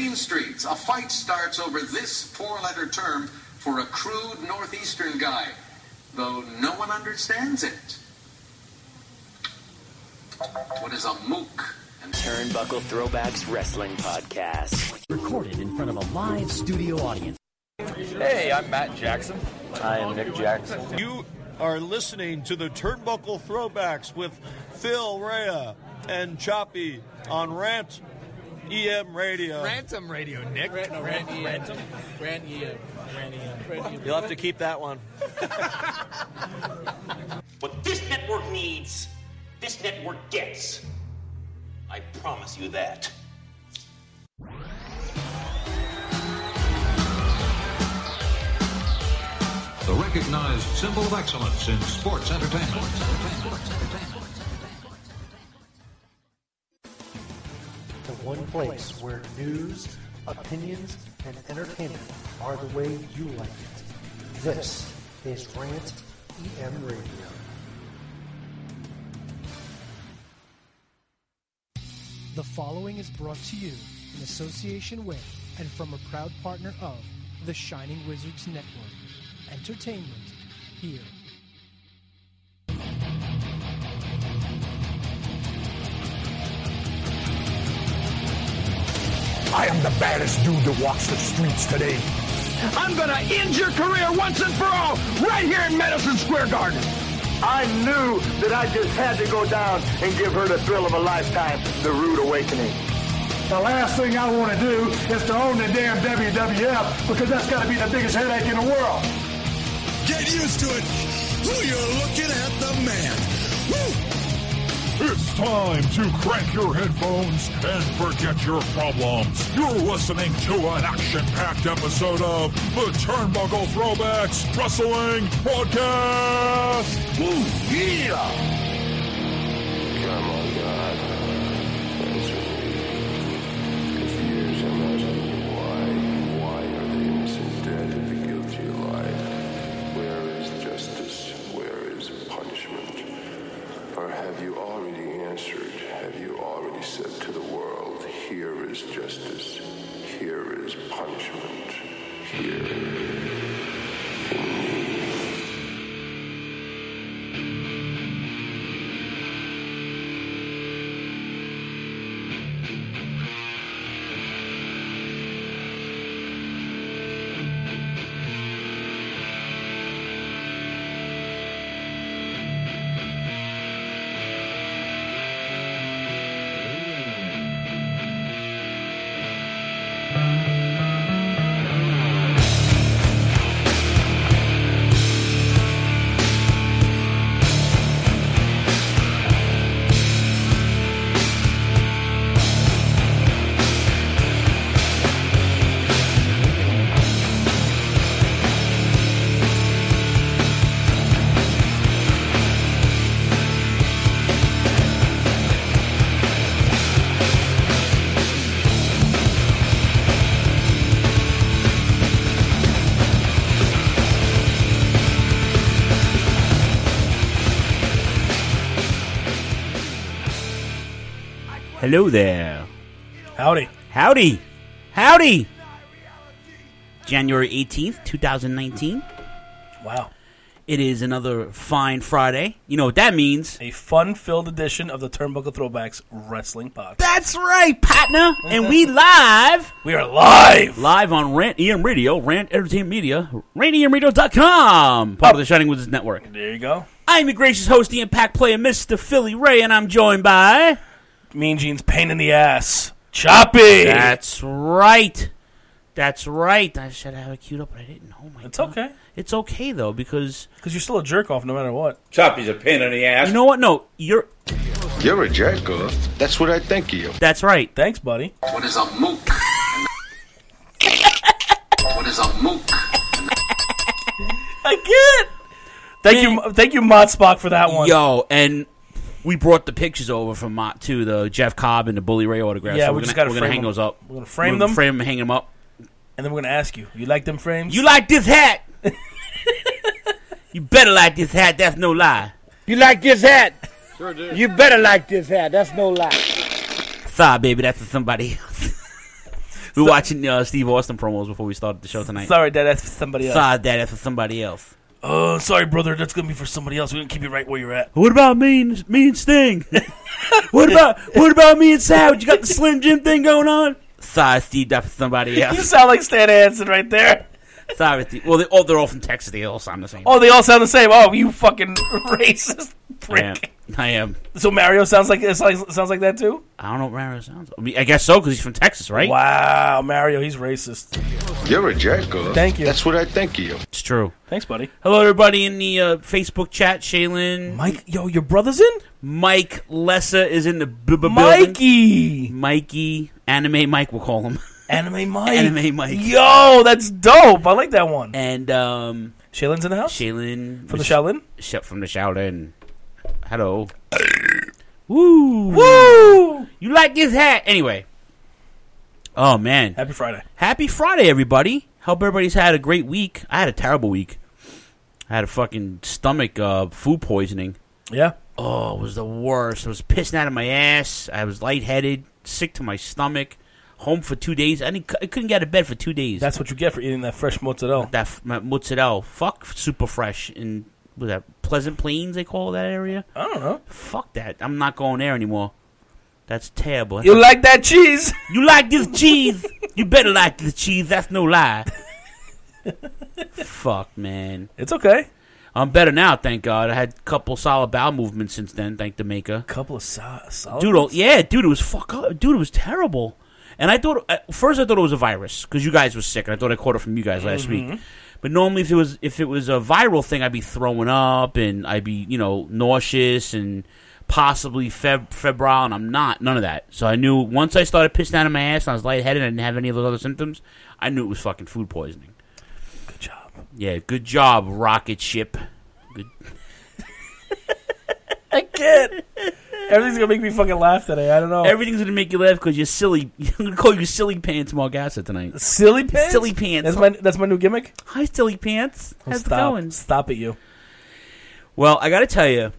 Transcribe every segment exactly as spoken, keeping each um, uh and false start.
Streets, a fight starts over this four-letter term for a crude northeastern guy, though no one understands it. What is a mook? And Turnbuckle Throwbacks Wrestling Podcast. Recorded in front of a live studio audience. Hey, I'm Matt Jackson. I am Nick Jackson. You are listening to the Turnbuckle Throwbacks with Phil Rea and Choppy on Rant E M Radio. Rantum Radio, Nick. Rant, no, Rant, Rant, Rantum. Rant E M. Rant E M. Rant E M. You'll have to keep that one. What this network needs, this network gets. I promise you that. The recognized symbol of excellence in sports entertainment. The one place where news, opinions, and entertainment are the way you like it. This is Rant E M Radio. The following is brought to you in association with and from a proud partner of the Shining Wizards Network. Entertainment here. I am the baddest dude that walks the streets today. I'm gonna end your career once and for all right here in Madison Square Garden. I knew that I just had to go down and give her the thrill of a lifetime, the rude awakening. The last thing I want to do is to own the damn W W F because that's got to be the biggest headache in the world. Get used to it. Ooh, you're looking at the man. Woo! It's time to crank your headphones and forget your problems. You're listening to an action-packed episode of the Turnbuckle Throwbacks Wrestling Podcast. Ooh, yeah! Come on, God. Answer me. For years I'm asking you why. Why are the innocent dead and the guilty alive? Where is justice? Where is punishment? Or have you already answered? Have you already said to the world, here is justice, here is punishment, here in me? Hello there. Howdy. Howdy. Howdy. January eighteenth, twenty nineteen. Wow. It is another fine Friday. You know what that means. A fun-filled edition of the Turnbuckle Throwbacks Wrestling Podcast. That's right, partner. And we live. We are live. Live on Rant E M Radio, Rant Entertainment Media, rant e m radio dot com, part of the Shining Wizards Network. There you go. I'm your gracious host, the Impact Player, Mister Philly Ray, and I'm joined by... Mean Gene's pain in the ass, Choppy. That's right. That's right. I should have it queued up, but I didn't. Oh my it's God. It's okay. It's okay though because because you're still a jerk off no matter what. Choppy's a pain in the ass. You know what? No, you're. You're a jerk off. That's what I think of you. That's right. Thanks, buddy. What is a mook? What is a mook? I get it. Thank Man. you, thank you, Mott Spock, for that one. Yo, and. We brought the pictures over from Mott, too, the Jeff Cobb and the Bully Ray autographs. Yeah, so we we're just gonna, got to we're frame gonna hang them. those up. We're going to frame we're them. Gonna frame them and hang them up. And then we're going to ask you, you like them frames? You like this hat? You better like this hat. That's no lie. You like this hat? Sure do. You better like this hat. That's no lie. Sorry, baby. That's for somebody else. We were watching uh, Steve Austin promos before we started the show tonight. Sorry, Dad, that's for somebody else. Sorry, Dad, that's for somebody else. Oh, sorry, brother, that's gonna be for somebody else. We're gonna keep you right where you're at. What about me and me and Sting? what about what about me and Savage? You got the Slim Jim thing going on? Sorry, Steve, that's for somebody else. You sound like Stan Hansen right there. Sorry, Steve. Well, they, oh, they're all from Texas. They all sound the same. Oh, they all sound the same. Oh, you fucking racist prick. I am. I am. So Mario sounds like it sounds like that too? I don't know what Mario sounds like. I mean, I guess so, because he's from Texas, right? Wow, Mario, he's racist. You're a jerk, huh? Thank you. That's what I think of you. It's true. Thanks, buddy. Hello, everybody in the uh, Facebook chat. Shaylin. Mike, yo, your brother's in? Mike Lessa is in the b- b- Mikey. building. Mikey. Anime Mike, we'll call him. Anime Mike. Anime Mike. Yo, that's dope. I like that one. And, um... Shaylin's in the house? Shaylin. From the Shaolin? Sh- from the Shaolin. Hello. Woo! Woo! You like this hat? Anyway. Oh, man. Happy Friday. Happy Friday, everybody. Hope everybody's had a great week. I had a terrible week. I had a fucking stomach uh, food poisoning. Yeah? Oh, it was the worst. I was pissing out of my ass. I was lightheaded, sick to my stomach. Home for two days. I, didn't, I couldn't get out of bed for two days. That's what you get for eating that fresh mozzarella. That f- mozzarella. Fuck super fresh. In, was that Pleasant Plains, they call that area? I don't know. Fuck that. I'm not going there anymore. That's terrible. You like that cheese? You like this cheese? You better like this cheese. That's no lie. Fuck, man. It's okay. I'm better now, thank God. I had a couple solid bowel movements since then, thank the maker. Couple of so- solid Dude, oh, yeah, dude, it was fuck up. Dude, it was terrible. And I thought, at first I thought it was a virus, because you guys were sick, and I thought I caught it from you guys last Mm-hmm. week. But normally if it was if it was a viral thing, I'd be throwing up, and I'd be, you know, nauseous, and possibly feb- febrile, and I'm not. None of that. So I knew once I started pissing out of my ass, and I was lightheaded, and I didn't have any of those other symptoms, I knew it was fucking food poisoning. Good job. Yeah, good job, rocket ship. Good. I can't. Everything's gonna make me fucking laugh today. I don't know. Everything's gonna make you laugh because you're silly. I'm gonna call you Silly Pants Margassa tonight. Silly Pants? Silly Pants. That's my that's my new gimmick? Hi, Silly Pants. Oh, How's stop. it going? Stop it, you. Well, I gotta tell you,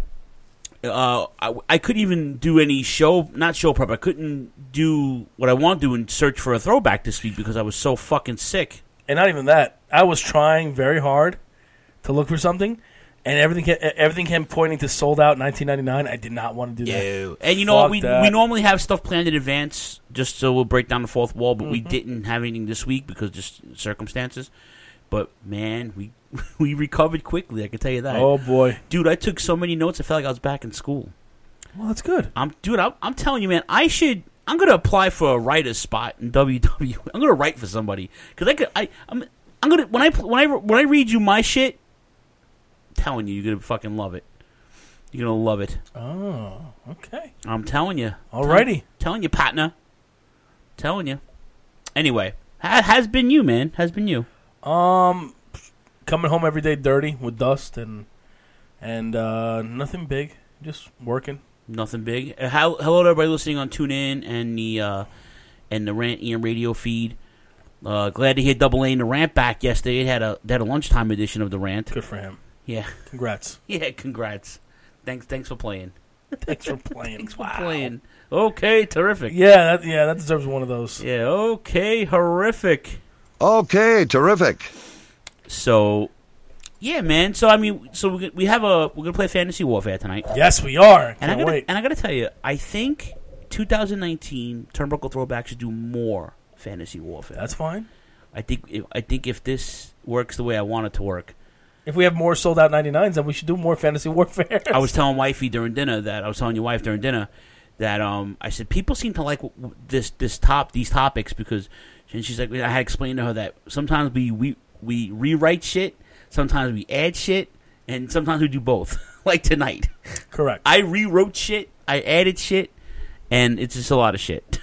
uh, I, I couldn't even do any show, not show prep. I couldn't do what I want to do and search for a throwback this week because I was so fucking sick. And not even that. I was trying very hard to look for something, and everything kept, everything kept pointing to sold out nineteen ninety-nine. I did not want to do that. And you know what? Fuck We that. we normally have stuff planned in advance just so we'll break down the fourth wall, but we Mhm. didn't have anything this week because just circumstances. But man, we we recovered quickly. I can tell you that. Oh boy, dude! I took so many notes. I felt like I was back in school. Well, that's good. I'm dude. I'm, I'm telling you, man. I should. I'm gonna apply for a writer's spot in W W E. I'm gonna write for somebody because I could. I I'm. I'm gonna when I when I when I read you my shit. I'm telling you, you're gonna fucking love it. You're gonna love it. Oh, okay. I'm telling you. Alrighty. Tell, telling you, partner. Telling you. Anyway, ha, has been you, man. Has been you. Um, coming home every day dirty with dust and and uh, nothing big, just working. Nothing big. Uh, how, hello to everybody listening on TuneIn and the uh, and the Rant Ian radio feed. Uh, glad to hear Double A and the Rant back yesterday. They had a they had a lunchtime edition of the Rant. Good for him. Yeah. Congrats. Yeah, congrats. Thanks thanks for playing. Thanks for playing. Thanks wow. for playing. Okay, terrific. Yeah, that, yeah, that deserves one of those. Yeah, okay, horrific. Okay, terrific. So, yeah, man. So I mean, so we we have a we're gonna play Fantasy Warfare tonight. Yes, we are. And Can't I gotta, wait. And I gotta tell you, I think twenty nineteen Turnbuckle Throwback should do more Fantasy Warfare. That's fine. I think if, I think if this works the way I want it to work. If we have more sold out ninety-nines, then we should do more Fantasy Warfare. I was telling wifey during dinner that I was telling your wife during dinner that um I said people seem to like w- w- this this top these topics because and she's like I had explained to her that sometimes we we, we rewrite shit, sometimes we add shit, and sometimes we do both. Like tonight. Correct. I rewrote shit, I added shit, and it's just a lot of shit.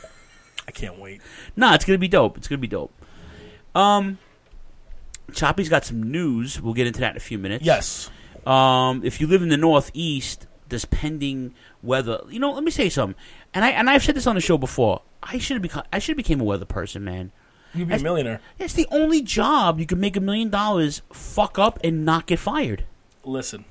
I can't wait. Nah, it's gonna be dope. It's gonna be dope. Um, Choppy's got some news. We'll get into that in a few minutes. Yes. Um, if you live in the Northeast, this pending weather. You know, let me say something. And I and I've said this on the show before. I should have become. I should have became a weather person, man. You'd be That's, a millionaire. It's the only job you can make a million dollars, fuck up, and not get fired. Listen.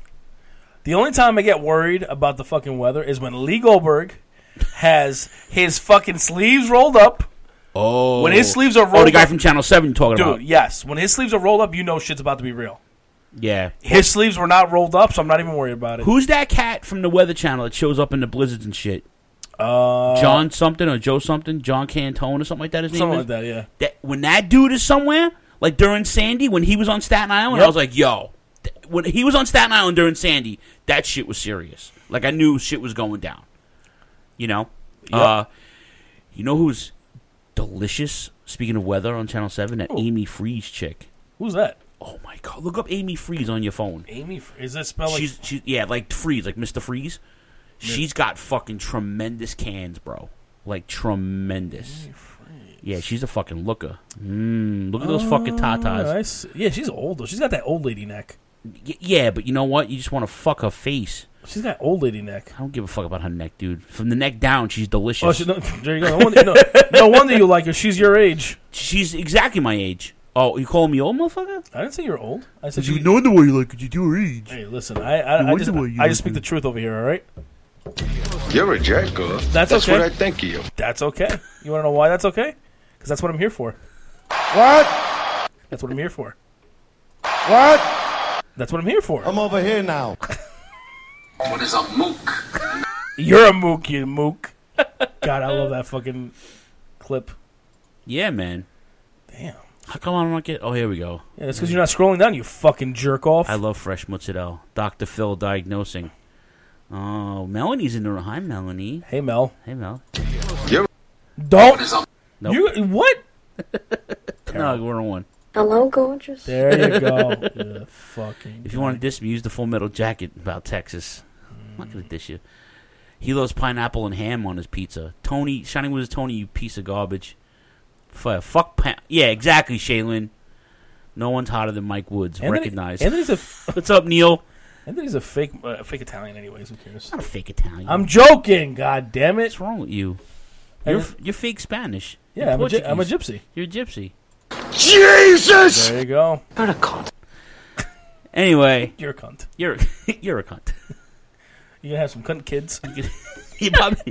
The only time I get worried about the fucking weather is when Lee Goldberg has his fucking sleeves rolled up Oh. When his sleeves are rolled Oh, the guy up, from Channel seven you're talking dude, about. yes. When his sleeves are rolled up, you know shit's about to be real. Yeah. His sleeves were not rolled up, so I'm not even worried about it. Who's that cat from the Weather Channel that shows up in the blizzards and shit? Uh, John something or Joe something? John Cantone or something like that his name Something is? like that, yeah. That, when that dude is somewhere, like during Sandy, when he was on Staten Island, Yep. I was like, yo. Th- when he was on Staten Island during Sandy, that shit was serious. Like, I knew shit was going down. You know? Yep. Uh, you know who's delicious, speaking of weather on Channel seven? That Who? Amy Freeze chick. Who's that? Oh, my God. Look up Amy Freeze on your phone. Amy, is that spelled like... She's, she's yeah, like Freeze, like Mister Freeze. She's got fucking tremendous cans, bro. Like tremendous. Yeah, she's a fucking looker. Mm, look at those fucking tatas. I see. Yeah, she's old though. She's got that old lady neck. Y- yeah, but you know what? You just want to fuck her face. She's got old lady neck. I don't give a fuck about her neck, dude. From the neck down, she's delicious. Oh, she, no, there you go. No wonder, no, no wonder you like her. She's your age. She's exactly my age. Oh, you calling me old, motherfucker? I didn't say you're old. I said You know the way you like it. You do her age. Hey, listen. I I, No I just wonder why you I like just speak it. the truth over here. All right. You're a jack, girl. That's, That's okay. what I think of you. That's okay. You want to know why that's okay? Because that's what I'm here for. What? That's what I'm here for. What? That's what I'm here for. I'm over here now. What is a mook? You're a mook, you mook. God, I love that fucking clip. Yeah, man. Damn. How come I don't get... Oh, here we go. Yeah, that's because you're not scrolling down, you fucking jerk off. I love fresh mozzarella. Doctor Phil diagnosing. Oh, Melanie's in the room. Hi, Melanie. Hey, Mel. Hey, Mel. Don't. Nope. You what? No, we're on one. Hello, gorgeous. There you go. Yeah, fucking. If you want to diss me, use the Full Metal Jacket about Texas. I'm not going to diss you. He loves pineapple and ham on his pizza. Tony, Shining Wizards Tony, you piece of garbage. F- fuck pa- Yeah, exactly, Shaylin. No one's hotter than Mike Woods. Anthony- Recognize. Anthony's a What's up, Neil? Anthony's a fake, uh, fake Italian, anyways. Who cares? Not a fake Italian. I'm joking. God damn it! What's wrong with you? I You're, just- you're fake Spanish. Yeah, You're I'm a, gy- I'm a Portuguese. gypsy. You're a gypsy. Jesus! There you go. You're a cunt. Anyway, You're a cunt. you're you're a cunt. You gonna have some cunt kids? You probably.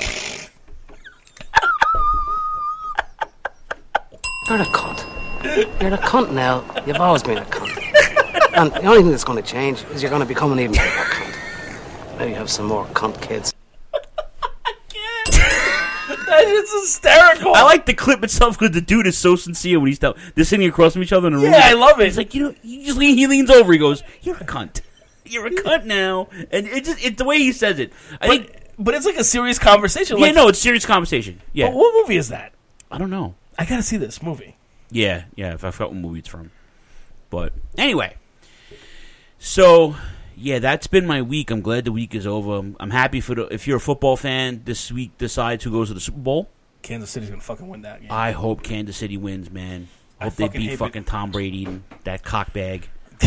You're a cunt. You're a cunt now. You've always been a cunt. And the only thing that's going to change is you're going to become an even bigger cunt. Maybe have some more cunt kids. That shit's hysterical. I like the clip itself because the dude is so sincere when he's tell- they're sitting across from each other in a room. Yeah, I love it. He's like, you know, he just lean, he leans over. He goes, "You're a cunt. You're a cunt now," and it just it's the way he says it. I but, think. but it's like a serious conversation. Yeah, like, no, it's serious conversation. Yeah, But what movie is that? I don't know. I gotta see this movie. Yeah, yeah. If I forgot what movie it's from, but anyway. So yeah, that's been my week. I'm glad the week is over. I'm, I'm happy for the. If you're a football fan, this week decides who goes to the Super Bowl. Kansas City's gonna fucking win that game. I hope Kansas City wins, man. I I hope they fucking beat hate fucking Tom Brady and that cockbag.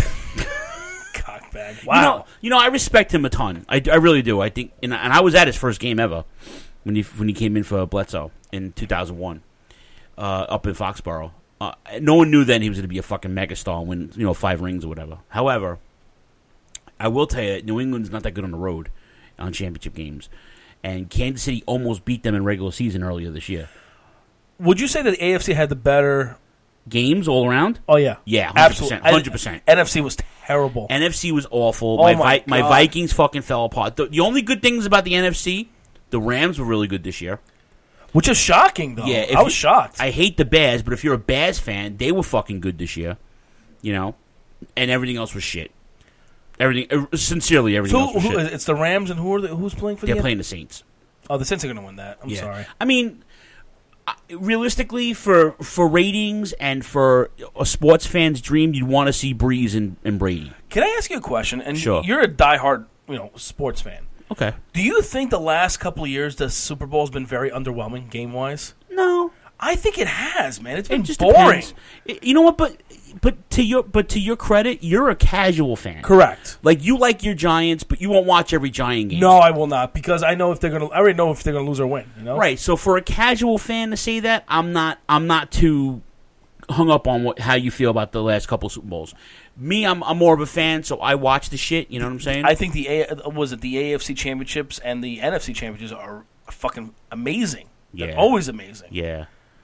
Cockbag. Wow. You know, you know, I respect him a ton. I, I really do. I think, and, and I was at his first game ever when he when he came in for Bledsoe in two thousand one, uh, up in Foxborough. Uh, no one knew then he was going to be a fucking megastar and win, you know, five rings or whatever. However, I will tell you, New England's not that good on the road on championship games, and Kansas City almost beat them in regular season earlier this year. Would you say that the A F C had the better games all around? Oh yeah, yeah, one hundred percent, one hundred percent. N F C was terrible. N F C was awful. Oh my my Vi- my God. Vikings fucking fell apart. The, the only good things about the N F C, the Rams were really good this year. Which is shocking, though. Yeah, if I was you- shocked. I hate the Bears, but if you're a Bears fan, they were fucking good this year. You know, and everything else was shit. Everything, uh, sincerely, everything So else was who, shit. it's the Rams, and who are the, who's playing for They're the playing the Saints. Oh, the Saints are going to win that. I'm Yeah. sorry. I mean, uh, realistically, for for ratings and for a sports fan's dream, you'd want to see Breeze and, and Brady. Can I ask you a question? And Sure. you're a diehard, you know, sports fan. Okay. Do you think the last couple of years the Super Bowl has been very underwhelming game wise? No, I think it has, man. It's been it just boring. depends. I- You know what? But but to your but to your credit, you're a casual fan. Correct. Like you like your Giants, but you won't watch every Giant game. No, I will not because I know if they're gonna. I already know if they're gonna lose or win. You know, Right. So for a casual fan to say that, I'm not. I'm not too hung up on what how you feel about the last couple Super Bowls. Me, I'm I'm more of a fan, so I watch the shit. You know what I'm saying? I think the A, was it the A F C championships and the N F C championships are fucking amazing. They're Yeah. always amazing. Yeah.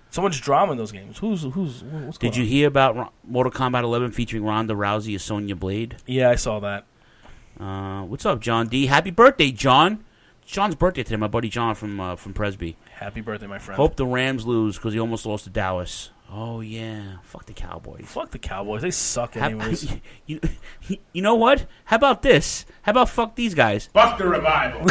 So much drama in those games. Who's who's what's going Did you on? hear about Ro- Mortal Kombat eleven featuring Ronda Rousey as Sonya Blade? Yeah, I saw that. Uh, what's up, John D? Happy birthday, John. John's birthday today. My buddy John from uh, from Presby. Happy birthday, my friend. Hope the Rams lose because he almost lost to Dallas. Oh yeah, fuck the Cowboys. Fuck the Cowboys. They suck How- anyways. you, you know what? How about this? How about fuck these guys? Fuck the revival.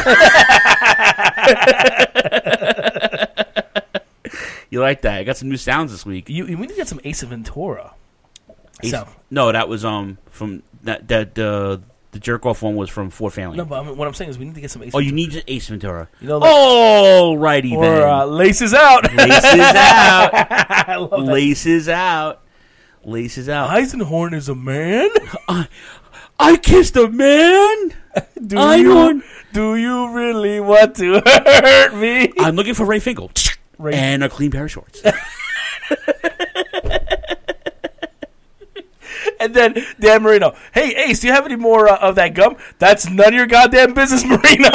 You like that? I got some new sounds this week. You, you we need to get some Ace Ventura. Ace, So- no, that was um from that that uh, the jerk off one was from Fort Family. No, but I mean, what I'm saying is we need to get some Ace Oh, you Ventura. need Ace Ventura. You know, like- oh, righty Or then. uh, Laces Out. Laces out. I love that. Laces out. Laces out. Eisenhorn is a man? I, I kissed a man. Do I you, want- do you really want to hurt me? I'm looking for Ray Finkel Ray- and a clean pair of shorts. And then Dan Marino, hey Ace, do you have any more uh, of that gum? That's none of your goddamn business, Marino.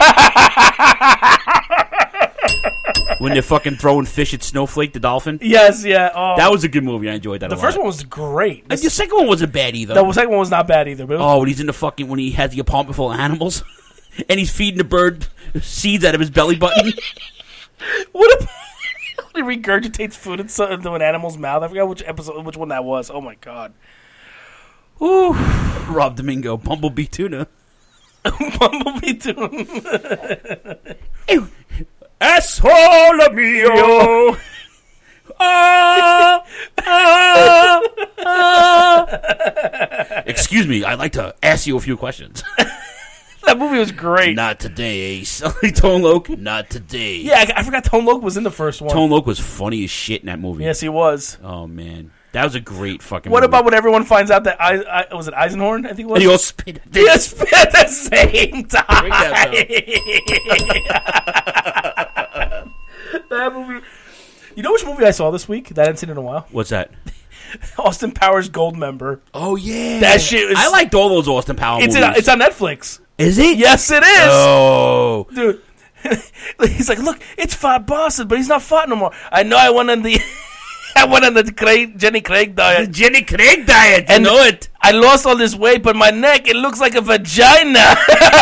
When they're fucking throwing fish at Snowflake the dolphin. Yes, yeah. Oh. That was a good movie. I enjoyed that The a first lot. one was great. And the second one wasn't bad either. The second one was not bad either. But it was, Oh, when he's in the fucking when he has the apartment full of animals, and he's feeding the bird seeds out of his belly button. what if he regurgitates food into, into an animal's mouth? I forgot which episode, which one that was. Oh my god. Ooh, Rob Domingo, Bumblebee tuna. Bumblebee tuna. Asshole mio. Ah, ah, ah. Excuse me, I'd like to ask you a few questions. That movie was great. Not today, Ace. Tone Loc, not today. Yeah, I, I forgot Tone Loc was in the first one. Tone Loc was funny as shit in that movie. Yes, he was. Oh, man. That was a great fucking What movie. about when everyone finds out that I, I was it Eisenhorn? I think it was. And you all spit. They all spit at the same time. Bring that That movie. You know which movie I saw this week that I hadn't seen in a while? What's that? Austin Powers Goldmember. Oh, yeah. That shit was. I liked all those Austin Powers It's movies. in, it's on Netflix. Is it? Yes, it is. Oh. Dude. He's like, look, it's fat Boston, but he's not fat no more. I know I went on the. I went on the Craig, Jenny Craig diet. The Jenny Craig diet. And you know it. I lost all this weight, but my neck, it looks like a vagina.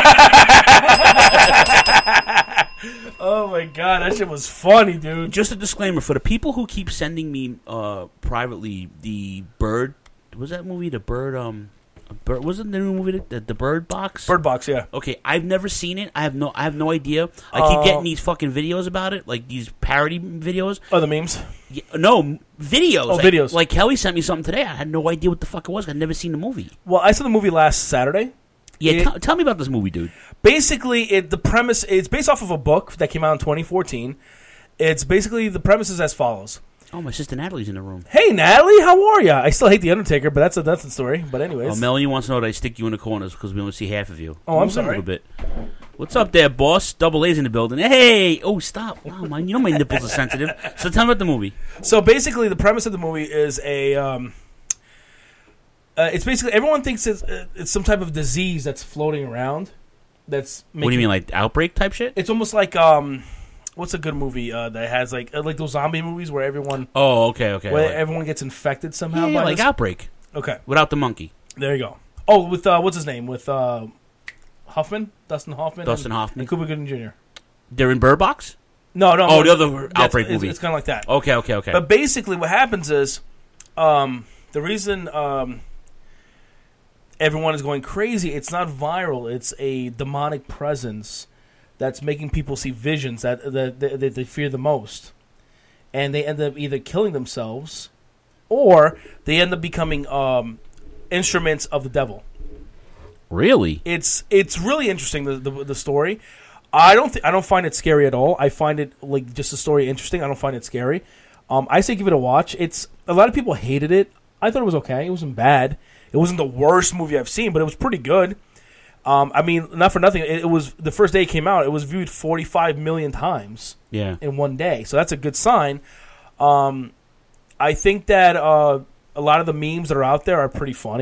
Oh, my God. That shit was funny, dude. Just a disclaimer for the people who keep sending me uh, privately the Bird. Was that movie the Bird? Um, Bird wasn't the new movie the, the Bird Box? Bird Box, yeah. Okay, I've never seen it. I have no. I have no idea. I Uh, keep getting these fucking videos about it, like these parody videos. Oh, the memes? Yeah, no m- videos. Oh, Like- videos. Like Kelly sent me something today. I had no idea what the fuck it was. I'd never seen the movie. Well, I saw the movie last Saturday. Yeah, It- tell- tell me about this movie, dude. Basically, it the premise it's based off of a book that came out in twenty fourteen. It's basically the premise is as follows. Oh, my sister Natalie's in the room. Hey, Natalie, how are ya? I still hate the Undertaker, but that's a different story. But anyways, Oh, Melanie wants to know that I stick you in the corners because we only see half of you. Oh, I'm Move in sorry. A little bit. What's up there, boss? Double A's in the building. Hey! Oh, stop. Wow, man. You know my nipples are sensitive. So tell me about the movie. So basically, the premise of the movie is a. Um, uh, it's basically everyone thinks it's, uh, it's some type of disease that's floating around. That's making, What do you mean, like outbreak type shit? It's almost like um, what's a good movie uh, that has like uh, like those zombie movies where everyone Oh, okay, okay. where Like- everyone gets infected somehow. yeah, by like this? Outbreak. Okay, Without the monkey. there you go. Oh, with uh, what's his name? With uh, Hoffman, Dustin Hoffman, Dustin and, Hoffman. and Cuba Gooding Junior They're in Bird Box? No, no. Oh, no, the other yeah, Outbreak it's, movie. It's kind of like that. Okay, okay, okay. But basically, what happens is, um, the reason um, everyone is going crazy, it's not viral. It's a demonic presence that's making people see visions that that, that, that they fear the most, and they end up either killing themselves, or they end up becoming um, instruments of the devil. Really? It's it's really interesting the the, the story. I don't th- I don't find it scary at all. I find it like just the story interesting. I don't find it scary. Um, I say give it a watch. It's a lot of people hated it. I thought it was okay. It wasn't bad. It wasn't the worst movie I've seen, but it was pretty good. Um, I mean, not for nothing. It, it was the first day it came out. It was viewed forty-five million times. Yeah. In one day, so that's a good sign. Um, I think that uh, a lot of the memes that are out there are pretty funny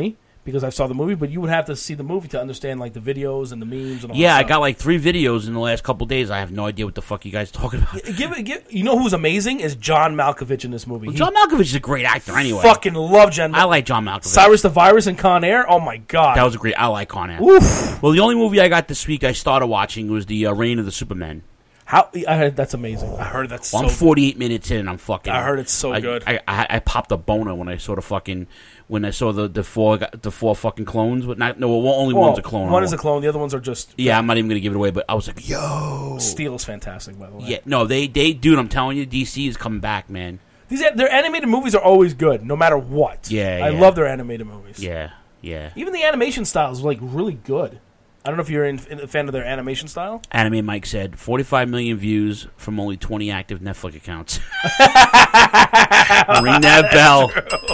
because I saw the movie, but you would have to see the movie to understand like the videos and the memes and all Yeah, that I stuff. got like three videos in the last couple days. I have no idea what the fuck you guys are talking about. Give it, give, you know who's amazing is John Malkovich in this movie. Well, He John Malkovich is a great actor anyway. Fucking love John. I like John Malkovich. Cyrus the Virus and Con Air. Oh my god, That was a great. I like Con Air. Oof. Well, the only movie I got this week I started watching was the uh, Reign of the Supermen. How I heard that's amazing. I heard that's. Well, so I'm forty-eight minutes in. And I'm fucking. I heard it's so I, good. I, I I popped a boner when I saw the fucking when I saw the, the four the four fucking clones. But not no, only Well, one's a clone. One is a clone. The other ones are just. Yeah, I'm not even gonna give it away. But I was like, yo, Steel is fantastic, by the way. yeah, no, they they dude, I'm telling you, D C is coming back, man. These their animated movies are always good, no matter what. Yeah, I yeah. love their animated movies. Yeah, yeah. Even the animation style is like really good. I don't know if you're in, in a fan of their animation style. Anime Mike said forty-five million views from only twenty active Netflix accounts. Ring that bell.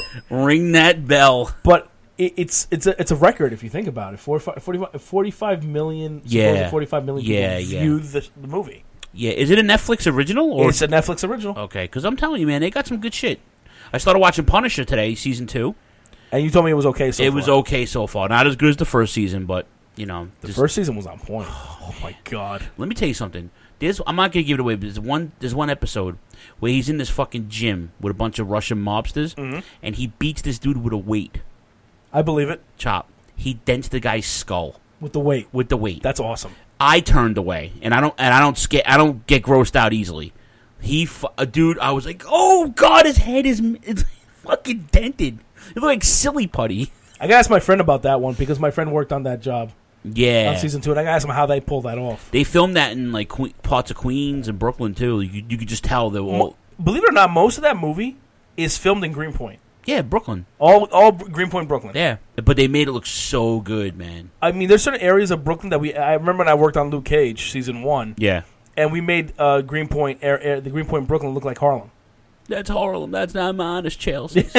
Ring that bell. But it, it's it's a it's a record if you think about it. forty-five, forty-five, forty-five million. Yeah. forty-five million Yeah, people yeah. view the, the movie. Yeah, is it a Netflix original? Or It's a Netflix original. Okay, because I'm telling you, man, they got some good shit. I started watching Punisher today, season two. And you told me it was okay so it far. was okay so far. Not as good as the first season, but, you know. The just- first season was on point. Oh, my God. Let me tell you something. There's, I'm not going to give it away, but there's one, there's one episode where he's in this fucking gym with a bunch of Russian mobsters, Mhm. and he beats this dude with a weight. I believe it. Chop. He dents the guy's skull. With the weight. With the weight. That's awesome. I turned away, and I don't, and I don't get, I don't get grossed out easily. He, fu- a dude, I was like, oh god, his head is, it's fucking dented. It looked like silly putty. I got to ask my friend about that one because my friend worked on that job. Yeah, On season two, and I got to ask him how they pulled that off. they filmed that in like que- parts of Queens and Brooklyn too. You, you could just tell they were all, Mo- Believe it or not, most of that movie is filmed in Greenpoint. yeah, Brooklyn. All all Greenpoint, Brooklyn. Yeah, but they made it look so good, man. I mean, there's certain areas of Brooklyn that we. I remember when I worked on Luke Cage season one. Yeah, and we made uh, Greenpoint, air, air, the Greenpoint Brooklyn look like Harlem. that's Harlem. That's not mine. It's Chelsea's.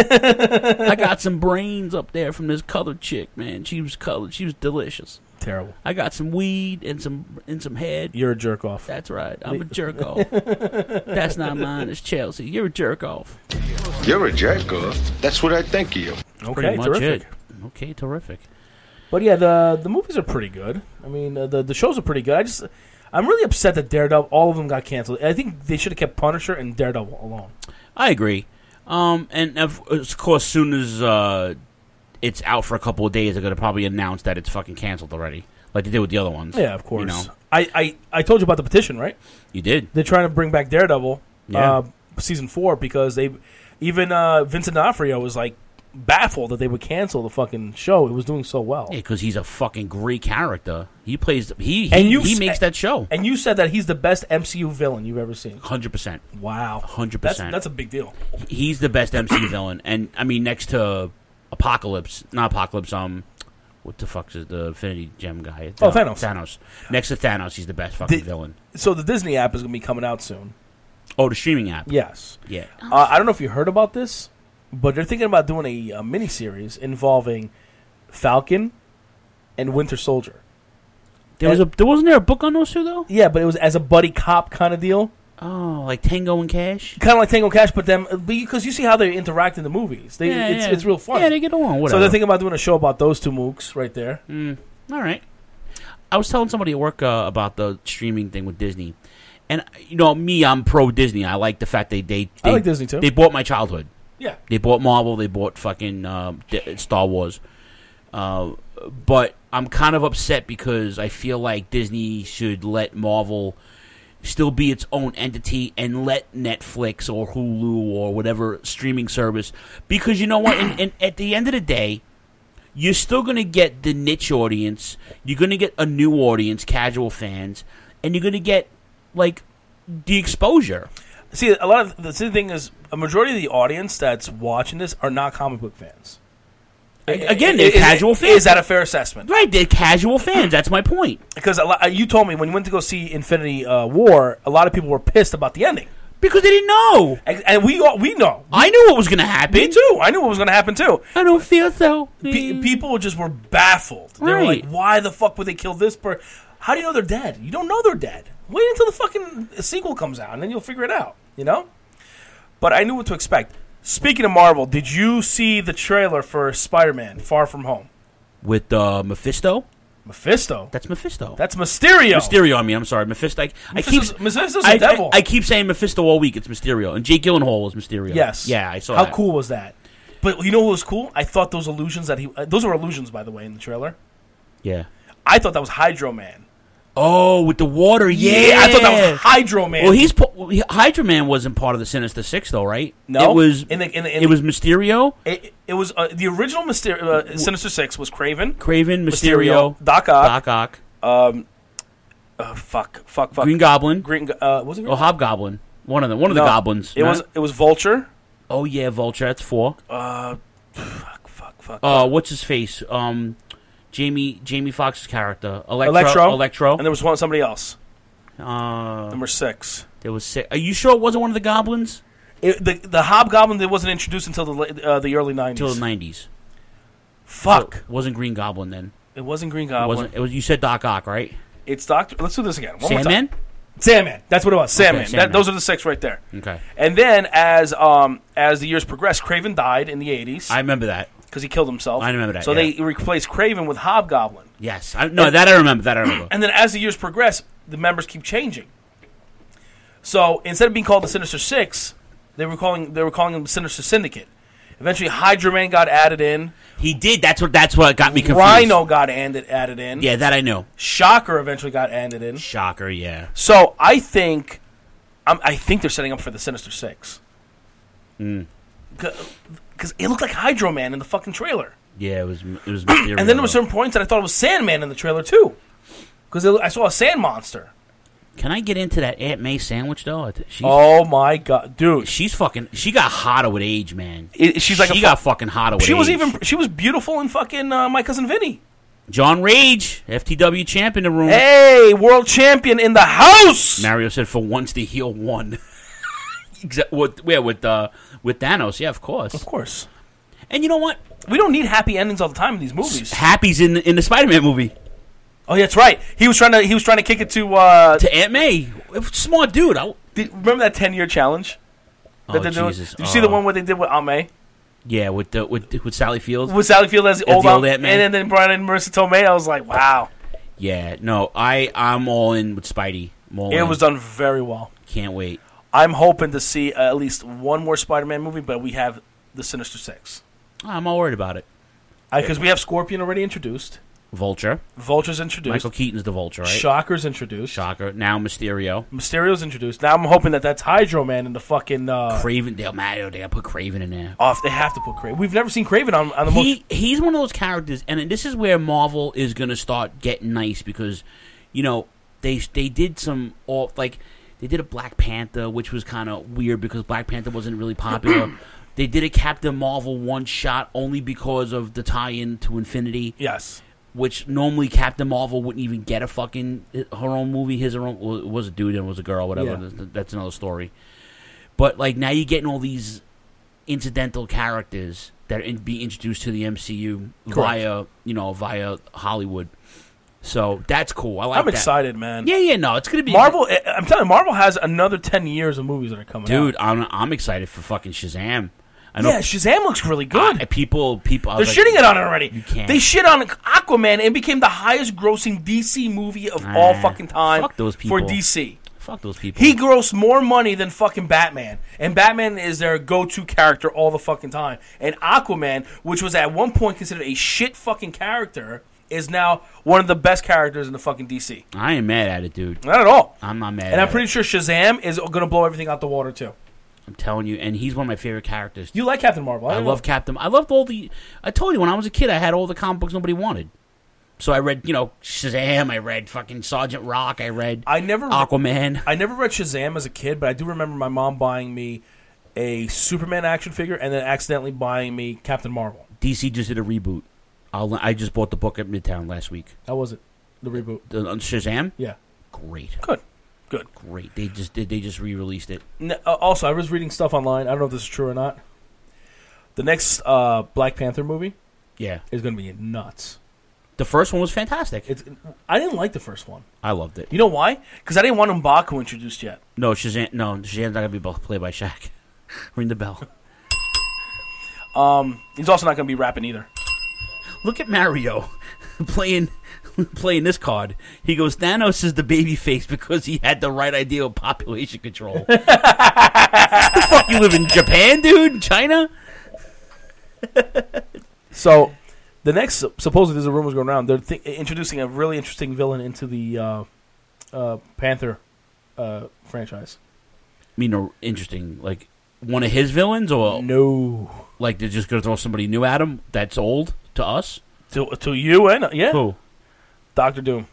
I got some brains up there from this colored chick, man. She was colored. She was delicious. Terrible. I got some weed and some and some head. You're a jerk off. That's right. I'm a jerk off. That's not mine. It's Chelsea. You're a jerk off. You're a jerk off. That's what I think of you. Okay, Pretty much terrific. it. Okay, terrific. But yeah, the the movies are pretty good. I mean, uh, the the shows are pretty good. I just, I'm really upset that Daredevil, all of them got canceled. I think they should have kept Punisher and Daredevil alone. I agree. Um, and of, of course, soon as uh, it's out for a couple of days, they're going to probably announce that it's fucking canceled already, like they did with the other ones. Yeah, of course. You know? I, I, I told you about the petition, right? You did. They're trying to bring back Daredevil, Yeah. uh, season four, because they, even uh, Vincent D'Onofrio was like baffled that they would cancel the fucking show. It was doing so well. Yeah, because he's a fucking great character. He plays. He he, And you he s- makes that show. And you said that he's the best M C U villain you've ever seen. Hundred percent. Wow, Hundred That's percent. that's a big deal. He's the best M C U villain, and I mean next to Apocalypse, not Apocalypse. Um, what the fuck is the Infinity Gem guy? Oh, Thanos. Thanos. Next to Thanos, he's the best fucking The- villain. So the Disney app is going to be coming out soon. Oh, the streaming app. Yes. Yeah. Uh, I don't know if you heard about this, but they're thinking about doing a, a miniseries involving Falcon and Winter Soldier. There was a there wasn't there a book on those two though? Yeah, but it was as a buddy cop kind of deal. Oh, like Tango and Cash. Kind of like Tango and Cash, but them because you see how they interact in the movies. They, Yeah, it's, yeah. it's real fun. Yeah, they get along. So Whatever. they're thinking about doing a show about those two mooks right there. Mm, all right. I was telling somebody at work uh, about the streaming thing with Disney, and you know me, I'm pro Disney. I like the fact they they, they I like Disney, too. They bought my childhood. Yeah. They bought Marvel. They bought fucking uh, D- Star Wars. Uh, but I'm kind of upset because I feel like Disney should let Marvel still be its own entity and let Netflix or Hulu or whatever streaming service, because you know what? and, and at the end of the day, you're still going to get the niche audience. You're going to get a new audience, casual fans, and you're going to get like the exposure. See, a lot of the see, the thing is, a majority of the audience that's watching this are not comic book fans. Again, they're Is- casual is, fans. Is that a fair assessment? Right, they're casual fans. That's my point. Because a lot, you told me when you went to go see Infinity uh, War, a lot of people were pissed about the ending because they didn't know, and, and we all, we know. I knew what was going to happen. Me too. I knew what was going to happen too. I don't feel so. Pe- people just were baffled. They were Right. like, "Why the fuck would they kill this person? How do you know they're dead? You don't know they're dead. Wait until the fucking sequel comes out, and then you'll figure it out." You know. But I knew what to expect. Speaking of Marvel, did you see the trailer for Spider-Man: Far From Home? with uh, Mephisto. Mephisto. That's Mephisto. That's Mysterio. Mysterio. I mean, I'm sorry, Mephisto. I, I keep Mephisto's, Mephisto's I, a devil. I, I keep saying Mephisto all week. It's Mysterio, and Jake Gyllenhaal is Mysterio. Yes. Yeah, I saw. How that. cool was that? But you know what was cool? I thought those illusions that he uh, those were illusions, by the way, in the trailer. Yeah. I thought that was Hydro Man. Oh, with the water, yeah. Yeah, I thought that was Hydro Man. Well, he's po- he- Hydro Man wasn't part of the Sinister Six, though, right? No, it was. in the, in the, in it the, was Mysterio. It, it was uh, the original Mysterio. Uh, Sinister Six was Craven, Craven, Mysterio, Mysterio Doc Ock, Doc Ock. Um, uh, fuck, fuck, fuck. Green Goblin. Green. Uh, was it? Green Oh, Hobgoblin. One of them. One of no, the goblins. It not? was. It was Vulture. Oh yeah, Vulture. That's four. Uh, fuck, fuck, fuck. Uh, what's his face? Um, Jamie Jamie Foxx's character, Electro. Electro. Electro. And there was one somebody else. Uh, Number six. There was six. Are you sure it wasn't one of the goblins? It, the the Hobgoblin that wasn't introduced until the la- uh, the early nineties. Until the nineties. Fuck. So it wasn't Green Goblin then. It wasn't Green It Goblin. wasn't. It was. You said Doc Ock, right? It's Doctor. Let's do this again. One more Sandman. time. Sandman. That's what it was. Sandman. Okay, Sandman. That, those are the six right there. Okay. And then as um as the years progressed, Craven died in the eighties. I remember that because he killed himself. I remember that. So yeah. they replaced Craven with Hobgoblin. Yes. I, no, And- that I remember. That I remember. And then as the years progress, the members keep changing. So instead of being called the Sinister Six, they were calling they were calling them Sinister Syndicate. Eventually, Hydra Man got added in. He did. That's what. That's what got me confused. Rhino got added added in. Yeah, that I know. Shocker eventually got added in. Shocker. Yeah. So I think, um, I think they're setting up for the Sinister Six. Mm. Because it looked like Hydro Man in the fucking trailer. Yeah, it was. It was. Mysterio, And then there were though. certain points that I thought it was Sandman in the trailer too. Because I saw a sand monster. Can I get into that Aunt May sandwich though? She's, Oh my god, dude! she's fucking. She got hotter with age, man. It- she's like she a fu- got fucking hotter with She age. was even she was beautiful in fucking uh, My Cousin Vinny. John Rage, F T W champ in the room. Hey, world champion in the house. Mario said, "For once, the heel won." Exa- with yeah, with uh, with Thanos, yeah, of course, Of course. And you know what? We don't need happy endings all the time in these movies. Happy's in in the Spider-Man movie Oh, yeah, that's right. He was trying to he was trying to kick it to uh, to Aunt May. Smart dude. I, did, remember that ten year challenge? Oh, That they're doing? Jesus. Did you see the Oh. one where they did with Aunt May? yeah, with the with with Sally Field. With Sally Field as the As old, the old Aunt, Aunt May. and then Brian and Marissa Tomei. I was like, wow. Yeah, no, I I'm all in with Spidey. I'm all It in. was done very well. Can't wait. I'm hoping to see uh, at least one more Spider-Man movie, but we have the Sinister Six. I'm all worried about it. Because we have Scorpion already introduced. Vulture. Vulture's introduced. Michael Keaton's the Vulture, right? Shocker's introduced. Shocker. Now Mysterio. Mysterio's introduced. Now I'm hoping that that's Hydro Man in the fucking... Uh, Craven. They'll matter. They gotta put Craven in there. off. They have to put Craven. We've never seen Craven on, on the most... He he's one of those characters, and this is where Marvel is gonna start getting nice because, you know, they they did some off like they did a Black Panther, which was kind of weird because Black Panther wasn't really popular. They did a Captain Marvel one shot only because of the tie-in to Infinity. Yes. Which normally Captain Marvel wouldn't even get a fucking her own movie. His her own well, it was a dude and it was a girl, whatever. Yeah. That's another story. But like now you're getting all these incidental characters that are in, be introduced to the M C U Correct. via you know via Hollywood. So that's cool. I like. I'm that. excited, man. Yeah, yeah, no, it's gonna be Marvel, I'm telling you, Marvel has another ten years of movies that are coming dude. out. I'm I'm excited for fucking Shazam. I Yeah, Shazam looks really good. Uh, people, people, I They're was like, shitting it on it already. You can't. They shit on Aquaman and it became the highest grossing D C movie of Nah, all fucking time fuck those for people. D C. Fuck those people. He grossed more money than fucking Batman. And Batman is their go-to character all the fucking time. And Aquaman, which was at one point considered a shit fucking character, is now one of the best characters in the fucking D C. I ain't mad at it, dude. Not at all. I'm not mad. And at I'm pretty it. sure Shazam is going to blow everything out the water too. I'm telling you, and he's one of my favorite characters. You like Captain Marvel? I, don't love know. Captain. I loved all the. I told you when I was a kid, I had all the comic books nobody wanted. So I read, you know, Shazam. I read fucking Sergeant Rock. I read. I never Aquaman. I never read Shazam as a kid, but I do remember my mom buying me a Superman action figure and then accidentally buying me Captain Marvel. D C just did a reboot. I'll, I just bought the book at Midtown last week. How was it? The reboot? The, uh, Shazam. Yeah, great. Good. Good. Great. They just did. They just re-released it. N- uh, also, I was reading stuff online. I don't know if this is true or not. The next uh, Black Panther movie, Yeah. is going to be nuts. The first one was fantastic. It's. I didn't like the first one. I loved it. You know why? Because I didn't want M'Baku introduced yet. No, Shazam. No, Shazam's not gonna be played by Shaq. Ring the bell. Um, he's also not going to be rapping either. look at Mario playing playing this card. He goes, Thanos is the baby face because he had the right idea of population control. The fuck, you live in Japan, dude? China? So, the next, supposedly there's a rumors going around, they're th- introducing a really interesting villain into the uh, uh, Panther uh, franchise. I mean, uh, interesting. Like, one of his villains? Or no. Like, they're just going to throw somebody new at him that's old to us? To, to you and, yeah. Who? Doctor Doom.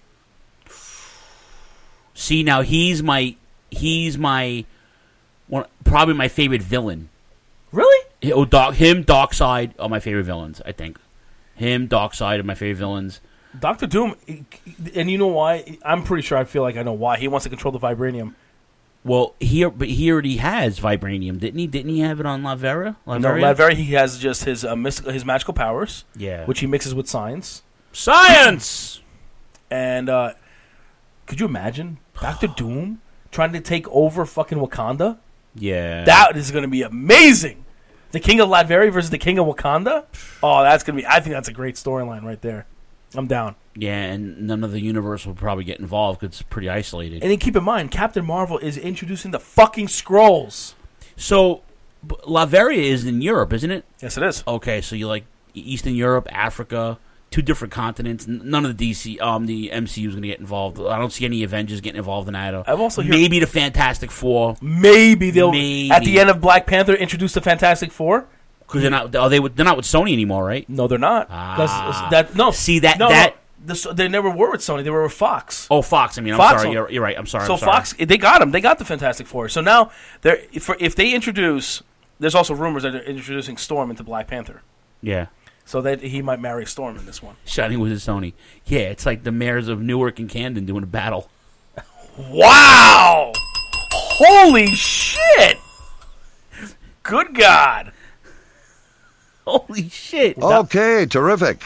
See, now he's my, he's my, one, probably my favorite villain. Really? He, oh, Doc, him, Darkseid are my favorite villains, I think. Him, Darkseid are my favorite villains. Doctor Doom, and you know why? I'm pretty sure I feel like I know why. He wants to control the vibranium. Well, here, but he already has vibranium, didn't he? Didn't he have it on Latveria? No, Latveria, he has just his uh, mystical, his magical powers. Yeah. Which he mixes with science. Science! And uh, could you imagine Doctor Doom trying to take over fucking Wakanda? Yeah. That is going to be amazing. The King of Latveria versus the King of Wakanda? Oh, that's going to be... I think that's a great storyline right there. I'm down. Yeah, and none of the universe will probably get involved because it's pretty isolated. And then keep in mind, Captain Marvel is introducing the fucking Skrulls. So, b- Latveria is in Europe, isn't it? Yes, it is. Okay, so you like Eastern Europe, Africa, two different continents. N- None of the D C, um, the M C U is going to get involved. I don't see any Avengers getting involved in that. I've also heard- maybe the Fantastic Four. Maybe they'll Maybe. at the end of Black Panther introduce the Fantastic Four. Because they're not. Are they? They're not with Sony anymore, right? No, they're not. Ah. That no. See that no, that. No. The, they never were with Sony. They were with Fox. Oh, Fox. I mean, I'm Fox sorry. owned- You're, you're right. I'm sorry. So I'm sorry. Fox, they got them. They got the Fantastic Four. So now, they're for if they introduce, there's also rumors that they're introducing Storm into Black Panther. Yeah. So that he might marry Storm in this one. Shining with his Sony. Yeah, it's like the mayors of Newark and Camden doing a battle. Wow! Holy shit! Good God! Holy shit! Okay, terrific.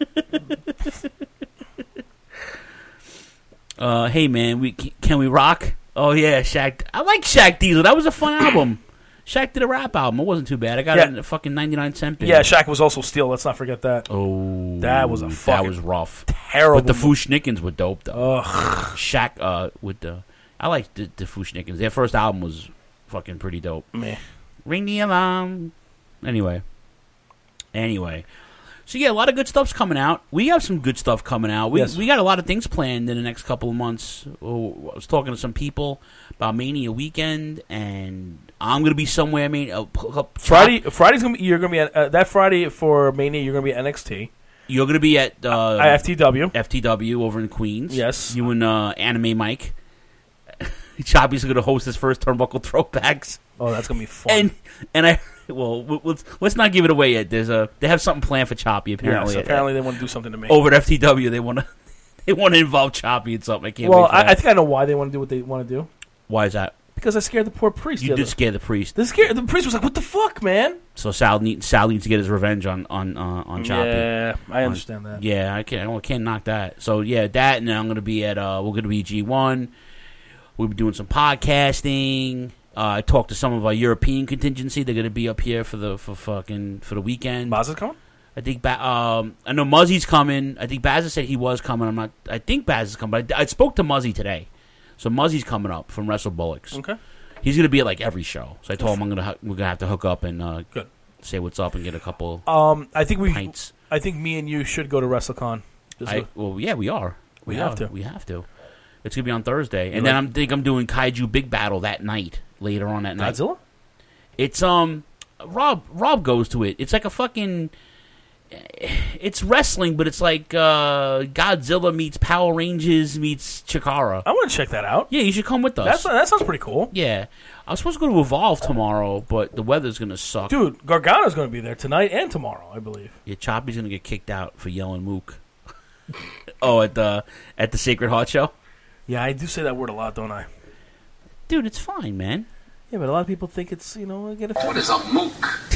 Uh, hey man, we can we rock? Oh yeah, Shaq. I like Shaq Diesel. That was a fun album. Shaq did a rap album. It wasn't too bad. I got Yeah. it in a fucking ninety-nine cent bin. Yeah, Shaq was also Steel. Let's not forget that. Oh, That was a that fucking was rough. terrible But the mo- Fushnikins were dope though. Shaq uh with the I like the, the Fushnikins. Their first album was fucking pretty dope. Meh. Ring the alarm. Anyway, anyway. So yeah, a lot of good stuff's coming out. We have some good stuff coming out. We Yes. we got a lot of things planned in the next couple of months. Oh, I was talking to some people about Mania weekend, and I'm gonna be somewhere. I mean, uh, p- p- Friday, Friday's gonna be. You're gonna be at uh, that Friday for Mania. You're gonna be at N X T. You're gonna be at uh, F T W. F T W over in Queens. Yes. You and uh, Anime Mike. Choppy's gonna host his first Turnbuckle Throwbacks. Oh, that's gonna be fun. And and I well w- let's let's not give it away yet. There's a they have something planned for Choppy apparently. Yes, apparently they want to do something to me. Over at F T W, they want to they want to involve Choppy in something. I can't well, wait for I, that. I think I know why they want to do what they want to do. Why is that? Because I scared the poor priest. You the did other- scare the priest. The scare the priest was like, "What the fuck, man?" So Sal, need, Sal needs to get his revenge on on uh, on Choppy. Yeah, I On- understand that. Yeah, I can't I can't knock that. So yeah, that and then I'm gonna be at uh we're gonna be G one. We'll be doing some podcasting. Uh, I talked to some of our European contingency. They're gonna be up here for the for fucking for the weekend. Baz is coming? I think ba- um I know Muzzy's coming. I think Baz said he was coming. I'm not. I think Baz is coming. But I, I spoke to Muzzy today, so Muzzy's coming up from Wrestle Bullocks. Okay. He's gonna be at like every show. So I told him I'm gonna hu- we're gonna have to hook up and uh, Good. say what's up and get a couple. Um, I think we. pints. I think me and you should go to WrestleCon. Just I, go- well, yeah, we are. We have to. We have to. It's gonna be on Thursday, You and then like- I'm think I'm doing Kaiju Big Battle that night. Later on that night. Godzilla? It's um Rob Rob goes to it. It's like a fucking. It's wrestling, but it's like uh, Godzilla meets Power Rangers meets Chikara. I want to check that out. Yeah, you should come with us. That's that sounds pretty cool. Yeah, I was supposed to go to Evolve tomorrow, but the weather's gonna suck. Dude, Gargano's going to be there tonight and tomorrow, I believe. Yeah, Choppy's gonna get kicked out for yelling "mook." Oh, at the at the Sacred Heart show. Yeah, I do say that word a lot, don't I? Dude, it's fine, man. Yeah, but a lot of people think it's, you know, get offended. What is a mook?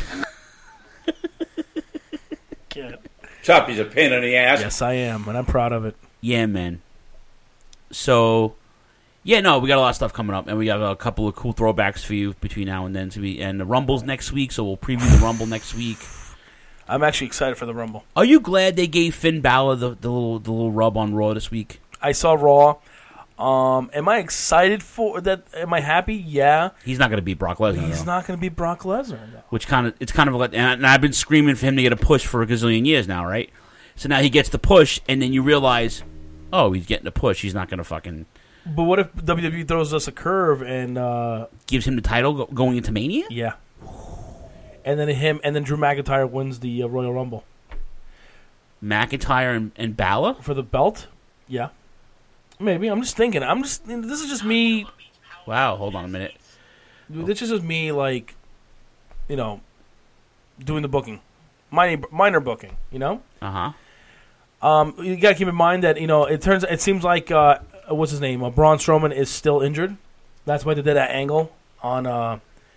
Choppy's a pain in the ass. Yes, I am, and I'm proud of it. Yeah, man. So, yeah, no, we got a lot of stuff coming up, and we got a couple of cool throwbacks for you between now and then. So we, and the Rumble's next week, so we'll preview the Rumble next week. I'm actually excited for the Rumble. Are you glad they gave Finn Balor the, the little the little rub on Raw this week? I saw Raw. Um, am I excited for that? Am I happy? Yeah. He's not going to beat Brock Lesnar. He's though. not going to beat Brock Lesnar. No. Which kind of it's kind of like, and I've been screaming for him to get a push for a gazillion years now, right? So now he gets the push, and then you realize, oh, he's getting the push. He's not going to fucking. But what if W W E throws us a curve and uh, gives him the title go- going into Mania? Yeah. And then him, and then Drew McIntyre wins the uh, Royal Rumble. McIntyre and, and Balor for the belt. Yeah. Maybe. I'm just thinking. I'm just. This is just me. Wow. Hold on a minute. This is just me, like, you know, doing the booking, minor, minor booking. You know. Uh huh. Um, you gotta keep in mind that you know it turns. It seems like uh, what's his name? Uh, Braun Strowman is still injured. That's why they did that angle on uh,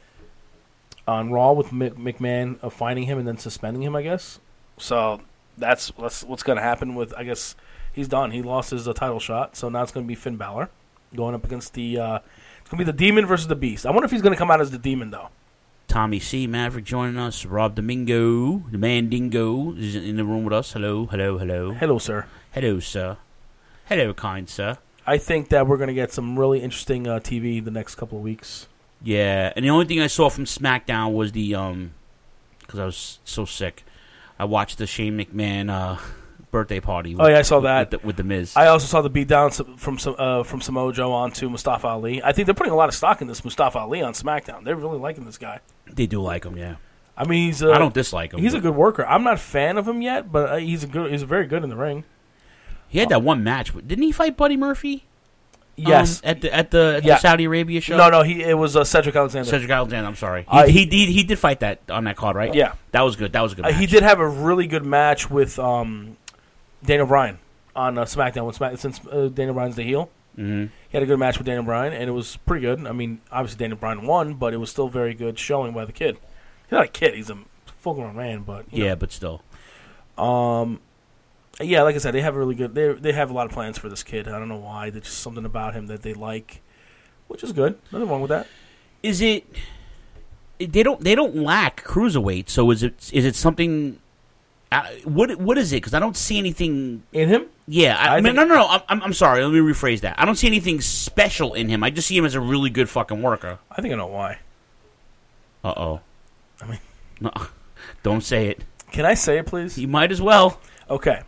on Raw with Mc- McMahon uh, finding him and then suspending him. I guess. So that's that's what's gonna happen with. I guess. He's done. He lost his uh, title shot, so now it's going to be Finn Balor going up against the. Uh, it's going to be the Demon versus the Beast. I wonder if he's going to come out as the Demon though. Tommy C. Maverick joining us. Rob Domingo, the Mandingo, is in the room with us. Hello, hello, hello. Hello, sir. Hello, sir. Hello, kind sir. I think that we're going to get some really interesting uh, T V the next couple of weeks. Yeah, and the only thing I saw from SmackDown was the um, because I was so sick. I watched the Shane McMahon. Uh, birthday party. With, oh yeah, I saw that with the, with the Miz. I also saw the beatdown from uh, from Samoa Joe onto Mustafa Ali. I think they're putting a lot of stock in this Mustafa Ali on SmackDown. They're really liking this guy. They do like him, yeah. I mean, he's. Uh, I don't dislike him. He's but. a good worker. I'm not a fan of him yet, but uh, he's a good. He's very good in the ring. He had that one match. Didn't he fight Buddy Murphy? Yes, um, at the at the, at yeah. the Saudi Arabia show. No, no, he it was uh, Cedric Alexander. Cedric Alexander. I'm sorry. He, uh, he did he did fight that on that card, right? Yeah, that was good. That was a good. Uh, match. he did have a really good match with um, Daniel Bryan on uh, SmackDown. When Smack, since uh, Daniel Bryan's the heel, mm-hmm. he had a good match with Daniel Bryan, and it was pretty good. I mean, obviously Daniel Bryan won, but it was still very good showing by the kid. He's not a kid; he's a full-grown man. But you yeah, know. but still, um, yeah, like I said, they have a really good. They they have a lot of plans for this kid. I don't know why. There's just something about him that they like, which is good. Nothing wrong with that. Is it? They don't. They don't lack cruiserweight. So is it? Is it something? Uh, what? What is it? Because I don't see anything in him. Yeah, I, I I mean, think- no, no, no. I'm, I'm sorry. Let me rephrase that. I don't see anything special in him. I just see him as a really good fucking worker. I think I know why. Uh oh. I mean, no, don't say it. Can I say it, please? You might as well. Okay.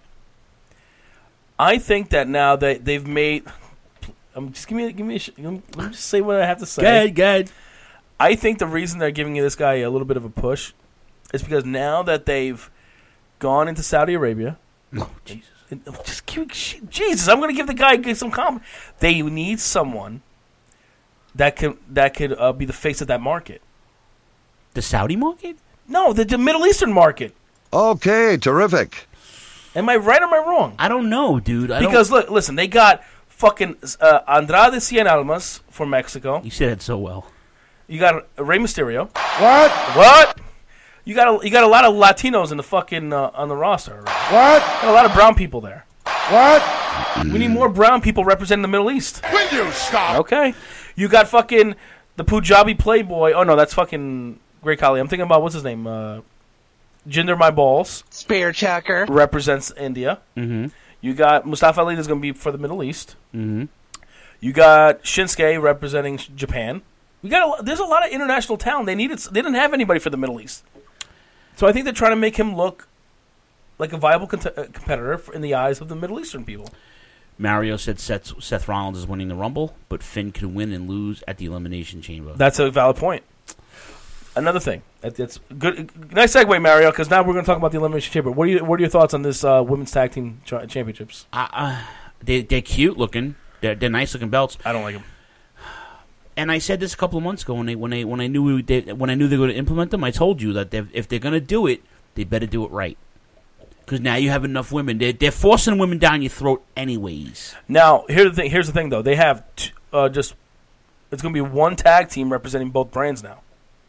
I think that now that they've made, um, just give me, give me, a sh- let me just say what I have to say. Good, good. I think the reason they're giving this guy a little bit of a push is because now that they've gone into Saudi Arabia. Oh, Jesus. And, and just give, Jesus, I'm going to give the guy some compliment. They need someone that can that could uh, be the face of that market. The Saudi market? No, the, the Middle Eastern market. Okay, terrific. Am I right or am I wrong? I don't know, dude. I because don't... look, listen, they got fucking uh, Andrade Cien Almas from Mexico. You said it so well. You got Rey Mysterio. What? What? You got a, you got a lot of Latinos in the fucking uh, on the roster. Right? What? Got a lot of brown people there. What? We need more brown people representing the Middle East. Will you stop? Okay. You got fucking the Punjabi Playboy. Oh no, that's fucking Great Khali. I'm thinking about what's his name. Uh, Jinder My Balls. Spear Chucker. Represents India. Mm-hmm. You got Mustafa Ali that's going to be for the Middle East. Mm-hmm. You got Shinsuke representing Japan. We got a, there's a lot of international talent. They needed. They didn't have anybody for the Middle East. So I think they're trying to make him look like a viable cont- uh, competitor in the eyes of the Middle Eastern people. Mario said Seth, Seth Rollins is winning the Rumble, but Finn can win and lose at the Elimination Chamber. That's a valid point. Another thing. That's good. Nice segue, Mario, because now we're going to talk about the Elimination Chamber. What are, you, what are your thoughts on this uh, Women's Tag Team ch- Championships? Uh, uh, they, they're cute looking. They're, they're nice looking belts. I don't like them. And I said this a couple of months ago when they when they when I knew we, they, when I knew they were going to implement them. I told you that if they're going to do it, they better do it right. Because now you have enough women. They're, they're forcing women down your throat anyways. Now here's the thing. Here's the thing, though. They have t- uh, just it's going to be one tag team representing both brands now.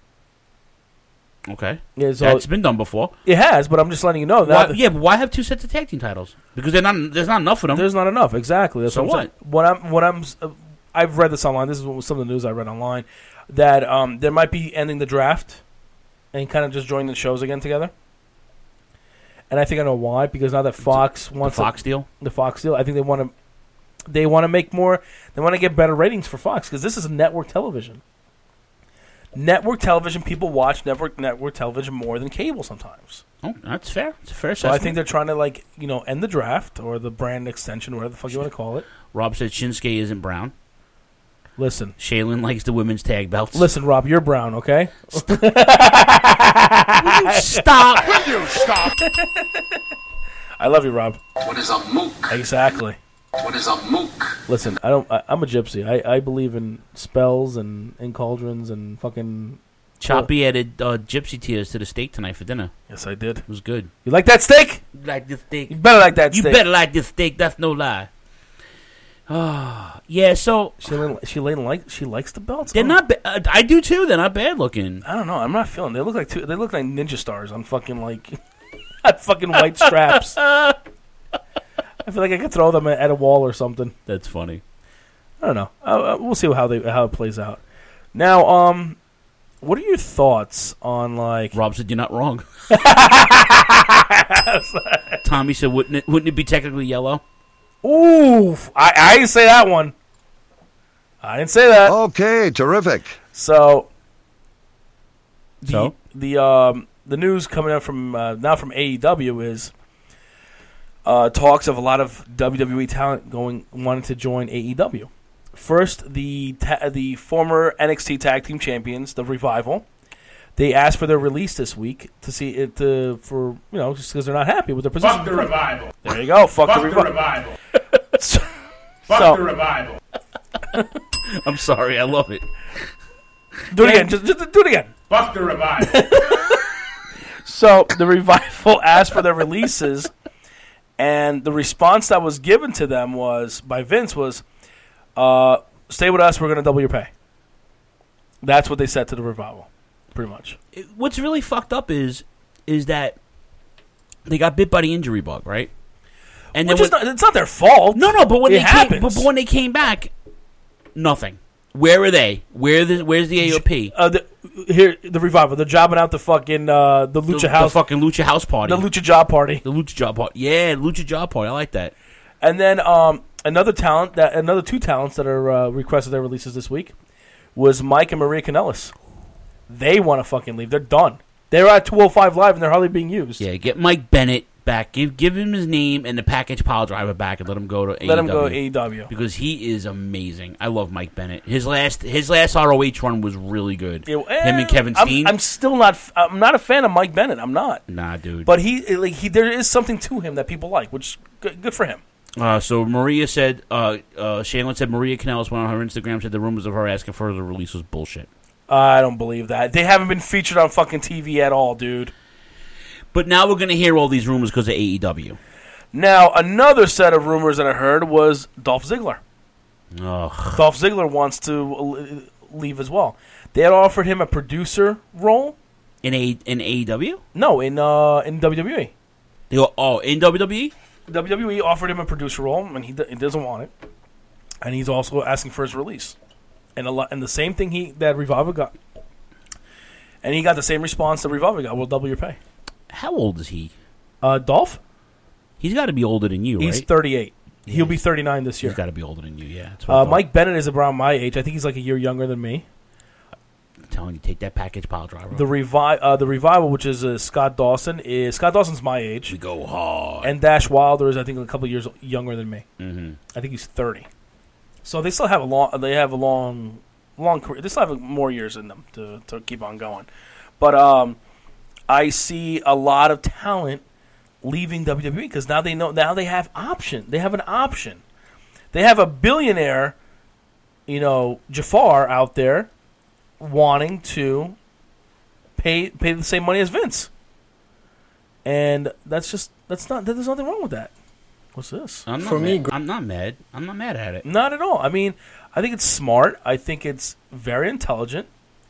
Okay, yeah, so that's been done before. It has, but I'm just letting you know that. Why, yeah, but why have two sets of tag team titles? Because they're not. There's not enough of them. There's not enough. Exactly. That's so what I'm what? saying. What I'm. What I'm. Uh, I've read this online. This is what, some of the news I read online that um, there might be ending the draft and kind of just joining the shows again together. and I think I know why. Because now that Fox wants the Fox a, deal, the Fox deal, I think they want to they want to make more. They want to get better ratings for Fox because this is network television. Network television, people watch network network television more than cable sometimes. Oh, that's fair. It's a fair So assessment. I think they're trying to like you know end the draft or the brand extension, whatever the fuck you want to call it. Rob said Shinsuke isn't brown. Listen, Shaylin likes the women's tag belts. Listen, Rob, you're brown, okay? Will you stop? Will you stop? I love you, Rob. What is a mook? Exactly. What is a mook? Listen, I don't. I, I'm a gypsy. I, I believe in spells and, and cauldrons and fucking. Choppy added uh, gypsy tears to the steak tonight for dinner. Yes, I did. It was good. You like that steak? You like this steak? You better like that you steak. You better like this steak. That's no lie. Oh, yeah, so she she like she likes the belts. They're huh? not. Ba- uh, I do too. They're not bad looking. I don't know. I'm not feeling. They look like two, they look like ninja stars on fucking like on fucking white straps. I feel like I could throw them at a wall or something. That's funny. I don't know. Uh, we'll see how they how it plays out. Now, um, what are your thoughts on like? Rob said you're not wrong. Tommy said, "Wouldn't it? Wouldn't it be technically yellow?" Ooh, I, I didn't say that one. I didn't say that. Okay, terrific. So, the, so? the um the news coming out from uh, now from A E W is uh, talks of a lot of W W E talent going wanting to join A E W. First, the ta- the former N X T Tag Team Champions, the Revival, they asked for their release this week to see it uh, for you know just because they're not happy with their position. Fuck the Revival. There you go. Fuck, Fuck the, the revi- Revival. so, Fuck so, the Revival. I'm sorry. I love it. Do it again. Just, just do it again. Fuck the Revival. So the Revival asked for their releases, and the response that was given to them was by Vince was, uh, "Stay with us. We're going to double your pay." That's what they said to the Revival, pretty much. What's really fucked up is is that they got bit by the injury bug, right? And Which then is not, it's not their fault. No, no, but when It they came, happens. but, but when they came back, nothing. Where are they? Where the where's the A O P? Uh, the, here, the Revival. They're jobbing out the fucking uh, the Lucha the, House, the fucking Lucha House party, the Lucha Job Party, the Lucha Job party. Yeah, Lucha Job party. I like that. And then um, another talent that another two talents that are uh, requested their releases this week was Mike and Maria Kanellis. They want to fucking leave. They're done. They're at two oh five Live and they're hardly being used. Yeah, get Mike Bennett back. Give give him his name and the package pile driver back, and let him go to A E W. Let him go to A E W because he is amazing. I love Mike Bennett. His last his last R O H run was really good. Yeah, eh, him and Kevin Steen. I'm, I'm still not. f- I'm not a fan of Mike Bennett. I'm not. Nah, dude. But he like he. There is something to him that people like, which good, good for him. Uh, so Maria said, uh, uh, Shaylin said Maria Kanellis went on her Instagram, said the rumors of her asking for the release was bullshit. I don't believe that. They haven't been featured on fucking T V at all, dude. But now we're going to hear all these rumors because of A E W. Now, another set of rumors that I heard was Dolph Ziggler. Ugh. Dolph Ziggler wants to leave as well. They had offered him a producer role. In A in A E W? No, in uh, in W W E. They go, oh, in W W E? W W E offered him a producer role, and he, he doesn't want it. And he's also asking for his release. And a lot, and the same thing he that Revival got. And he got the same response that Revival got. We'll double your pay. How old is he? Uh, Dolph? He's got to be older than you, He's right? thirty-eight. Yeah. He'll be thirty-nine this year. He's got to be older than you, yeah. That's what I Uh, thought. Mike Bennett is around my age. I think he's like a year younger than me. I'm telling you, take that package pile driver. The revi- uh, the Revival, which is uh, Scott Dawson, is Scott Dawson's my age. We go hard. And Dash Wilder is, I think, a couple years younger than me. Mm-hmm. I think he's thirty. So they still have a long. They have a long, long career. They still have more years in them to to keep on going. But um, I see a lot of talent leaving W W E because now they know. Now they have option. They have an option. They have a billionaire, you know, Jafar out there, wanting to pay pay the same money as Vince. And that's just that's not. There's nothing wrong with that. What's this? I'm not For mad. me, I'm not mad. I'm not mad at it. Not at all. I mean, I think it's smart. I think it's very intelligent.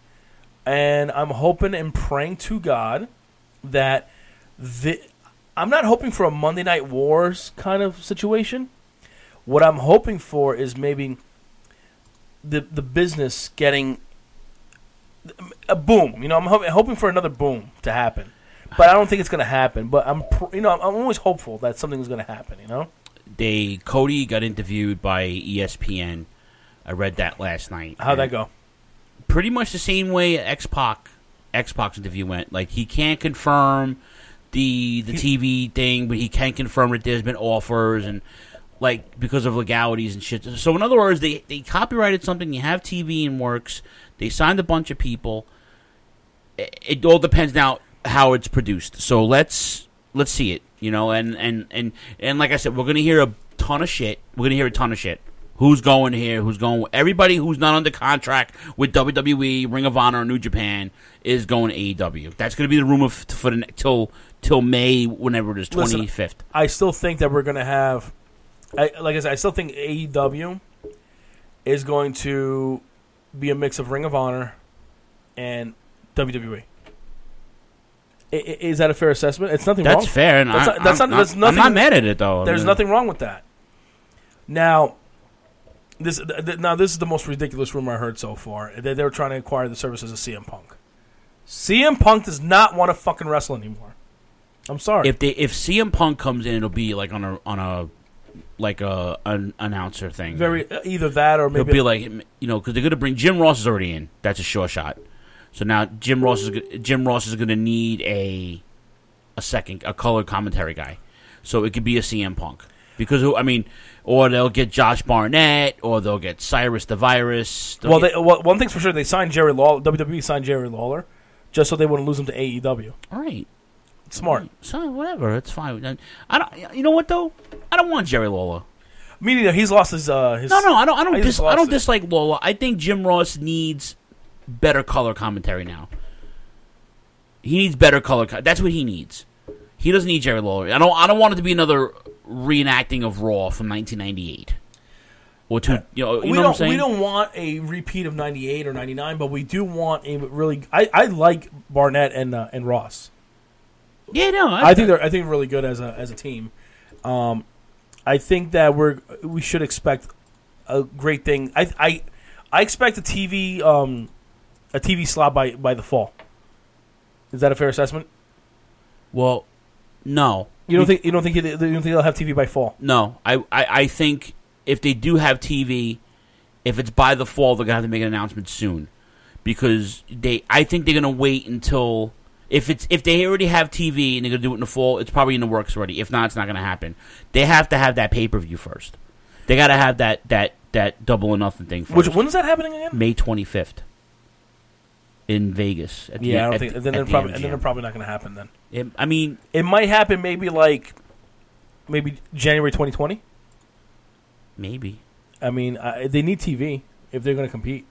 And I'm hoping and praying to God that the I'm not hoping for a Monday Night Wars kind of situation. What I'm hoping for is maybe the the business getting a boom. You know, I'm ho- hoping for another boom to happen. but I don't think it's going to happen. But I'm, pr- you know, I'm always hopeful that something's going to happen. You know, they Cody got interviewed by E S P N. I read that last night. How'd that go? Pretty much the same way X-Pac, X-Pac's interview went. Like, he can't confirm the the T V thing, but he can confirm that there's been offers and, like, because of legalities and shit. So, in other words, they, they copyrighted something. You have T V in works. They signed a bunch of people. It, it all depends now how it's produced. So, let's let's see it, you know. And, and, and, and like I said, we're going to hear a ton of shit. We're going to hear a ton of shit. Who's going here? Who's going? Everybody who's not under contract with W W E, Ring of Honor, or New Japan is going to A E W. That's going to be the rumor f- for the till till May, whenever it is, twenty-fifth. I still think that we're going to have, I, like I said, I still think A E W is going to be a mix of Ring of Honor and W W E. I, I, is that a fair assessment? It's nothing that's wrong. That's fair. And that's I, not, that's I'm, not, that's I'm, nothing, I'm not mad at it, though. There's I mean, nothing wrong with that. Now. This th- now this is the most ridiculous rumor I heard so far. They they were trying to acquire the services of C M Punk. C M Punk does not want to fucking wrestle anymore. I'm sorry. If they if C M Punk comes in, it'll be like on a on a like a an announcer thing. Very uh, either that or maybe it'll be like, you know, because they're going to bring Jim Ross is already in. That's a sure shot. So now Jim Ross is Jim Ross is going to need a a second a color commentary guy. So it could be a C M Punk because I mean. Or they'll get Josh Barnett, or they'll get Cyrus the Virus. They'll well, get... they, well, one thing's for sure, they signed Jerry Lawler. W W E signed Jerry Lawler just so they wouldn't lose him to A E W. All right, smart. All right. So whatever, it's fine. I don't. You know what though? I don't want Jerry Lawler. Me neither. He's lost his. Uh, his no, no, I don't. I don't. I Dis, I don't dislike Lawler. I think Jim Ross needs better color commentary now. He needs better color. Co- that's what he needs. He doesn't need Jerry Lawler. I don't. I don't want it to be another reenacting of Raw from nineteen ninety-eight. Or to, you know, you we know don't. what I'm saying? We don't want a repeat of ninety-eight or ninety-nine, but we do want a really. I, I like Barnett and uh, and Ross. Yeah, no, I, I think they're. I think they're really good as a as a team. Um, I think that we're we should expect a great thing. I I I expect a T V um a T V slot by by the fall. Is that a fair assessment? Well, no. You don't think you don't think you don't think they'll have T V by fall? No, I, I, I think if they do have T V, if it's by the fall, they're gonna have to make an announcement soon, because they. I think they're gonna wait until if it's if they already have T V and they're gonna do it in the fall, it's probably in the works already. If not, it's not gonna happen. They have to have that pay per view first. They gotta have that that that double or nothing thing first. Which when is that happening again? May twenty-fifth in Vegas. At the, yeah, I don't at, think. the, Then they're the probably M G M. and then they're probably not gonna happen then. It, I mean, it might happen maybe like maybe January twenty twenty. Maybe. I mean, uh, they need T V if they're going to compete.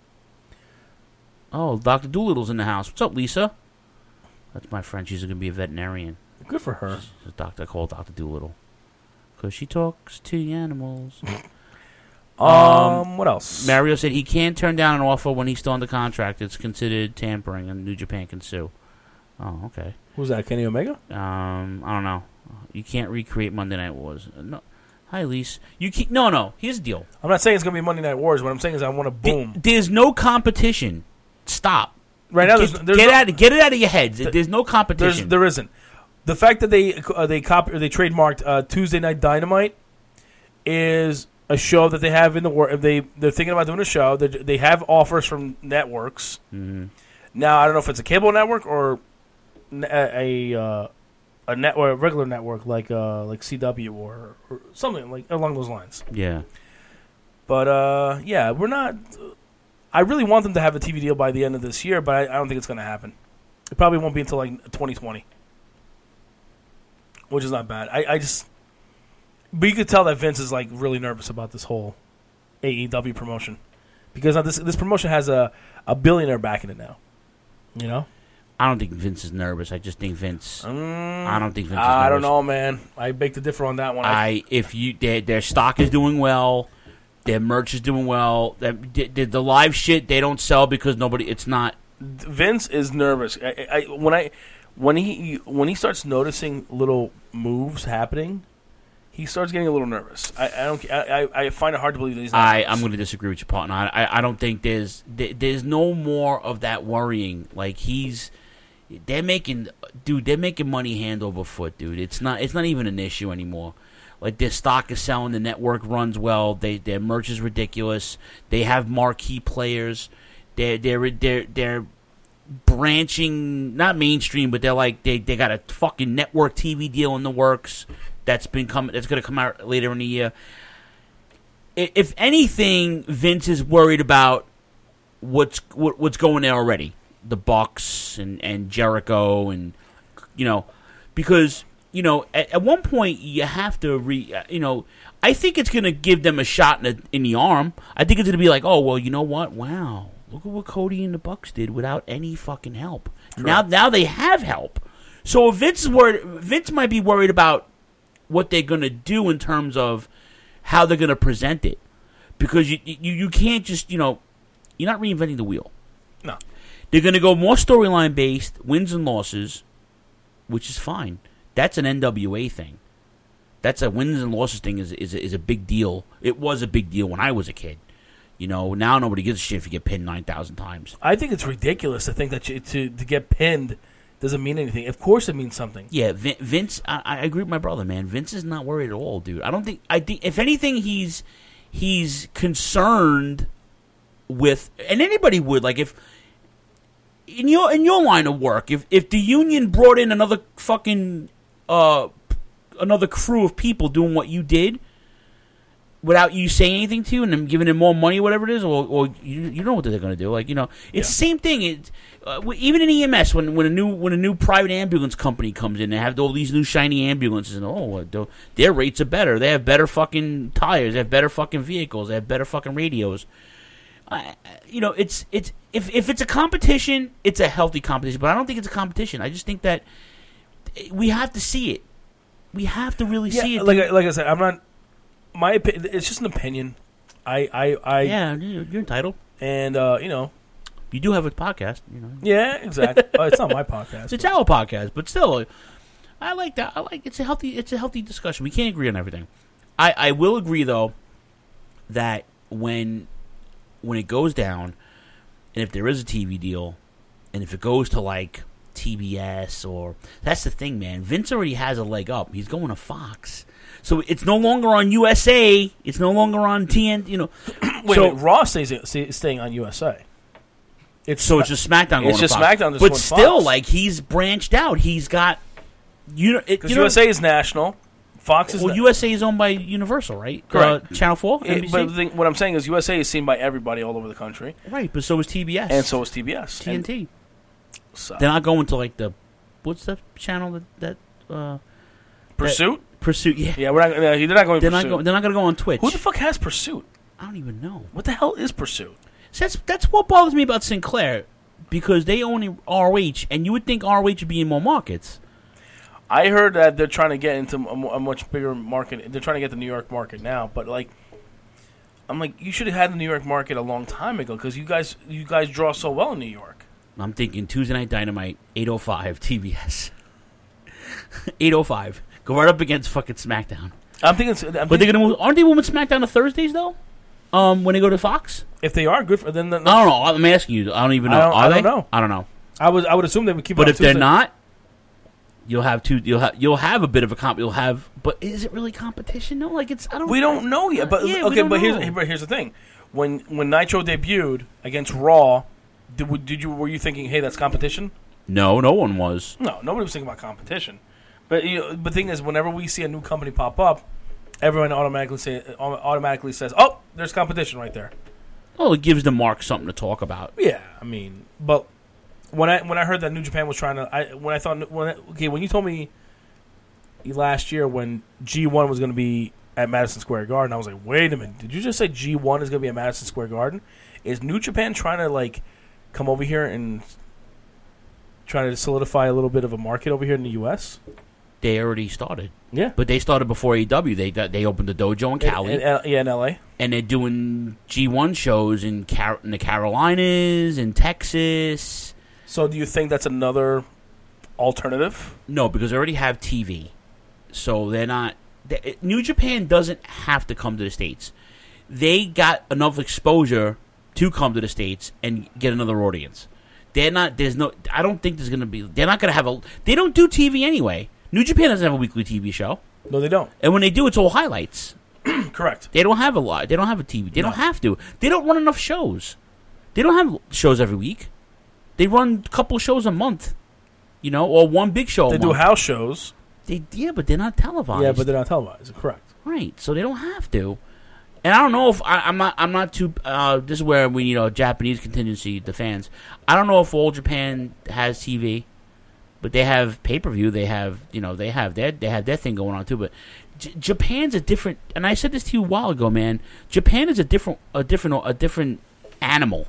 Oh, Doctor Doolittle's in the house. What's up, Lisa? That's my friend. She's going to be a veterinarian. Good for her. She's a doctor called Doctor Doolittle because she talks to the animals. um, um, what else? Mario said he can't turn down an offer when he's still under contract. It's considered tampering, and New Japan can sue. Oh, okay. Who's that? Kenny Omega? Um, I don't know. You can't recreate Monday Night Wars. No. Hi, Lise. You can't, no, no. Here's the deal. I'm not saying it's going to be Monday Night Wars. What I'm saying is I want to boom. Th- there's no competition. Stop. Right now, get, there's, there's get no, out. Get it out of your heads. Th- there's no competition. There isn't. The fact that they uh, they copy or they trademarked uh, Tuesday Night Dynamite is a show that they have in the work. They they're thinking about doing a show. They they have offers from networks. Mm-hmm. Now I don't know if it's a cable network or a. a uh, A network, a regular network like uh, like C W or, or something like along those lines. Yeah, but uh, yeah, we're not. I really want them to have a T V deal by the end of this year, but I, I don't think it's going to happen. It probably won't be until like twenty twenty, which is not bad. I, I just, but you could tell that Vince is like really nervous about this whole A E W promotion because now this this promotion has a a billionaire backing it now. You know. I don't think Vince is nervous. I just think Vince. Mm, I don't think Vince. Is I nervous. don't know, man. I beg to differ on that one. I if you their, their stock is doing well, their merch is doing well. The, the, the live shit they don't sell because nobody. It's not. Vince is nervous. I, I, when I when he when he starts noticing little moves happening, he starts getting a little nervous. I, I don't. I, I find it hard to believe that he's not I nervous. I'm going to disagree with your partner. I I, I don't think there's there, there's no more of that worrying. Like he's. they're making, dude, they're making money hand over foot, dude. It's not, it's not even an issue anymore. Like, their stock is selling, the network runs well, they their merch is ridiculous. They have marquee players. They're they're they're they're branching, not mainstream, but they're like they, they got a fucking network T V deal in the works that's been coming that's gonna come out later in the year. If anything, Vince is worried about what's what, what's going there already. The Bucks and, and Jericho and you know because. You know, at, at one point you have to re. You know, I think it's going to give them a shot in the, in the arm. I think it's going to be like, oh well, you know what? Wow, look at what Cody and the Bucks did without any fucking help. Correct. Now, now they have help. So if Vince is worried, Vince might be worried about what they're going to do in terms of how they're going to present it, because you, you you can't just you know, you're not reinventing the wheel. No, they're going to go more storyline based, wins and losses, which is fine. That's an N W A thing. That's a wins and losses thing is is is a big deal. It was a big deal when I was a kid. You know, now nobody gives a shit if you get pinned nine thousand times. I think it's ridiculous to think that you, to to get pinned doesn't mean anything. Of course, it means something. Yeah, Vin, Vince. I, I agree with my brother, man. Vince is not worried at all, dude. I don't think. I think if anything, he's he's concerned with, and anybody would like if. In your in your line of work, if if the union brought in another fucking uh another crew of people doing what you did without you saying anything to, and them giving them more money, whatever it is, or or you you know what they're going to do, like you know, it's yeah. the same thing. It uh, even in E M S when when a new when a new private ambulance company comes in, they have all these new shiny ambulances, and oh, their rates are better. They have better fucking tires. They have better fucking vehicles. They have better fucking radios. Uh, you know, it's it's if if it's a competition, it's a healthy competition. But I don't think it's a competition. I just think that we have to see it. We have to really yeah, see it. Like I, like I said, I'm not. My opi- it's just an opinion. I I, I yeah, you're entitled. And uh, you know, you do have a podcast. You know. Yeah, exactly. oh, it's not my podcast. It's but. our podcast, but still, I like that. I like it's a healthy. It's a healthy discussion. We can't agree on everything. I I will agree though that when. When it goes down, and if there is a T V deal, and if it goes to like T B S or that's the thing, man. Vince already has a leg up. He's going to Fox, so it's no longer on U S A. It's no longer on T N T. You know, wait, so, wait, Raw stays staying on U S A. It's so it's just SmackDown. Going it's just to Fox. SmackDown, but still, Fox. Like he's branched out. He's got you know because U S A is national. Fox is well. not. U S A is owned by Universal, right? Correct. Uh, Channel Four. It, but the thing, what I'm saying is, U S A is seen by everybody all over the country. Right, but so is T B S, and so is T B S, T N T. And so. They're not going to like the what's the channel that that uh, Pursuit. That, Pursuit, yeah, yeah. We're not. No, they're not going. They're Pursuit. not. Go, they're not going to go on Twitch. Who the fuck has Pursuit? I don't even know. What the hell is Pursuit? So that's that's what bothers me about Sinclair, because they own R O H, and you would think R O H would be in more markets. I heard that they're trying to get into a, a much bigger market. They're trying to get the New York market now, but like, I'm like, you should have had the New York market a long time ago because you guys, you guys draw so well in New York. I'm thinking Tuesday Night Dynamite, eight oh five T B S, eight oh five. Go right up against fucking SmackDown. I'm thinking, I'm but thinking, they're gonna move. Aren't they moving SmackDown to Thursdays though? Um, when they go to Fox. If they are good for then, then I don't know. I'm asking you. I don't even know. I don't, are I they? don't know. I don't know. I would I would assume they would keep. But it if on Tuesday. they're not, you'll have two. You'll have you'll have a bit of a comp. You'll have. But is it really competition? No. Like it's. I don't. We don't know yet. But yeah, okay. But know. here's but here's the thing. When when Nitro debuted against Raw, did did you were you thinking, hey, that's competition? No, no one was. No, nobody was thinking about competition. But you know, but the thing is, whenever we see a new company pop up, everyone automatically say automatically says, "Oh, there's competition right there." Well, it gives the mark something to talk about. Yeah, I mean, but when I when I heard that New Japan was trying to, I when I thought when I, okay, when you told me last year when G one was going to be at Madison Square Garden, I was like, wait a minute, did you just say G one is going to be at Madison Square Garden? Is New Japan trying to like come over here and try to solidify a little bit of a market over here in the U S? They already started. Yeah. But they started before A E W. They they opened the dojo in Cali. In, in, yeah, in L A. And they're doing G one shows in, Car- in the Carolinas, in Texas. So do you think that's another alternative? No, because they already have T V. So they're not... They, New Japan doesn't have to come to the States. They got enough exposure to come to the States and get another audience. They're not. There's no. I don't think there's going to be. They're not going to have a. They don't do T V anyway. New Japan doesn't have a weekly T V show. No, they don't. And when they do, it's all highlights. Correct. They don't have a lot. They don't have a T V. They No. don't have to. They don't run enough shows. They don't have shows every week. They run a couple shows a month. You know, or one big show. They a do month. house shows. They yeah, but they're not televised. Yeah, but they're not televised. Correct. Right, so they don't have to. And I don't know if I, I'm not. I'm not too. Uh, this is where we need a Japanese contingency. The fans. I don't know if All Japan has T V, but they have pay per view. They have you know they have their they have their thing going on too. But J- Japan's a different. And I said this to you a while ago, man. Japan is a different a different a different animal.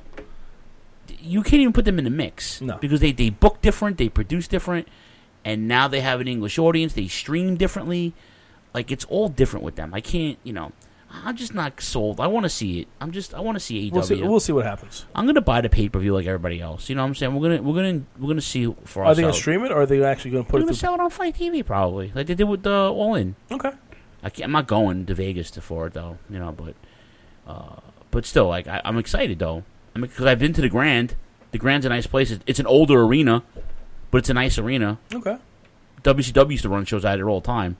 You can't even put them in the mix No. because they they book different, they produce different, and now they have an English audience. They stream differently. Like, it's all different with them. I can't, you know, I'm just not sold. I want to see it. I'm just, I want to see A E W. We'll see, we'll see what happens. I'm gonna buy the pay per view like everybody else. You know what I'm saying? We're gonna, we're gonna, we're gonna see for Are ourselves. they going to stream it, or are they actually going to put They're it gonna through? sell it on Fight T V probably, like they did with the All In. Okay. I can't, I'm not going to Vegas to for it though. You know, but, uh, but still, like I, I'm excited though. I mean, because I've been to the Grand. The Grand's a nice place. It's, it's an older arena, but it's a nice arena. Okay. W C W used to run shows out there all the time.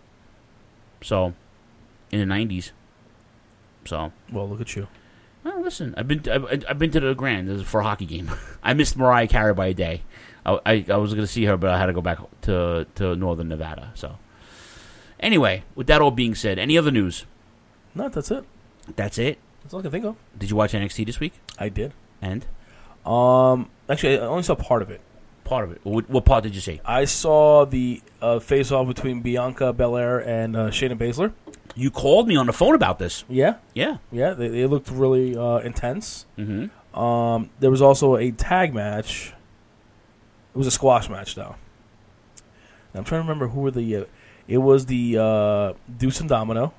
So, in the nineties. So. Well, look at you. Well, listen, I've been I've, I've been to the Grand. This is for a hockey game. I missed Mariah Carey by a day. I, I, I was going to see her, but I had to go back to to Northern Nevada. So, anyway, with that all being said, any other news? No, that's it. That's it. That's all I can think of. Did you watch N X T this week? I did. And? Um, actually, I only saw part of it. Part of it. What, what part did you see? I saw the uh, face-off between Bianca Belair and uh, Shayna Baszler. You called me on the phone about this. Yeah, yeah, yeah. They, they looked really uh, intense. Mm-hmm. Um, there was also a tag match. It was a squash match, though. And I'm trying to remember who were the. Uh, it was the uh, Deuce and Domino.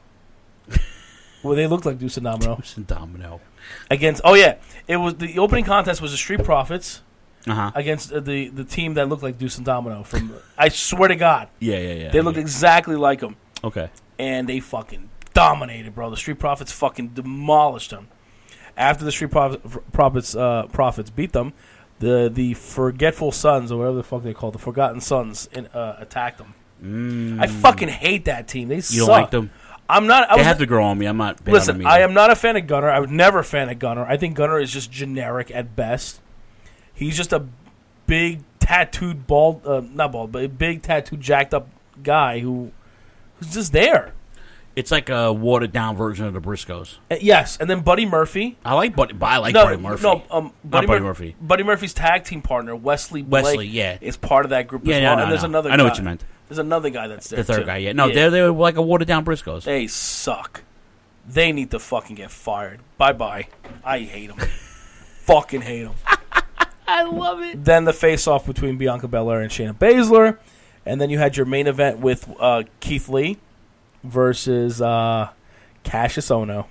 Well, they looked like Deuce and Domino. Deuce and Domino. Against, oh yeah, it was the opening contest was the Street Profits uh-huh. against uh, the the team that looked like Deuce and Domino. From I swear to God, yeah, yeah, yeah. They looked yeah. exactly like them. Okay, and they fucking dominated, bro. The Street Profits fucking demolished them. After the Street Prof- Profits uh, Profits beat them, the the Forgetful Sons or whatever the fuck they call it, the Forgotten Sons, in, uh, attacked them. Mm. I fucking hate that team. They you suck. don't like them? I'm not. I they was, have to grow on me. I'm not. Listen, I am not a fan of Gunner. I was never a fan of Gunner. I think Gunner is just generic at best. He's just a big tattooed bald, uh, not bald, but a big tattooed jacked up guy who who's just there. It's like a watered down version of the Briscoes. Uh, yes, and then Buddy Murphy. I like Buddy. I like no, Buddy Murphy. No, um, Buddy, not Buddy Mur- Murphy. Buddy Murphy's tag team partner, Wesley Blake, Wesley, yeah, is part of that group yeah, as yeah, well. no, and there's no. another. I know guy. what you meant. There's another guy that's there. The third too. guy, yeah. No, yeah. they're they're like a watered down Briscoes. They suck. They need to fucking get fired. Bye bye. I hate them. Fucking hate them. I love it. Then the face-off between Bianca Belair and Shayna Baszler, and then you had your main event with uh, Keith Lee versus uh, Cassius Ohno.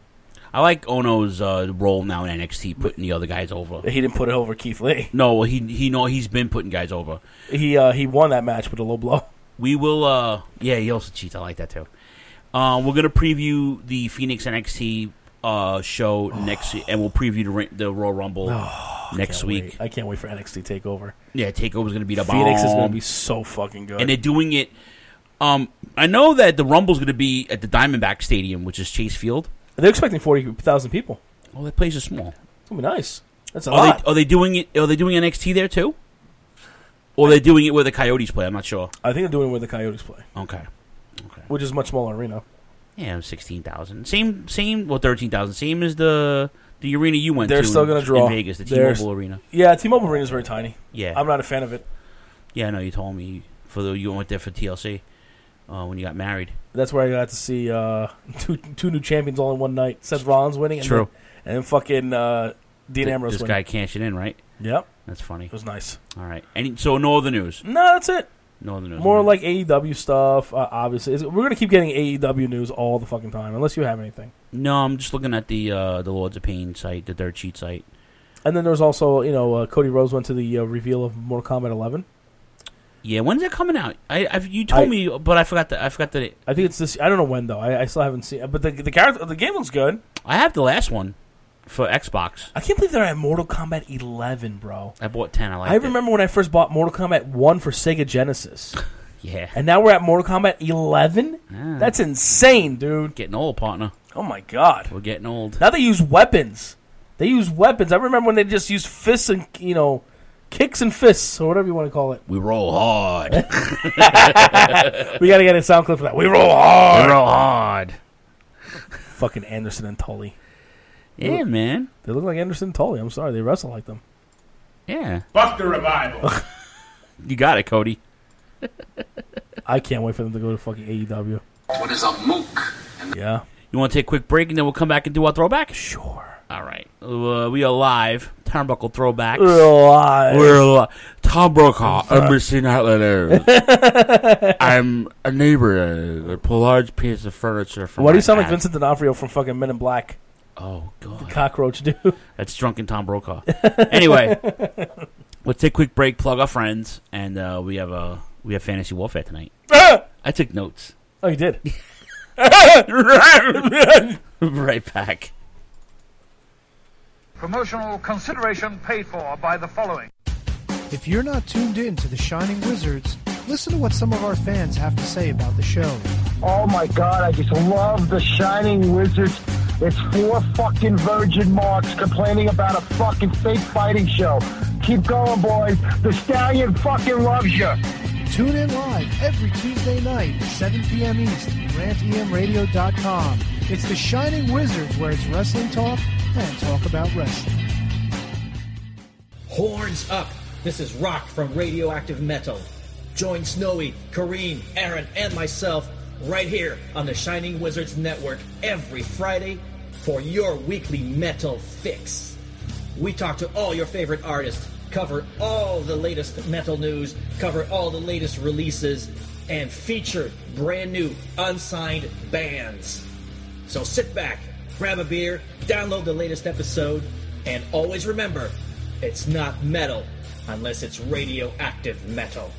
I like Ono's uh, role now in N X T, putting the other guys over. He didn't put it over Keith Lee. No, well, he he know he's been putting guys over. He uh, he won that match with a low blow. We will. Uh, yeah, he also cheats. I like that too. Uh, we're gonna preview the Phoenix N X T uh, show next week, and we'll preview the the Royal Rumble oh, next week. Wait. I can't wait for N X T Takeover. Yeah, Takeover's gonna be the Phoenix bomb. is gonna be so fucking good, and they're doing it. Um, I know that the Rumble's gonna be at the Diamondback Stadium, which is Chase Field. They're expecting forty thousand people. Well, that place is small. It's gonna be nice. That's a are lot. They, are they doing it? Are they doing N X T there too? Or are they doing it where the Coyotes play? I'm not sure. I think they're doing it where the Coyotes play. Okay. Okay. Which is a much smaller arena. Yeah, sixteen thousand. Same, same. Well, thirteen thousand. Same as the the arena you went they're to. They're still in, going to draw in Vegas, the There's, T-Mobile Arena. Yeah, T-Mobile Arena is very tiny. Yeah, I'm not a fan of it. Yeah, I know you told me for the you went there for T L C uh, when you got married. That's where I got to see uh, two two new champions all in one night. Seth Rollins winning, and True, then, and then fucking uh, Dean Th- Ambrose This winning. guy cashing in, right? Yep, that's funny. It was nice. All right, any so no other news? No, that's it. No other news. More like A E W stuff. Uh, obviously, it's, we're gonna keep getting A E W news all the fucking time, unless you have anything. No, I'm just looking at the uh, the Lords of Pain site, the Dirt Sheet site. And then there's also, you know, uh, Cody Rhodes went to the uh, reveal of Mortal Kombat eleven. Yeah, when's it coming out? I I've, you told I, me, but I forgot that. I forgot that. It, I think it's this. I don't know when though. I, I still haven't seen. But the the character, the game looks good. I have the last one. for Xbox. I can't believe they're at Mortal Kombat eleven, bro. I bought ten. I like. I remember when I first bought Mortal Kombat one for Sega Genesis. Yeah. And now we're at Mortal Kombat eleven? Yeah. That's insane, dude. Getting old, partner. Oh, my God. We're getting old. Now they use weapons. They use weapons. I remember when they just used fists and, you know, kicks and fists, or whatever you want to call it. We roll hard. We got to get a sound clip for that. We roll hard. We roll hard. Fucking Anderson and Tully. Yeah, they look, man. They look like Anderson and Tully. I'm sorry. They wrestle like them. Yeah. Fuck the revival. You got it, Cody. I can't wait for them to go to fucking A E W. What is a mook? Yeah. You want to take a quick break and then we'll come back and do our throwback? Sure. All right. Uh, we are live. Turnbuckle Throwbacks. We're live. We're live. Tom Brokaw, Embassy Nightlight Airs. I'm a neighbor. I pull a large piece of furniture from Why do my you sound like pad. Vincent D'Onofrio from fucking Men in Black? Oh, God. The cockroach dude. That's drunken Tom Brokaw. Anyway, let's take a quick break, plug our friends, and uh, we have a we have Fantasy Warfare tonight. I took notes. Oh, you did? Right back. Promotional consideration paid for by the following. If you're not tuned in to the Shining Wizards, listen to what some of our fans have to say about the show. Oh my God, I just love the Shining Wizards. It's four fucking virgin marks complaining about a fucking fake fighting show. Keep going, boys. The Stallion fucking loves you. Tune in live every Tuesday night, seven p.m. East, rant e m radio dot com. It's the Shining Wizards, where it's wrestling talk and talk about wrestling. Horns up! This is Rock from Radioactive Metal. Join Snowy, Kareem, Aaron, and myself right here on the Shining Wizards Network every Friday for your weekly metal fix. We talk to all your favorite artists, cover all the latest metal news, cover all the latest releases, and feature brand new unsigned bands. So sit back, grab a beer, download the latest episode, and always remember, it's not metal unless it's radioactive metal.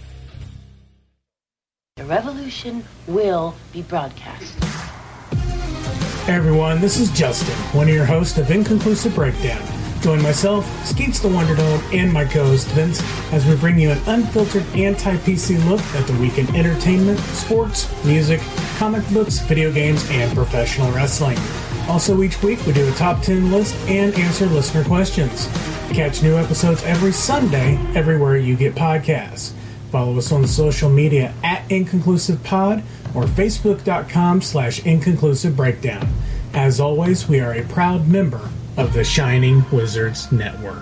The revolution will be broadcast. Hey everyone, this is Justin, one of your hosts of Inconclusive Breakdown. Join myself, Skeets the Wonder Dome, and my co-host Vince as we bring you an unfiltered anti-P C look at the week in entertainment, sports, music, comic books, video games, and professional wrestling. Also, each week we do a top ten list and answer listener questions. Catch new episodes every Sunday everywhere you get podcasts. Follow us on the social media at InconclusivePod or Facebook.com slash Inconclusive Breakdown. As always, we are a proud member of the Shining Wizards Network.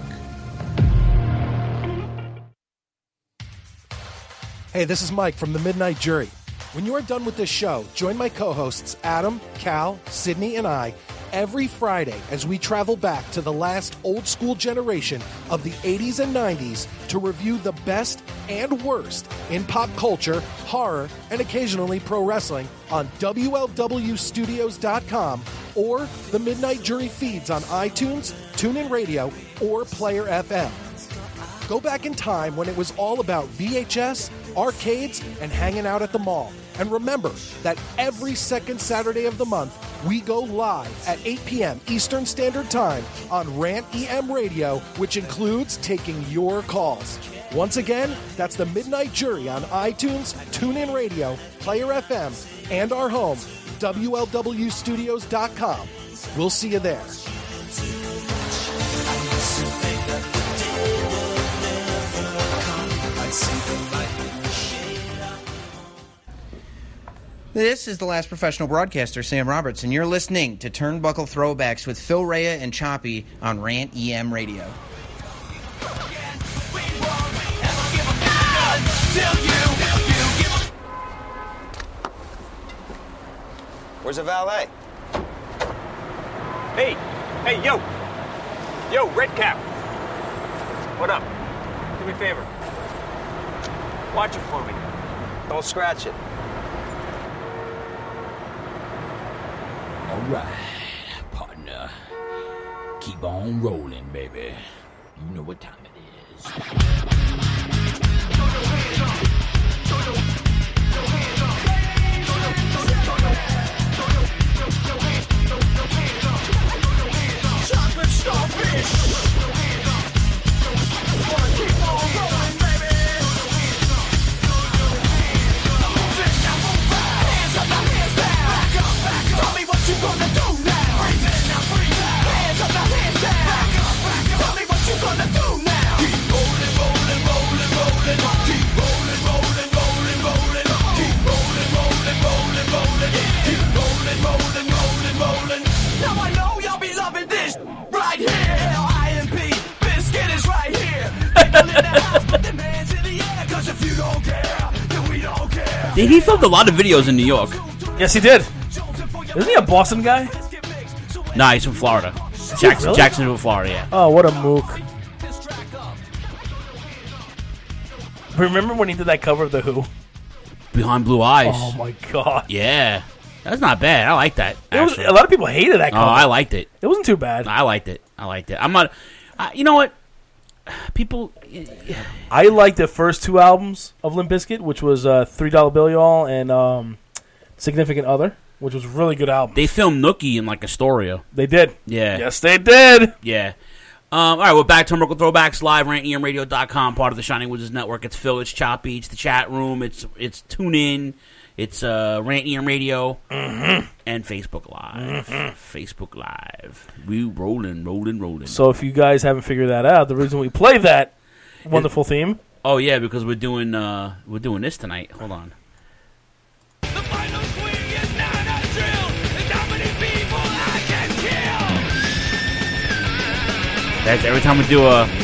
Hey, this is Mike from the Midnight Jury. When you are done with this show, join my co-hosts Adam, Cal, Sydney, and I every Friday as we travel back to the last old school generation of the eighties and nineties to review the best and worst in pop culture, horror, and occasionally pro wrestling on W L W Studios dot com or the Midnight Jury feeds on iTunes, TuneIn Radio, or Player F M. Go back in time when it was all about V H S, arcades, and hanging out at the mall. And remember that every second Saturday of the month, we go live at eight p.m. Eastern Standard Time on Rant E M Radio, which includes taking your calls. Once again, that's the Midnight Jury on iTunes, TuneIn Radio, Player F M, and our home, W L W Studios dot com. We'll see you there. This is the last professional broadcaster, Sam Roberts, and you're listening to Turnbuckle Throwbacks with Phil Rea and Choppy on Rant E M Radio. Where's the valet? Hey, hey, yo, yo, Red Cap. What up? Do me a favor. Watch it for me. Don't scratch it. All right, partner. Keep on rolling, baby. You know what time it is. Chocolate He filmed a lot of videos in New York. Yes, he did. Isn't he a Boston guy? Nah, he's from Florida. Jackson, really? Jacksonville, Florida, yeah. Oh, what a mook. Remember when he did that cover of The Who? Behind Blue Eyes. Oh, my God. Yeah. That's not bad. I like that. It was, a lot of people hated that cover. Oh, I liked it. It wasn't too bad. I liked it. I liked it. I'm not... Uh, you know what? People... I liked the first two albums of Limp Bizkit, which was uh, three dollar Bill Y'all and um, Significant Other, which was a really good album. They filmed Nookie in, like, Astoria. They did. Yeah. Yes, they did. Yeah. Um, all right, we're back to Turnbuckle Throwbacks live, rant e m radio dot com, part of the Shining Wizards Network. It's Phil, it's Choppy, it's the chat room, it's it's Tune In, it's uh, Rant E M Radio, mm-hmm. and Facebook Live. Mm-hmm. Facebook Live. We rolling, rolling, rolling. So if you guys haven't figured that out, the reason we play that wonderful it, theme. Oh yeah, because we're doing uh, we're doing this tonight. Hold on. That's every time we do a, a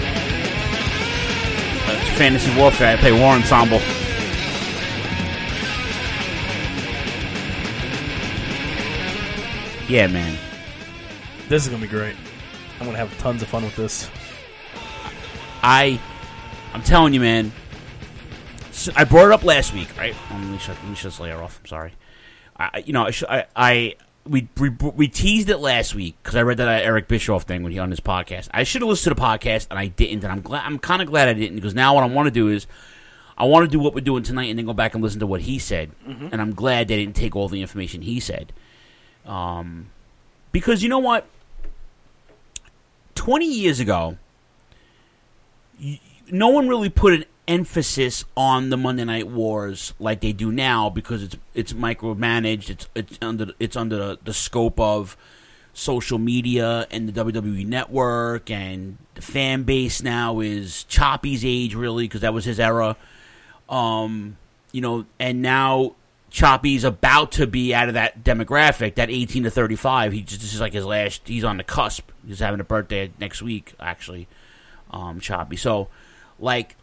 fantasy warfare, I play War Ensemble. Yeah, man. This is gonna be great. I'm gonna have tons of fun with this. I, I'm telling you, man. So I brought it up last week, right? Let me shut, let me shut this layer off. I'm sorry. I, you know, I, I, I we, we we teased it last week because I read that Eric Bischoff thing when he on his podcast. I should have listened to the podcast and I didn't, and I'm glad. I'm kind of glad I didn't because now what I want to do is I want to do what we're doing tonight and then go back and listen to what he said. Mm-hmm. And I'm glad they didn't take all the information he said, um, because you know what? Twenty years ago, you, no one really put an emphasis on the Monday Night Wars like they do now because it's it's micromanaged. It's it's under it's under the, the scope of social media and the W W E Network, and the fan base now is Choppy's age really because that was his era. Um, you know, and now Choppy's about to be out of that demographic, that eighteen to thirty-five. He just this is like his last. He's on the cusp. He's having a birthday next week, actually. Um, Choppy. So, like.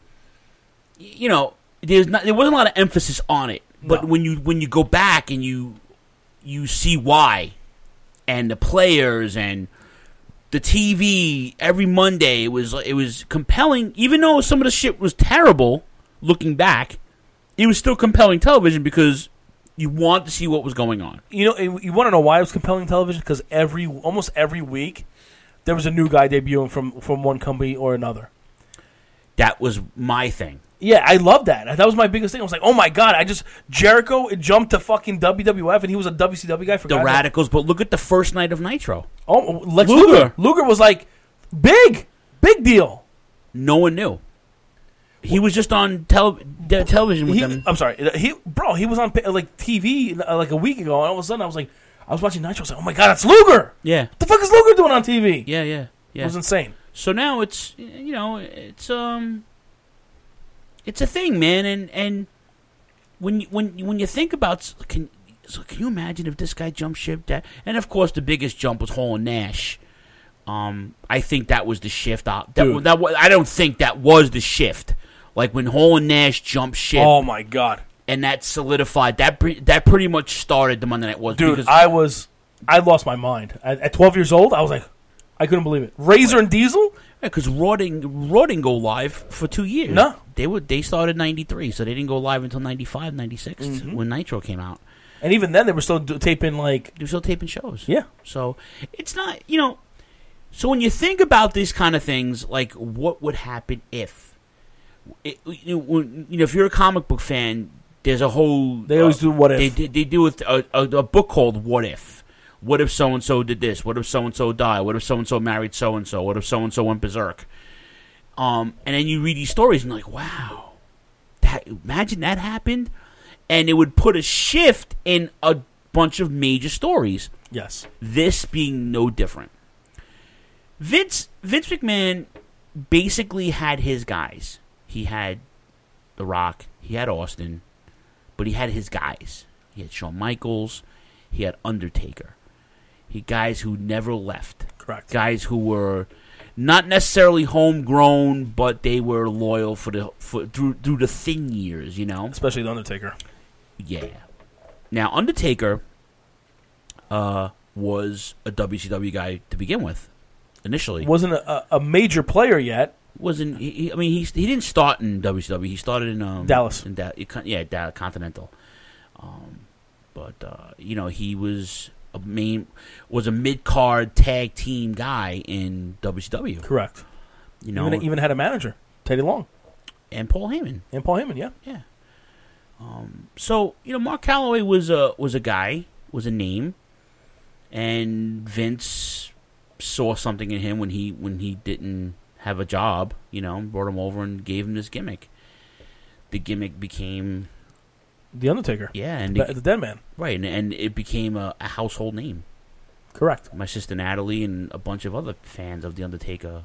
You know, there's not there wasn't a lot of emphasis on it, but No. when you when you go back and you you see why, and the players and the T V every Monday, it was it was compelling. Even though some of the shit was terrible, looking back, it was still compelling television because you want to see what was going on. You know, you want to know why it was compelling television? Because every almost every week there was a new guy debuting from from one company or another. That was my thing. Yeah, I love that. That was my biggest thing. I was like, oh my God, I just, Jericho it jumped to fucking W W F and he was a W C W guy for The God Radicals, but look at the first night of Nitro. Oh, Lex Luger. Luger. Luger was like, big, big deal. No one knew. He was just on tele- de- television with He, them. I'm sorry. He, bro, he was on like T V uh, like a week ago and all of a sudden I was like, I was watching Nitro, I was like, oh my God, that's Luger. Yeah. What the fuck is Luger doing on T V? Yeah, yeah, yeah. It was insane. So now it's, you know, it's, um... It's a thing, man, and and when you, when when you think about can so can you imagine if this guy jumped ship? That and of course the biggest jump was Hall and Nash. Um, I think that was the shift. Uh, that, Dude. that was, I don't think that was the shift. Like when Hall and Nash jumped ship. Oh my God! And that solidified that. Pre- that pretty much started the Monday Night Wars. Dude, because I was, I lost my mind at, at twelve years old. I was like, I couldn't believe it. Razor and Diesel. because Raw didn't, Raw didn't go live for two years. No. They were they started ninety-three, so they didn't go live until ninety-five, ninety-six Mhm. when Nitro came out. And even then, they were still do- taping, like... They were still taping shows. Yeah. So, it's not, you know... So when you think about these kind of things, like, what would happen if... It, you, know, when, you know, if you're a comic book fan, there's a whole... They always do What If. They, they, they do a, a, a book called What If. What if so-and-so did this? What if so-and-so died? What if so-and-so married so-and-so? What if so-and-so went berserk? Um, and then you read these stories and you're like, wow. That, imagine that happened? And it would put a shift in a bunch of major stories. Yes. This being no different. Vince Vince McMahon basically had his guys. He had The Rock. He had Austin. But he had his guys. He had Shawn Michaels. He had Undertaker. He had guys who never left. Correct. Guys who were not necessarily homegrown, but they were loyal for the for through through the thin years, you know. Especially The Undertaker. Yeah. Now, Undertaker uh, was a W C W guy to begin with, initially. Wasn't a, a major player yet. Wasn't he, he? I mean, he he didn't start in W C W. He started in um, Dallas. In da- yeah, da- Continental. Um, but uh, you know, he was a main was a mid card tag team guy in W C W. Correct. You know, even, even had a manager, Teddy Long, and Paul Heyman, and Paul Heyman. Yeah, yeah. Um, so you know, Mark Calloway was a was a guy, was a name, and Vince saw something in him when he when he didn't have a job. You know, brought him over and gave him this gimmick. The gimmick became The Undertaker. Yeah, and the, the Dead Man. Right, and, and it became a, a household name. Correct. My sister Natalie and a bunch of other fans of The Undertaker.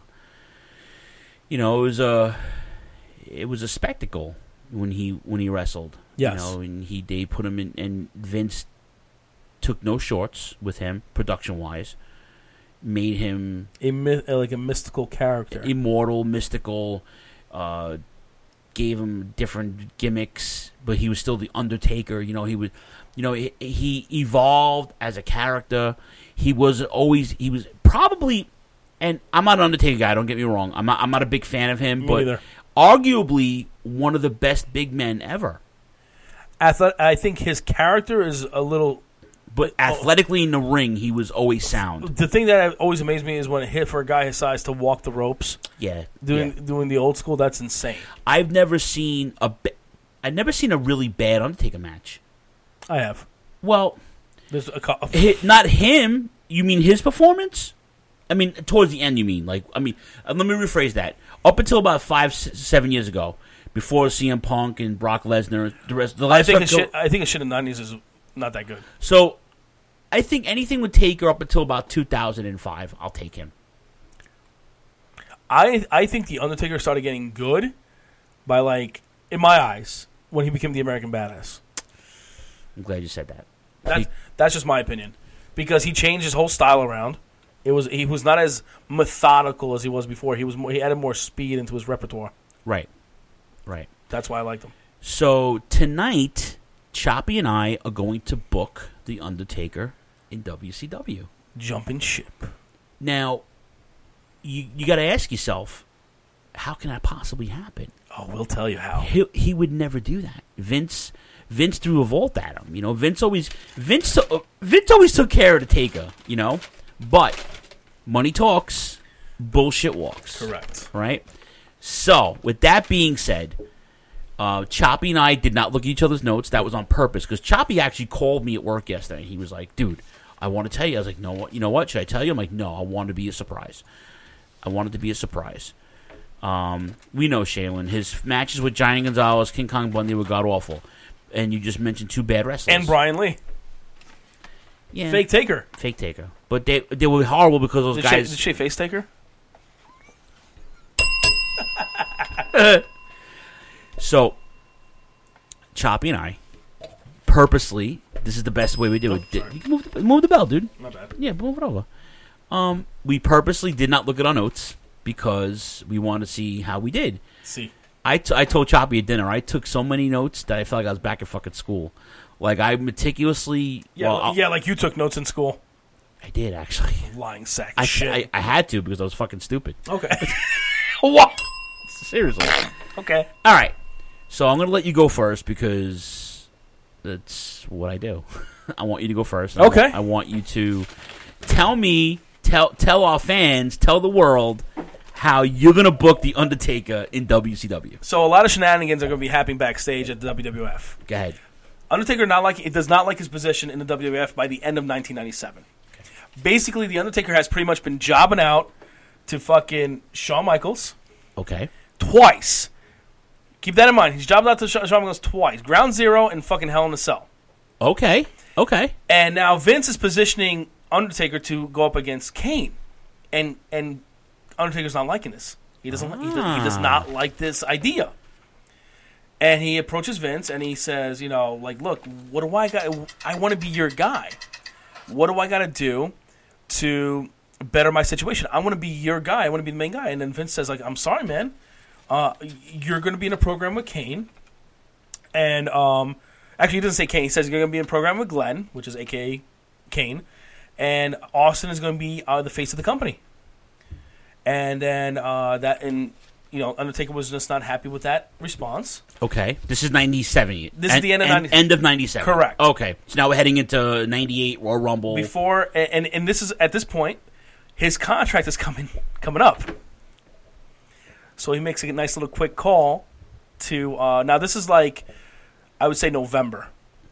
You know, it was a it was a spectacle when he when he wrestled. Yes. You know, and he they put him in, and Vince took no shorts with him, production wise. Made him a my, like a mystical character, immortal, mystical. Uh, gave him different gimmicks, but he was still the Undertaker. You know, he was, you know, he, he evolved as a character. He was always, he was probably, and I'm not an Undertaker guy. Don't get me wrong. I'm not, I'm not a big fan of him, Me but neither. Arguably one of the best big men ever. I thought, I think his character is a little. But athletically in the ring, he was always sound. The thing that always amazed me is when it hit for a guy his size to walk the ropes. Yeah, doing yeah. doing the old school. That's insane. I've never seen a, ba- I've never seen a really bad Undertaker match. I have. Well, there's a couple. Not him. You mean his performance? I mean, towards the end. You mean like? I mean, uh, let me rephrase that. Up until about five, s- seven years ago, before C M Punk and Brock Lesnar, the rest. The I last think his go- shit. I think his shit in the nineties is not that good. So, I think anything with Taker up until about two thousand five, I'll take him. I I think the Undertaker started getting good by, like, in my eyes, when he became the American Badass. I'm glad you said that. That's He- that's just my opinion, because he changed his whole style around. It was he was not as methodical as he was before. He was more, he added more speed into his repertoire. Right, right. That's why I liked him. So tonight, Choppy and I are going to book The Undertaker in W C W. Jumping ship. Now, you you got to ask yourself, how can that possibly happen? Oh, we'll tell you how. He he would never do that. Vince Vince threw a vault at him. You know, Vince always Vince uh, Vince always took care of the Taker. You know, but money talks, bullshit walks. Correct. Right. So, with that being said. Uh, Choppy and I did not look at each other's notes. That was on purpose because Choppy actually called me at work yesterday. He was like, "Dude, I want to tell you." I was like, "No, you know what? Should I tell you?" I'm like, "No, I want it to be a surprise. I want it to be a surprise." Um, we know Shaylin. His matches with Giant Gonzalez, King Kong Bundy were god awful, and you just mentioned two bad wrestlers And Brian Lee. Yeah, Fake Taker. fake Taker, but they they were horrible because those Did guys. She, did she face Taker? So, Choppy and I, purposely, this is the best way we do it. Oh, Did- you can move the, move the bell, dude. My bad. Yeah, move it over. Um, we purposely did not look at our notes because we wanted to see how we did. See. I, t- I told Choppy at dinner, I took so many notes that I felt like I was back at fucking school. Like, I meticulously... Yeah, well, I'll- yeah, like you took notes in school. I did, actually. Lying sack of I, shit. I, I had to because I was fucking stupid. Okay. What? Seriously. Okay. All right. So I'm going to let you go first because that's what I do. I want you to go first. I Okay. Want, I want you to tell me, tell tell our fans, tell the world how you're going to book The Undertaker in W C W. So a lot of shenanigans are going to be happening backstage at the W W F. Go ahead. Undertaker not like it does not like his position in the W W F by the end of nineteen ninety-seven. Okay. Basically, the Undertaker has pretty much been jobbing out to fucking Shawn Michaels. Okay. Twice. Keep that in mind. He's jobbed out to Shawn Michaels twice. Ground Zero and fucking Hell in a Cell. Okay. Okay. And now Vince is positioning Undertaker to go up against Kane, and and Undertaker's not liking this. He doesn't. Ah. He, does, he does not like this idea. And he approaches Vince and he says, you know, like, look, what do I got? I want to be your guy. What do I got to do to better my situation? I want to be your guy. I want to be the main guy. And then Vince says, like, I'm sorry, man. Uh, you're going to be in a program with Kane, and um, Actually, he doesn't say Kane. He says he's going to be in a program with Glenn, which is A K A Kane, and Austin is going to be uh, the face of the company. And then uh, that, and you know, Undertaker was just not happy with that response. Okay, this is ninety-seven. This is the end of ninety- ninety-seven. End of ninety-seven. Correct. Okay, so now we're heading into ninety-eight Royal Rumble. Before, and and this is at this point, his contract is coming coming up. So he makes a nice little quick call to. Uh, now this is like, I would say November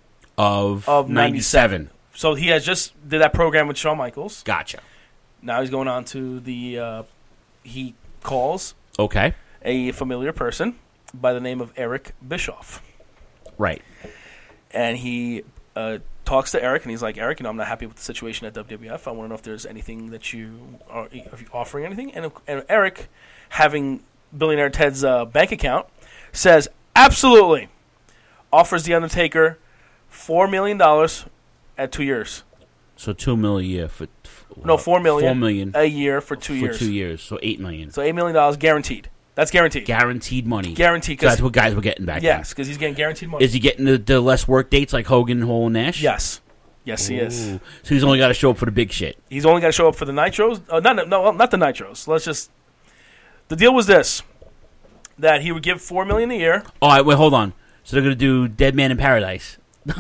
of of ninety-seven. ninety-seven. So he has just did that program with Shawn Michaels. Gotcha. Now he's going on to the. Uh, he calls. Okay. A familiar person by the name of Eric Bischoff. Right. And he uh, talks to Eric, and he's like, Eric, you know, I'm not happy with the situation at W W F. I want to know if there's anything that you are, if you're offering anything. And, and Eric, having Billionaire Ted's uh, bank account, says, absolutely. Offers The Undertaker four million dollars at two years. So two million a year for. for no, four million. Four million a year for two for years. two years, so eight million. So eight million dollars guaranteed. That's guaranteed. Guaranteed money. Guaranteed. So that's what guys were getting back then. Yes, because he's getting guaranteed money. Is he getting the, the less work dates like Hogan, Hole, and Nash? Yes. Yes, he is. Ooh. So he's only got to show up for the big shit. He's only got to show up for the Nitros. Uh, not no, not the Nitros. Let's just. The deal was this: that he would give four million a year. All right, wait, hold on. So they're gonna do Dead Man in Paradise. No,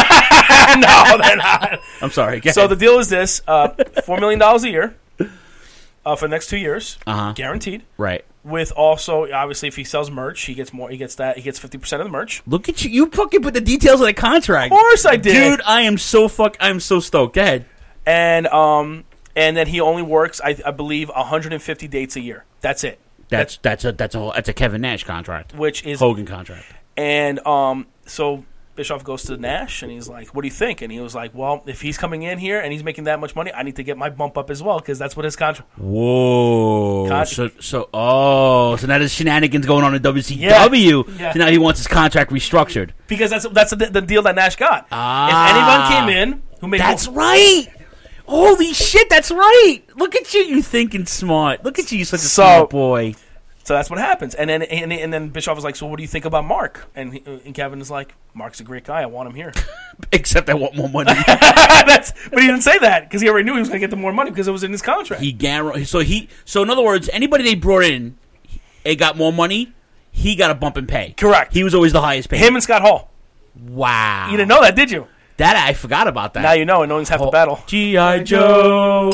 they're not. I'm sorry. Go So ahead. the deal is this: uh, four million dollars a year uh, for the next two years, Uh-huh. guaranteed. Right. With also, obviously, if he sells merch, he gets more. He gets that. He gets fifty percent of the merch. Look at you! You fucking put the details of the contract. Of course, I did, dude. I am so fuck. I'm so stoked. Go ahead. And um, and then he only works, I, I believe, one hundred fifty dates a year. That's it. That's that's a that's a that's a Kevin Nash contract, Which is Hogan contract. And um, so Bischoff goes to Nash, and he's like, "What do you think?" And he was like, "Well, if he's coming in here and he's making that much money, I need to get my bump up as well because that's what his contract." Whoa! Con- so so oh, so now there's shenanigans going on in W C W. Yeah. Yeah. So now he wants his contract restructured. Because that's that's the, the deal that Nash got. Ah. If anyone came in who made That's more- right. Holy shit! That's right. Look at you. You thinking smart. Look at you. You're such a So- smart boy. So that's what happens. And then and, and then Bischoff was like, "So what do you think about Mark?" And, he, and Kevin is like, "Mark's a great guy. I want him here." Except I want more money. That's, but he didn't say that because he already knew he was going to get the more money because it was in his contract. He guaranteed. So he. So in other words, anybody they brought in, they got more money. He got a bump in pay. Correct. He was always the highest paid. Him and Scott Hall. Wow. You didn't know that, did you? That I forgot about that. Now you know, and no one's half the Oh, battle. G I. Joe.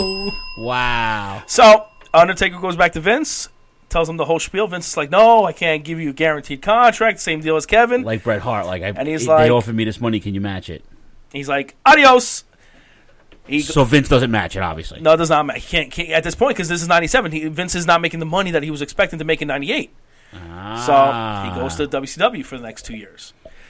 Wow. So Undertaker goes back to Vince, tells him the whole spiel. Vince is like, "No, I can't give you a guaranteed contract. Same deal as Kevin." Like Bret Hart. Like I. And he's they like- offered me this money. Can you match it? He's like, "Adios." He So Vince doesn't match it, obviously. No, it does not. ma- He can't, can't at this point because this is ninety-seven. He, Vince is not making the money that he was expecting to make in ninety-eight. Ah. So he goes to W C W for the next two years.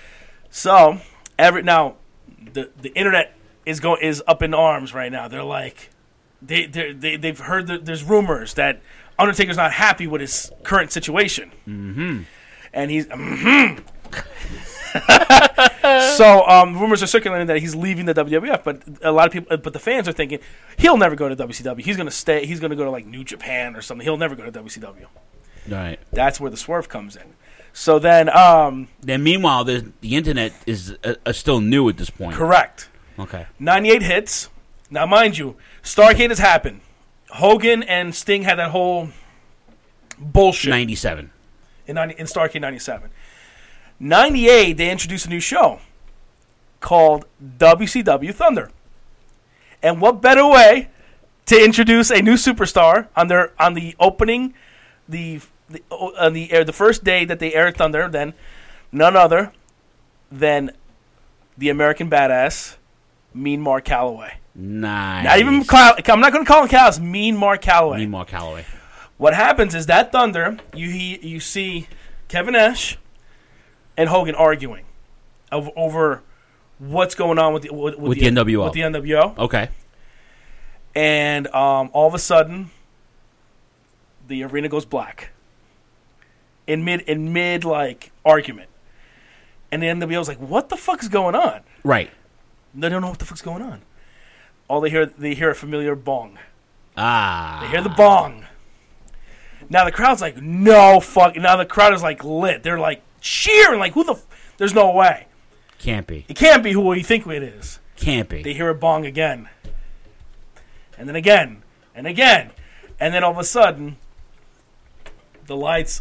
So every now, the the internet is going is up in arms right now. They're like, they they they they've heard that there's rumors that Undertaker's not happy with his current situation, Mm-hmm. and he's. Mm-hmm. So um, rumors are circulating that he's leaving the W W F, but a lot of people, but the fans are thinking he'll never go to W C W. He's going to stay. He's going to go to like New Japan or something. He'll never go to W C W. Right. That's where the swerve comes in. So then, um, Then meanwhile, the the internet is uh, uh, still new at this point. correct. Okay. ninety-eight hits. Now, mind you, Starrcade has happened. Hogan and Sting had that whole bullshit ninety-seven. in, ninety, in Starrcade ninety-seven. ninety-eight, they introduced a new show called W C W Thunder. And what better way to introduce a new superstar on their on the opening, the the on the air the first day that they aired Thunder than none other than the American Badass, Mean Mark Calloway. Nice. Not even Cal- I'm not going to call him Cal. It's Mean Mark Calloway. Mean Mark Calloway. What happens is that Thunder, you he, you see Kevin Nash and Hogan arguing over, over what's going on with the with, With the N W O. With the N W O. Okay. And um, all of a sudden, the arena goes black in mid in mid like argument, and the N W O's like, "What the fuck's going on?" Right. They don't know what the fuck's going on. All they hear they hear a familiar bong. Ah. They hear the bong. Now the crowd's like, no fuck. Now the crowd is like lit. They're like cheering, like who the? F-? There's no way. Can't be. It can't be who you think it is. Can't be. They hear a bong again. And then again. And again. And then all of a sudden, the lights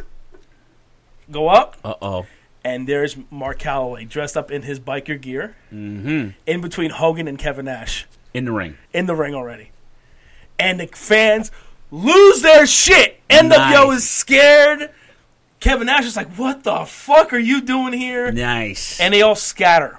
go up. Uh-oh. And there's Mark Calloway dressed up in his biker gear. Mm-hmm. In between Hogan and Kevin Nash. In the ring. In the ring already. And the fans lose their shit. N W O Nice. is scared. Kevin Nash is like, what the fuck are you doing here? Nice. And they all scatter.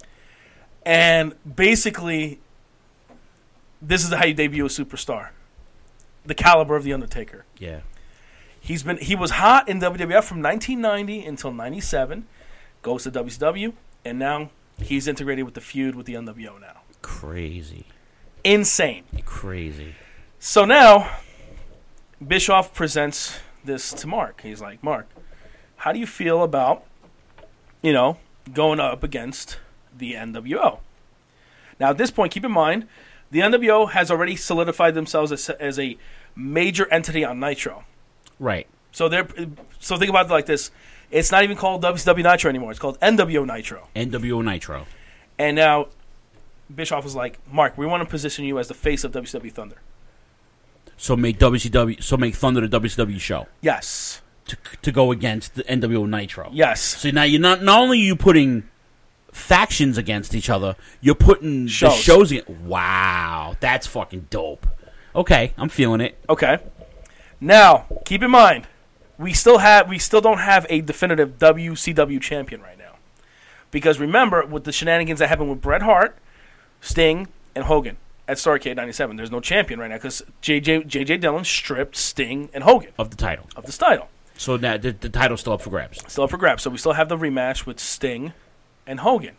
And basically, this is how you debut a superstar. The caliber of The Undertaker. Yeah. He's been he was hot in W W F from nineteen ninety until ninety-seven. Goes to W C W. And now he's integrated with the feud with the N W O now. Crazy. Insane. Crazy. So now, Bischoff presents this to Mark. He's like, Mark, how do you feel about, you know, going up against the N W O? Now, at this point, keep in mind, the N W O has already solidified themselves as, as a major entity on Nitro. Right. So they're so think about it like this. It's not even called W C W Nitro anymore. It's called N W O Nitro. N W O Nitro. And now, Bischoff was like, Mark, we want to position you as the face of W C W Thunder. So make W C W. So make Thunder the W C W show. Yes. To to go against the N W O Nitro. Yes. So now you're not not only are you putting factions against each other, you're putting Shows. the shows. Against, wow, that's fucking dope. Okay, I'm feeling it. Okay. Now, keep in mind, we still have we still don't have a definitive W C W champion right now. Because remember, with the shenanigans that happened with Bret Hart, Sting, and Hogan at Starrcade ninety-seven, there's no champion right now because J J J J Dillon stripped Sting and Hogan Of the title. of this title. So now the, the title's still up for grabs. Still up for grabs. So we still have the rematch with Sting and Hogan.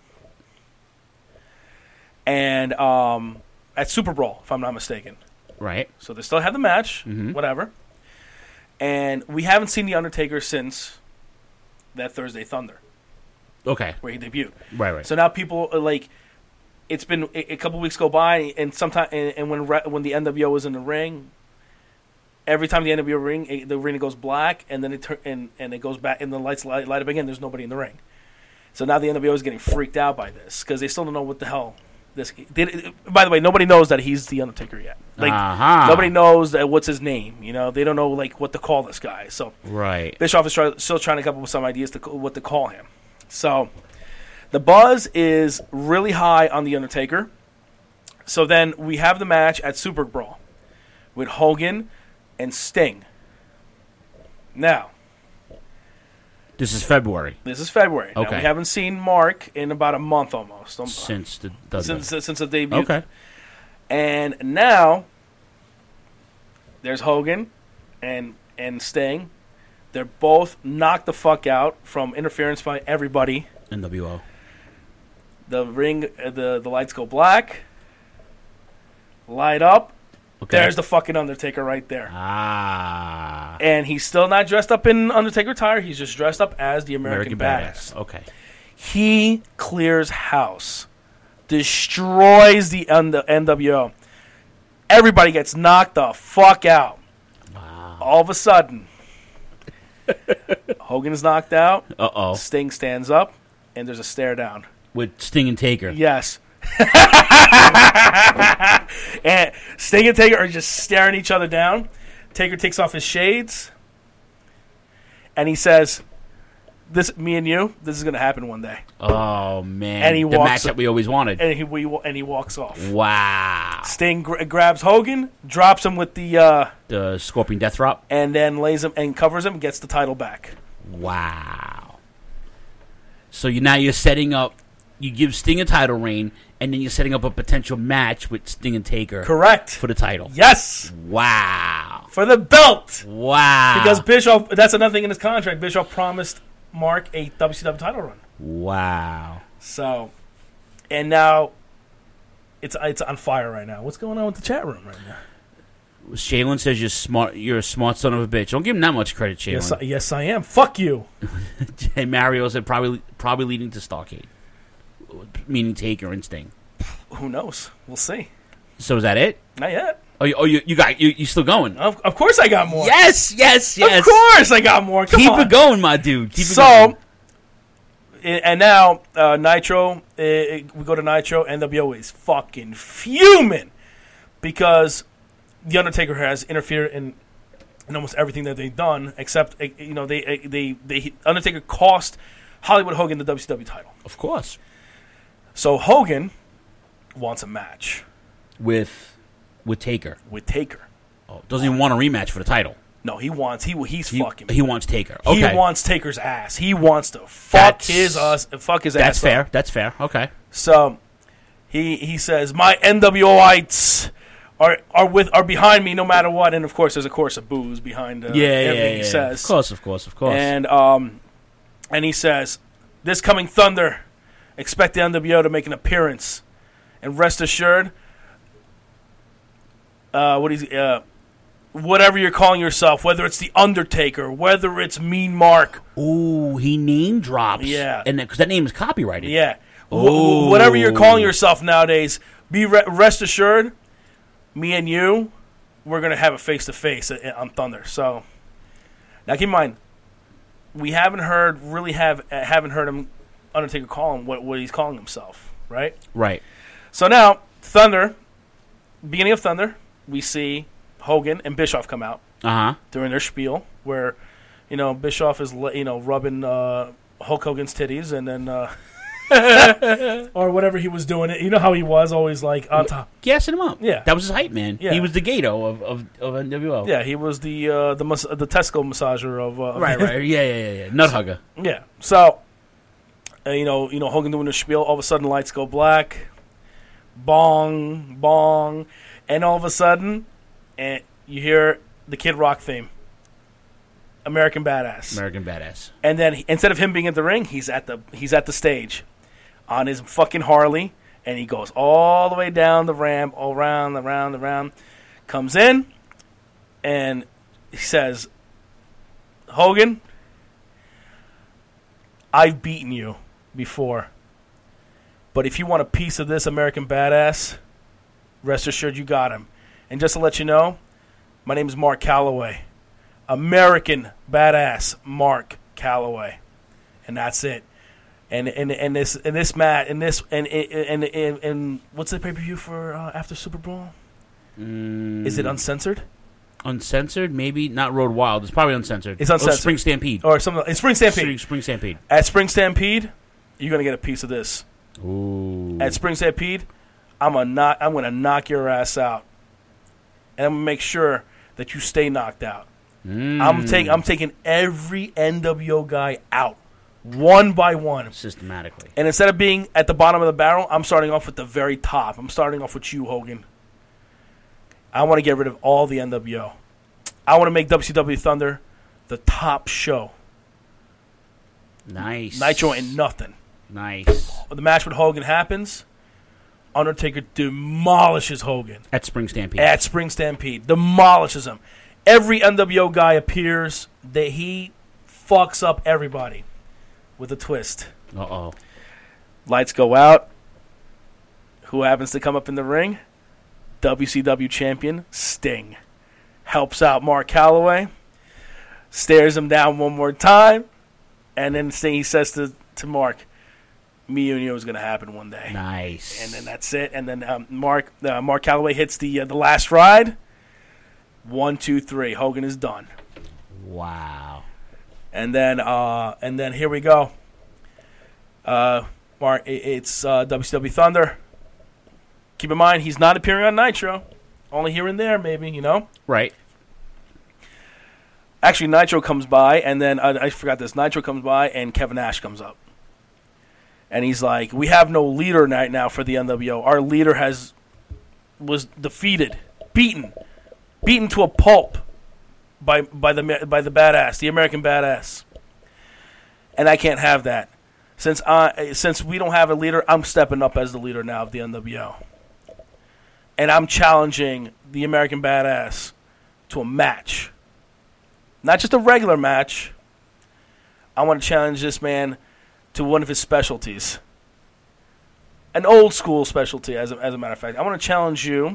And um, at Super Bowl, if I'm not mistaken. Right. So they still have the match, Mhm. whatever. And we haven't seen The Undertaker since that Thursday Thunder, Okay. where he debuted. Right, right. So now people are like, it's been a, a couple weeks go by, and sometime, and, and when re- when the N W O is in the ring, every time the N W O ring, it, the arena goes black, and then it tur- and and it goes back, and the lights light, light up again. There's nobody in the ring. So now the N W O is getting freaked out by this because they still don't know what the hell this. They, by the way, nobody knows that he's the Undertaker yet. Like Uh-huh. nobody knows that what's his name. You know, they don't know like what to call this guy. So Right. Bischoff is try, still trying to come up with some ideas to c- what to call him. So the buzz is really high on the Undertaker. So then we have the match at Super Brawl with Hogan and Sting. Now, This is February. this is February. Now, Okay. we haven't seen Mark in about a month almost. Um, Since the, the since since the debut. Okay. And now there's Hogan and and Sting. They're both knocked the fuck out from interference by everybody. N W O. The ring, uh, the the lights go black. Light up. Okay. There's the fucking Undertaker right there. Ah. And he's still not dressed up in Undertaker attire. He's just dressed up as the American, American Badass. Badass. Okay. He clears house, destroys the N W O. Everybody gets knocked the fuck out. Wow. All of a sudden, Hogan is knocked out. Uh-oh. Sting stands up, and there's a stare down. With Sting and Taker. Yes. And Sting and Taker are just staring each other down. Taker takes off his shades, and he says, "This, me and you, this is going to happen one day." Oh, man. And he the walks match that we always wanted. And he we, and he walks off. Wow. Sting gra- grabs Hogan, drops him with the, uh, The Scorpion Death Drop. and then lays him and covers him, gets the title back. Wow. So you now you're setting up. You give Sting a title reign, and then you're setting up a potential match with Sting and Taker. Correct. For the title. Yes. Wow. For the belt. Wow. Because Bischoff, that's another thing in his contract. Bischoff promised Mark a W C W title run. Wow. So, and now it's it's on fire right now. What's going on with the chat room right now? Shaylin says you're smart. You're a smart son of a bitch. Don't give him that much credit, Shaylin. Yes, I, yes, I am. Fuck you. And Mario said probably probably leading to Starrcade, meaning Taker and Sting. Who knows? We'll see. So is that it? Not yet. Oh, you, oh, you, you got you, you still going? Of, of course, I got more. Yes, yes, yes. Of course, I got more. Come Keep on. it going, my dude. Keep it so, going. and now uh, Nitro, uh, we go to Nitro. N W O is fucking fuming because the Undertaker has interfered in, in almost everything that they've done, except uh, you know they uh, they they Undertaker cost Hollywood Hogan the W C W title. Of course. So Hogan wants a match with with Taker. With Taker. Oh, doesn't even want a rematch for the title. No, he wants he he's he, fucking. He wants Taker. Okay. He wants Taker's ass. He wants to fuck That's, his us fuck his that's ass. That's fair. Up. That's fair. Okay. So he he says my N W O-ites are are with are behind me no matter what, and of course there's a chorus of boos behind uh, yeah, everything yeah, yeah, he yeah. says. Of course, of course, of course. And um, and he says, "This coming Thunder, expect the N W O to make an appearance, and rest assured, uh, what is uh." whatever you're calling yourself, whether it's the Undertaker, whether it's Mean Mark. Ooh, he name drops. Yeah. And because that, that name is copyrighted. Yeah. Ooh. Wh- whatever you're calling yourself nowadays, be re- rest assured, me and you, we're going to have a face-to-face on Thunder. So, now keep in mind, we haven't heard, really have, uh, haven't heard him, Undertaker call him what, what he's calling himself, right? Right. So now, Thunder, beginning of Thunder, we see Hogan and Bischoff come out uh-huh. during their spiel, where you know Bischoff is you know rubbing uh, Hulk Hogan's titties, and then uh, or whatever he was doing. You know how he was always like on top, gassing him up. Yeah, that was his hype man. Yeah. He was the Gato of, of, of N W O. Yeah, he was the uh, the mas- the Tesco massager of uh, right, right, yeah, yeah, yeah, yeah, nut hugger. Yeah, so uh, you know, you know Hogan doing the spiel. All of a sudden, lights go black, bong, bong, and all of a sudden. And you hear the Kid Rock theme, American Badass. American Badass. And then he, instead of him being at the ring, he's at the he's at the stage, on his fucking Harley, and he goes all the way down the ramp, all around, around, around, comes in, and he says, "Hogan, I've beaten you before, but if you want a piece of this American Badass, rest assured you got him." And just to let you know, my name is Mark Calloway. American Badass Mark Calloway. And that's it. And and and this and this mat and this and and and, and, and what's the pay-per-view for uh, after Super Bowl? Mm. Is it uncensored? Uncensored? Maybe not Road Wild. It's probably uncensored. It's uncensored. Oh, Spring Stampede. Or something. It's Spring Stampede. Spring, Spring Stampede. At Spring Stampede, you're gonna get a piece of this. Ooh. At Spring Stampede, I'm gonna knock I'm gonna knock your ass out. And I'm gonna make sure that you stay knocked out. Mm. I'm taking I'm taking every N W O guy out, one by one, systematically. And instead of being at the bottom of the barrel, I'm starting off with the very top. I'm starting off with you, Hogan. I want to get rid of all the N W O. I want to make W C W Thunder the top show. Nice. Nitro ain't nothing. Nice. When the match with Hogan happens, Undertaker demolishes Hogan. At Spring Stampede. At Spring Stampede. Demolishes him. Every N W O guy appears that he fucks up everybody with a twist. Uh-oh. Lights go out. Who happens to come up in the ring? W C W champion Sting. Helps out Mark Calloway. Stares him down one more time. And then Sting, he says to, to Mark, me and you is going to happen one day. Nice. And then that's it. And then um, Mark uh, Mark Calloway hits the uh, the last ride. One, two, three. Hogan is done. Wow. And then uh, and then here we go. Uh, Mark, it, it's uh, W C W Thunder. Keep in mind, he's not appearing on Nitro. Only here and there, maybe, you know? Right. Actually, Nitro comes by, and then uh, I forgot this. Nitro comes by, and Kevin Nash comes up. And he's like, we have no leader right now for the N W O. Our leader has was defeated, beaten, beaten to a pulp by by the by the badass, the American Badass. And I can't have that. Since I since we don't have a leader, I'm stepping up as the leader now of the N W O. And I'm challenging the American Badass to a match. Not just a regular match. I want to challenge this man to one of his specialties. An old school specialty, as a, as a matter of fact. I want to challenge you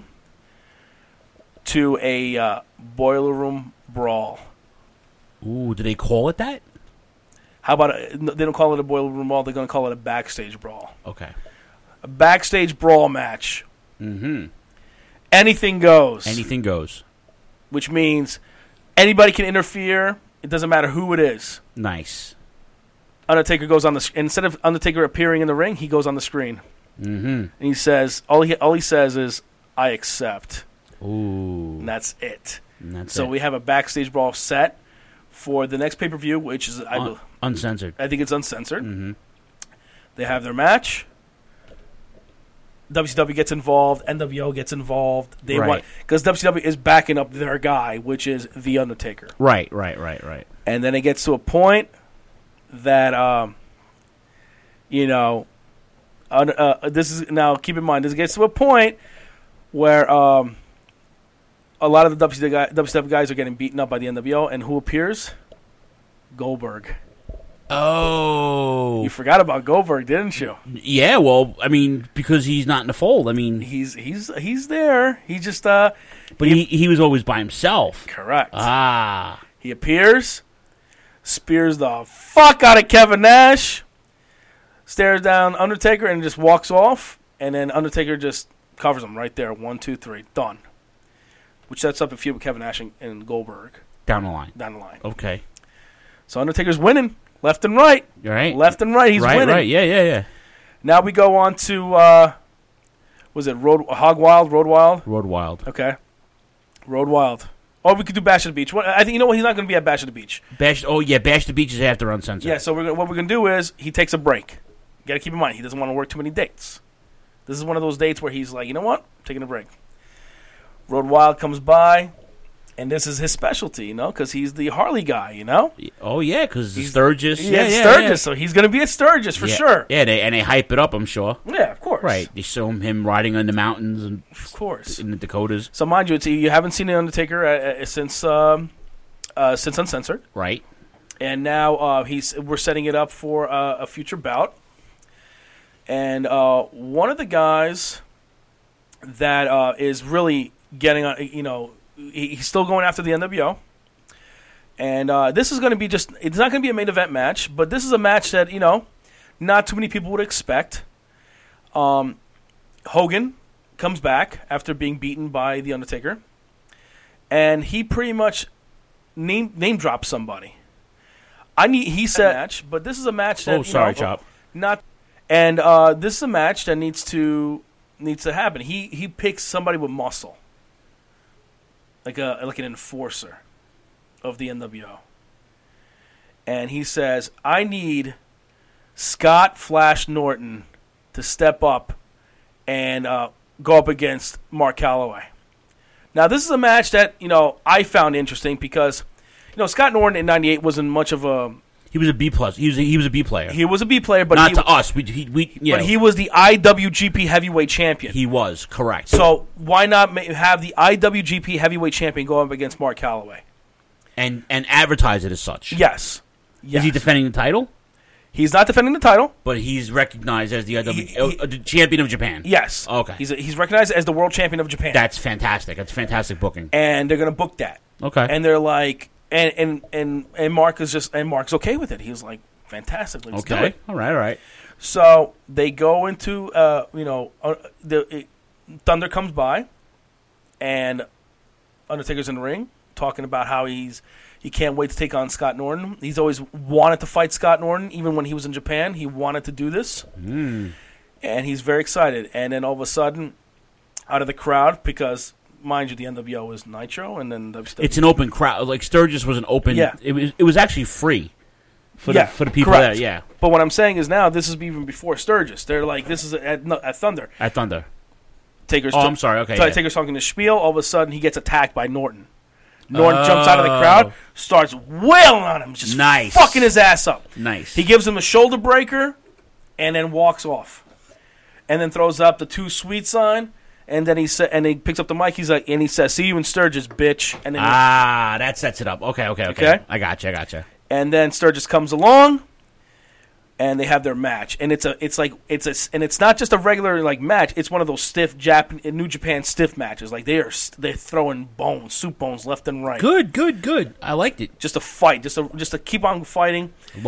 to a uh, boiler room brawl. Ooh, do they call it that? How about a, they don't call it a boiler room brawl? They're going to call it a backstage brawl. Okay. A backstage brawl match. Mm-hmm. Anything goes. Anything goes. Which means anybody can interfere. It doesn't matter who it is. Nice. Undertaker goes on the instead of Undertaker appearing in the ring, he goes on the screen. Mm-hmm. And he says all he all he says is, "I accept." Ooh. And that's it. And that's so it. we have a backstage brawl set for the next pay per view, which is I, Un- uncensored. I think it's uncensored. Mm-hmm. They have their match. W C W gets involved. N W O gets involved. They Right. want because W C W is backing up their guy, which is the Undertaker. Right, right, right, right. And then it gets to a point that, um, you know, uh, uh, this is now keep in mind this gets to a point where um, a lot of the W C W, guy, W C W guys are getting beaten up by the N W O, and who appears? Goldberg. Oh, you forgot about Goldberg, didn't you? Yeah, well, I mean, because he's not in the fold. I mean, he's he's he's there. He just uh, but he he, he was always by himself. Correct. Ah, he appears, spears the fuck out of Kevin Nash, stares down Undertaker, and just walks off. And then Undertaker just covers him right there. One, two, three, done. Which sets up a feud with Kevin Nash and, and Goldberg down the line. Down the line. Okay. So Undertaker's winning. Left and right. Right. Left and right, he's right, winning. Right, yeah, yeah, yeah. Now we go on to, uh, was it Road Hog Wild? Road Wild? Road Wild. Okay. Road Wild. Or we could do Bash at the Beach. What, I think, you know what, he's not going to be at Bash at the Beach. Bash. Oh, yeah, Bash the Beach is after Uncensored. Yeah, so we're gonna, what we're going to do is he takes a break. You got to keep in mind, he doesn't want to work too many dates. This is one of those dates where he's like, you know what, I'm taking a break. Road Wild comes by. And this is his specialty, you know, because he's the Harley guy, you know? Oh, yeah, because Sturgis. Yeah, Yeah, yeah, Sturgis, yeah. so he's going to be at Sturgis for yeah. sure. Yeah, they, and they hype it up, I'm sure. Yeah, of course. Right. They show him, him riding on the mountains and of course in the Dakotas. So, mind you, it's, you haven't seen The Undertaker uh, uh, since um, uh, since Uncensored. Right. And now uh, he's we're setting it up for uh, a future bout. And uh, one of the guys that uh, is really getting on, you know, he's still going after the N W O. And uh, this is going to be just, it's not going to be a main event match, but this is a match that, you know, not too many people would expect. Um, Hogan comes back after being beaten by The Undertaker. And he pretty much name name drops somebody. I need, he said match, but this is a match that, Oh, you sorry, know, Chop. Not, and uh, this is a match that needs to needs to happen. He he picks somebody with muscle. Like a like an enforcer of the N W O. And he says, I need Scott Flash Norton to step up and uh, go up against Mark Calloway. Now, this is a match that, you know, I found interesting because, you know, Scott Norton in ninety-eight wasn't much of a... He was a B plus. He was a, he was a B player. He was a B player, but not he, to us. We, he, we, you but know, he was the I W G P Heavyweight Champion. He was correct. So why not ma- have the I W G P Heavyweight Champion go up against Mark Calloway and and advertise it as such? Yes. yes. Is he defending the title? He's not defending the title, but he's recognized as the I W G P uh, the champion of Japan. Yes. Okay. He's a, he's recognized as the world champion of Japan. That's fantastic. That's fantastic booking. And they're going to book that. Okay. And they're like, and and and and Mark is just and Mark's okay with it. He's like, fantastic. Let's okay. do it. All right. All right. So they go into, uh, you know, uh, the it, Thunder comes by, and Undertaker's in the ring talking about how he's he can't wait to take on Scott Norton. He's always wanted to fight Scott Norton, even when he was in Japan. He wanted to do this, mm. and he's very excited. And then all of a sudden, out of the crowd, because mind you, the N W O is Nitro, and then W C W. It's an open crowd. Like Sturgis was an open. Yeah. It was. It was actually free. For yeah, the for the people correct. there, yeah. But what I'm saying is now this is even before Sturgis. They're like this is at, no, at Thunder. At Thunder. Taker's oh, t- I'm sorry. Okay. So yeah. Taker's talking to Spiel. All of a sudden, he gets attacked by Norton. Norton oh. jumps out of the crowd, starts wailing on him, just nice. fucking his ass up. Nice. He gives him a shoulder breaker, and then walks off, and then throws up the too sweet sign. And then he sa- and he picks up the mic. He's like, and he says, "See you in Sturgis, bitch." And then ah, he- that sets it up. Okay, okay, okay. Okay? I got you. I got you. And then Sturgis comes along. And they have their match, and it's a, it's like, it's a, and it's not just a regular like match. It's one of those stiff Jap- New Japan stiff matches. Like they are, they're throwing bones, soup bones, left and right. Good, good, good. I liked it. Just a fight, just a, just to keep on fighting. Love it.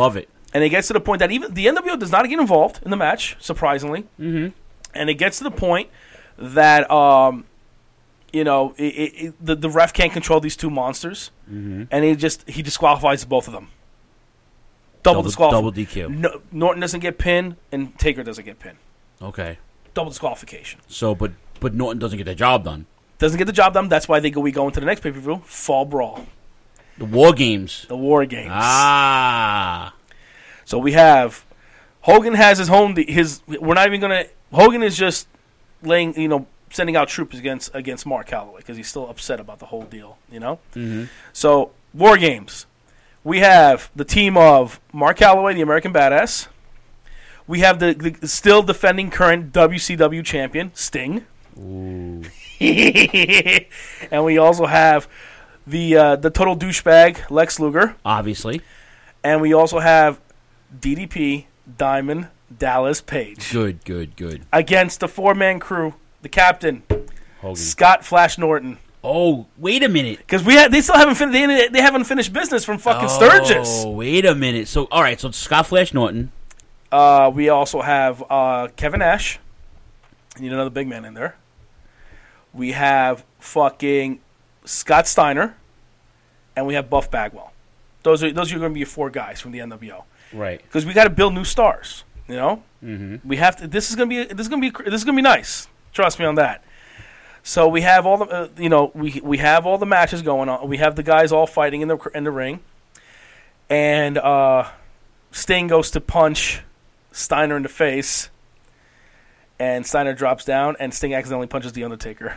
And it gets to the point that even the N W O does not get involved in the match, surprisingly. Mm-hmm. And it gets to the point that, um, you know, it, it, it, the, the ref can't control these two monsters. Mm-hmm. And he just he disqualifies both of them. Double, Double- disqualification. double D Q. No, Norton doesn't get pinned, and Taker doesn't get pinned. Okay. Double disqualification. So, but but Norton doesn't get the job done. Doesn't get the job done. That's why they go. We go into the next pay-per-view, Fall Brawl. The War Games. The War Games. Ah. So we have Hogan has his home. His we're not even gonna. Hogan is just laying, you know, sending out troops against against Mark Calloway because he's still upset about the whole deal. You know. Mm-hmm. So War Games. We have the team of Mark Calloway, the American Badass. We have the, the still defending current W C W champion Sting. Ooh. And we also have the uh, the total douchebag Lex Luger. Obviously. And we also have D D P, Diamond, Dallas Page. Good, good, good. Against the four-man crew, the captain, Hogan. Scott Flash Norton. Oh, wait a minute. Because we ha- they still haven't fin- they, they haven't finished business from fucking Sturgis. Oh, wait a minute. So, all right, so Scott Flash Norton. Uh, we also have uh, Kevin Nash. I need another big man in there. We have fucking Scott Steiner. And we have Buff Bagwell. Those are those are going to be your four guys from the N W O. Right. Because we got to build new stars. You know. Mm-hmm. We have to. This is going to be. This is going to be. This is going to be nice. Trust me on that. So we have all the. Uh, you know. We we have all the matches going on. We have the guys all fighting in the in the ring. And uh, Sting goes to punch Steiner in the face. And Steiner drops down, and Sting accidentally punches the Undertaker.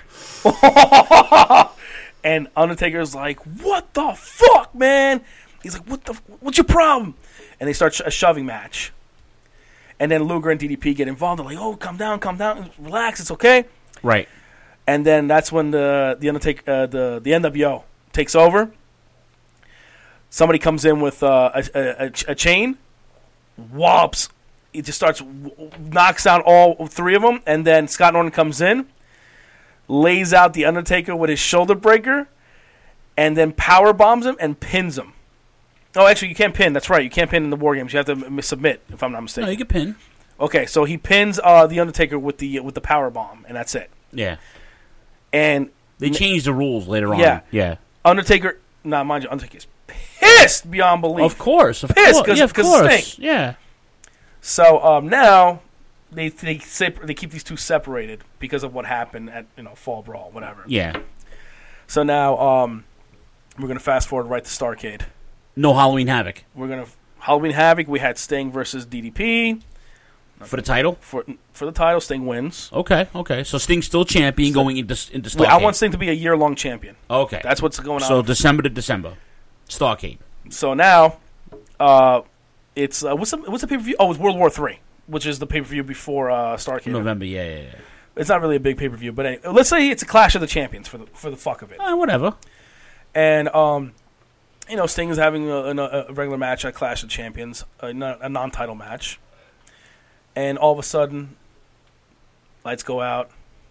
And Undertaker's like, "What the fuck, man?" He's like, "What the? What's your problem?" And they start sh- a shoving match. And then Luger and D D P get involved. They're like, "Oh, calm down, calm down, relax, it's okay." Right. And then that's when the the Undertaker, uh, the the N W O takes over. Somebody comes in with uh, a, a, a chain, whops. He just starts knocks down all three of them, and then Scott Norton comes in, lays out the Undertaker with his shoulder breaker, and then power bombs him and pins him. Oh, actually, you can't pin. That's right. You can't pin in the War Games. You have to m- submit, if I'm not mistaken. No, you can pin. Okay, so he pins uh, the Undertaker with the with the power bomb, and that's it. Yeah. And they changed the rules later on. Yeah, Yeah. Undertaker. Nah, mind you, Undertaker's pissed beyond belief. Of course, of pissed course. Yeah, of because course. Sting. Yeah. So um, now they they separ- they keep these two separated because of what happened at you know Fall Brawl, whatever. Yeah. So now um, we're gonna fast forward right to Starrcade. No Halloween Havoc. We're gonna Halloween Havoc. We had Sting versus D D P for the title. For for the title, Sting wins. Okay, okay. So Sting's still champion going into into Starrcade. Well, I want Sting to be a year long champion. Okay, that's what's going on. So December to December, Starrcade. So now, uh, it's uh, what's the what's the pay per view? Oh, it's World War Three, which is the pay per view before uh, Starrcade. November. Yeah, yeah, yeah. It's not really a big pay per view, but anyway, let's say it's a Clash of the Champions for the for the fuck of it. Uh, whatever. And um, you know, Sting is having a, a, a regular match at Clash of Champions, a, non- a non-title match, and all of a sudden, lights go out.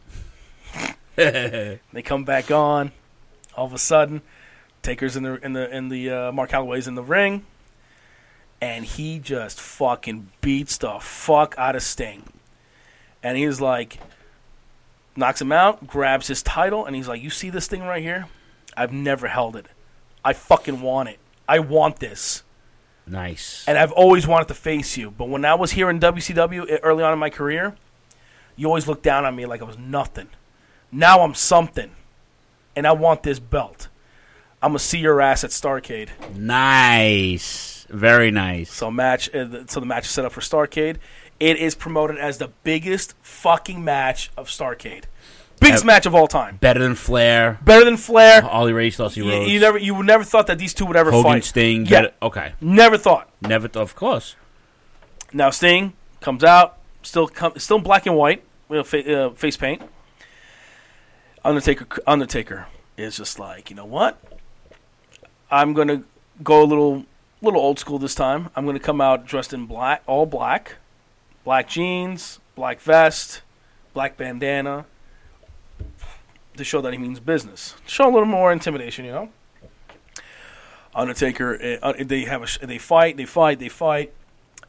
They come back on. All of a sudden, Taker's in the in the in the uh, Mark Calloway's in the ring, and he just fucking beats the fuck out of Sting, and he's like, knocks him out, grabs his title, and he's like, "You see this thing right here? I've never held it. I fucking want it. I want this." Nice. And I've always wanted to face you, but when I was here in W C W early on in my career, you always looked down on me like I was nothing. Now I'm something, and I want this belt. I'm gonna see your ass at Starrcade. Nice, very nice. So match, uh, so the match is set up for Starrcade. It is promoted as the biggest fucking match of Starrcade, biggest Have, match of all time. Better than Flair. Better than Flair. Ollie Ray, Dusty You, Rhodes. you never, you would never thought that these two would ever Hogan, fight. Sting. Yeah. Better, okay. Never thought. Never thought. Of course. Now Sting comes out, still, com- still in black and white, with fa- uh, face paint. Undertaker, Undertaker is just like, you know what? I'm gonna go a little, little old school this time. I'm gonna come out dressed in black, all black, black jeans, black vest, black bandana, to show that he means business. Show a little more intimidation, you know. Undertaker, uh, they have a, sh- they fight, they fight, they fight.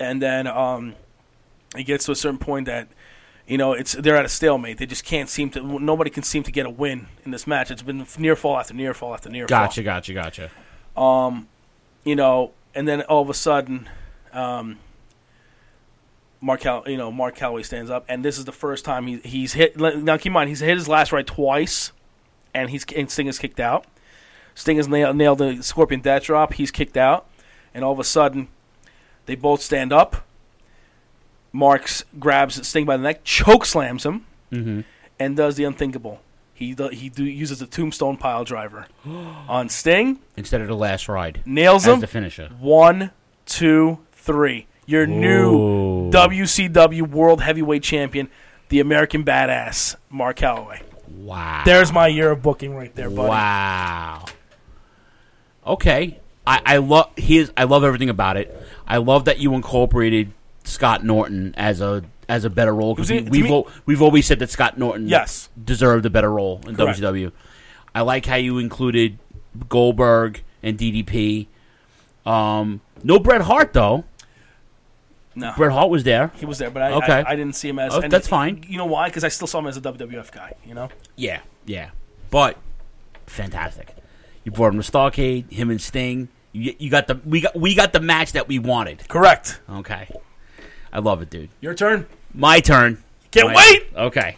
And then um, it gets to a certain point that, you know, it's they're at a stalemate. They just can't seem to. Nobody can seem to get a win in this match. It's been near fall after near fall after near Gotcha, fall. gotcha, gotcha. Um, you know, and then all of a sudden, um, Mark, Cal- you know, Mark Calloway stands up, and this is the first time he he's hit. Now, keep in mind, he's hit his last right twice, and he's and Sting is kicked out. Sting has nailed, nailed the Scorpion Death Drop. He's kicked out, and all of a sudden, they both stand up. Marks grabs Sting by the neck, choke slams him, Mhm. and does the unthinkable. He do, he do, uses a tombstone pile driver on Sting. Instead of the last ride. Nails as him. the finisher. One, two, three. Your new Whoa. W C W World Heavyweight Champion, the American Badass, Mark Calloway. Wow. There's my year of booking right there, buddy. Wow. Okay. I, I love his I love everything about it. I love that you incorporated Scott Norton as a as a better role, because Was we, it- to we've me- al- we've always said that Scott Norton Yes. deserved a better role in Correct. W C W. I like how you included Goldberg and D D P. Um, no Bret Hart though. No. Bret Hart was there. He was there, but I Okay. I, I didn't see him as. Oh, and that's fine. You know why? Because I still saw him as a W W F guy. You know. Yeah, yeah, but fantastic. You brought him to Starrcade, him and Sting. You, you got the we got we got the match that we wanted. Correct. Okay, I love it, dude. Your turn. My turn. Can't My- wait! Okay.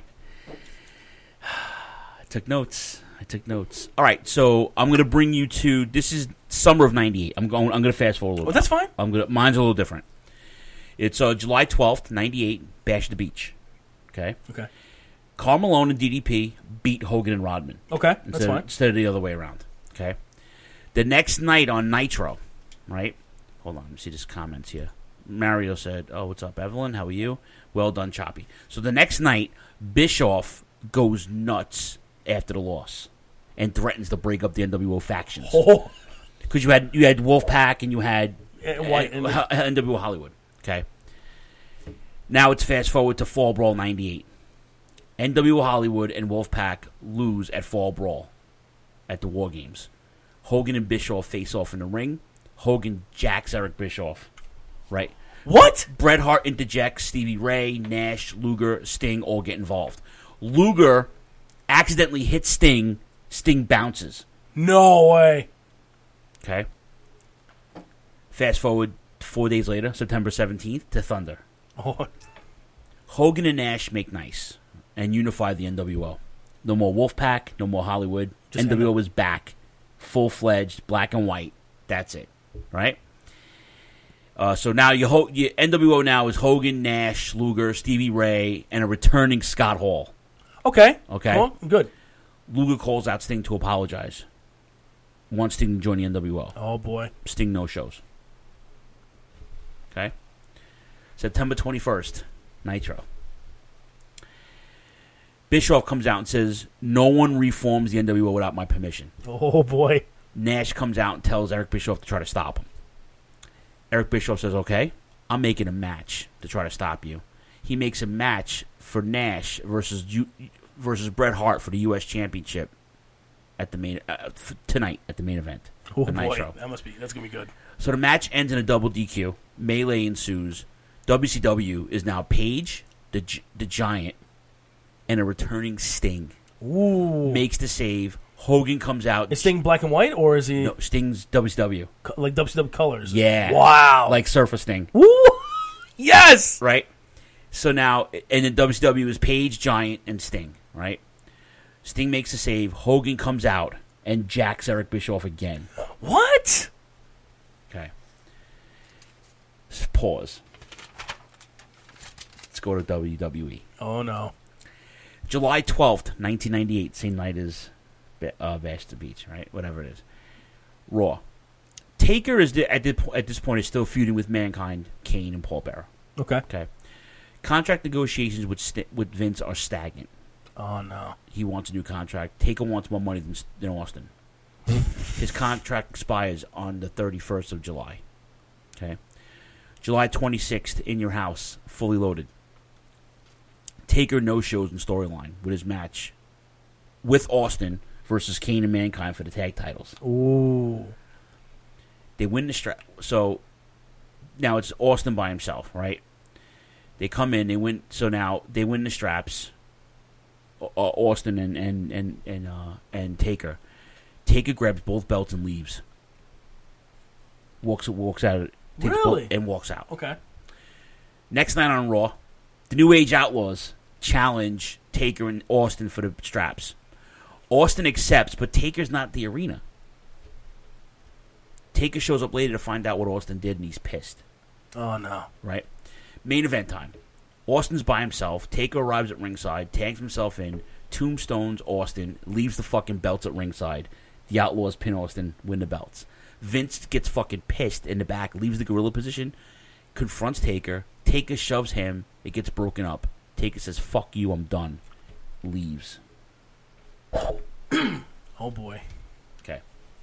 I took notes. I took notes. All right, so I'm gonna bring you to this is summer of ninety-eight. I'm going. I'm gonna fast forward a little. Oh, that's fine. I'm gonna. Mine's a little different. It's uh, July twelfth, ninety-eight. Bash at the Beach. Okay. Okay. Carl Malone and D D P beat Hogan and Rodman. Okay, that's instead fine. Of, instead of the other way around. Okay. The next night on Nitro, right? Hold on, let me see this comments here. Mario said, "Oh, what's up, Evelyn? How are you? Well done, Choppy." So the next night, Bischoff goes nuts after the loss and threatens to break up the N W O factions. Oh. Because you had you had Wolfpack and you had Eh, White and- uh, N W O Hollywood. Okay. Now it's fast forward to Fall Brawl ninety-eight. N W O Hollywood and Wolfpack lose at Fall Brawl at the War Games. Hogan and Bischoff face off in the ring. Hogan jacks Eric Bischoff. Right? What? Bret Hart interjects. Stevie Ray, Nash, Luger, Sting all get involved. Luger accidentally hits Sting. Sting bounces. No way. Okay. Fast forward four days later, September seventeenth, to Thunder. Oh. Hogan and Nash make nice and unify the N W O. No more Wolfpack, no more Hollywood. Just N W O is back. Full-fledged, black and white. That's it. Right? Uh, so now your, Ho- your N W O now is Hogan, Nash, Luger, Stevie Ray, and a returning Scott Hall. Okay. Okay? Well, good. Luger calls out Sting to apologize. Wants Sting to join the N W O. Oh, boy. Sting no shows. Okay? September twenty-first, Nitro. Bischoff comes out and says, "No one reforms the N W O without my permission." Oh, boy. Nash comes out and tells Eric Bischoff to try to stop him. Eric Bischoff says, "Okay, I'm making a match to try to stop you." He makes a match for Nash versus you, versus Bret Hart for the U S Championship at the main uh, f- tonight at the main event. Oh, the boy. Nitro. That must be, that's going to be good. So the match ends in a double D Q. Melee ensues. W C W is now Paige, the Gi- the Giant, and a returning Sting. Ooh. Makes the save. Hogan comes out. Is Sting black and white, or is he... No, Sting's W C W. Co- like W C W colors? Yeah. Wow. Like Surfer Sting. Woo! Yes! Right? So now, and then W C W is Paige, Giant, and Sting, right? Sting makes a save. Hogan comes out and jacks Eric Bischoff again. What? Okay. Let's pause. Let's go to W W E. Oh, no. July twelfth, nineteen ninety-eight, same night as uh, Bash the Beach, right? Whatever it is. Raw. Taker is the, at, the, at this point is still feuding with Mankind, Kane, and Paul Bearer. Okay. Okay. Contract negotiations with St- with Vince are stagnant. Oh, no. He wants a new contract. Taker wants more money than, than Austin. His contract expires on the thirty-first of July. Okay. July twenty-sixth, In Your House, fully loaded. Taker no-shows in storyline with his match with Austin versus Kane and Mankind for the tag titles. Ooh. They win the strap. So now it's Austin by himself, right? They come in, they win. So now they win the straps. Uh, Austin and and and and uh, and Taker. Taker grabs both belts and leaves. Walks walks out. Takes Really? both and walks out. Okay. Next night on Raw, the New Age Outlaws challenge Taker and Austin for the straps. Austin accepts, but Taker's not at the arena. Taker shows up later to find out what Austin did, and he's pissed. Oh, no. Right? Main event time. Austin's by himself. Taker arrives at ringside, tags himself in, tombstones Austin, leaves the fucking belts at ringside. The Outlaws pin Austin, win the belts. Vince gets fucking pissed in the back, leaves the gorilla position, confronts Taker. Taker shoves him. It gets broken up. Taker says, fuck you, I'm done. Leaves. Oh, boy. Okay.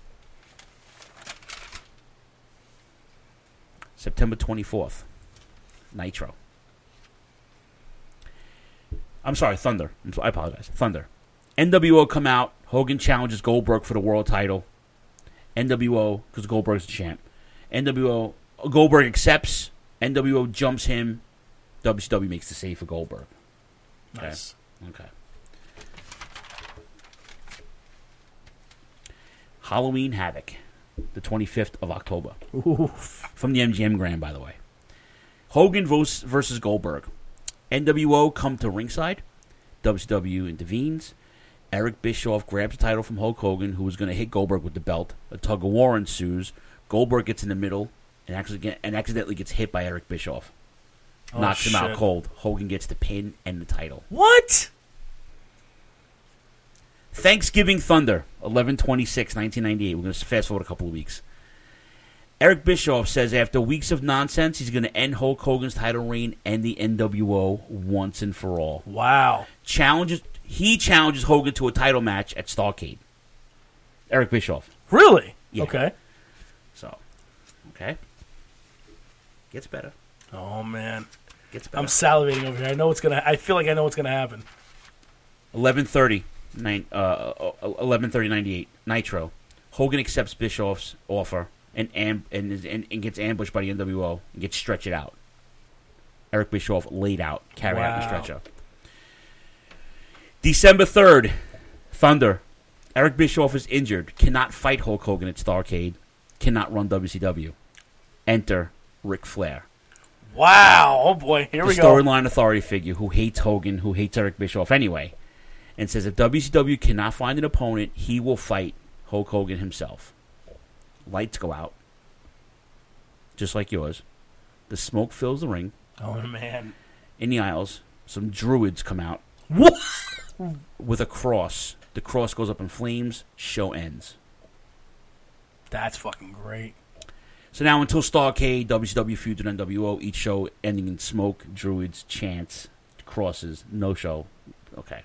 September twenty-fourth. Nitro. I'm sorry, Thunder. I'm so, I apologize. Thunder. N W O come out. Hogan challenges Goldberg for the world title. N W O, because Goldberg's the champ. N W O, Goldberg accepts. N W O jumps him. W C W makes the save for Goldberg. Okay. Nice. Okay. Halloween Havoc, the twenty-fifth of October. Oof. From the M G M Grand, by the way. Hogan versus Goldberg. N W O come to ringside. W C W intervenes. Eric Bischoff grabs the title from Hulk Hogan, who was going to hit Goldberg with the belt. A tug of war ensues. Goldberg gets in the middle and accidentally, and accidentally gets hit by Eric Bischoff. Oh, Knocks him out shit. cold. Hogan gets the pin and the title. What? Thanksgiving Thunder, eleven twenty-six, nineteen ninety-eight. We're going to fast forward a couple of weeks. Eric Bischoff says after weeks of nonsense, he's going to end Hulk Hogan's title reign and the N W O once and for all. Wow. Challenges He challenges Hogan to a title match at Starrcade. Eric Bischoff. Really? Yeah. Okay. So, okay. Gets better. Oh, man. Gets better. I'm salivating over here. I know what's gonna. I feel like I know what's gonna happen. eleven thirty, nine, uh, eleven thirty ninety-eight. Nitro. Hogan accepts Bischoff's offer and and, and and and gets ambushed by the N W O and gets stretched out. Eric Bischoff laid out, carried out in the Wow. stretcher. December third, Thunder. Eric Bischoff is injured, cannot fight Hulk Hogan at Starrcade, cannot run W C W. Enter Ric Flair. Wow. Oh, boy. Here the we go. storyline authority figure who hates Hogan, who hates Eric Bischoff anyway, and says if W C W cannot find an opponent, he will fight Hulk Hogan himself. Lights go out, just like yours. The smoke fills the ring. Oh, man. In the aisles, some druids come out. What? With a cross. The cross goes up in flames. Show ends. That's fucking great. So now until Starrcade, W C W feud with N W O, each show ending in smoke, druids, chants, crosses, no show. Okay.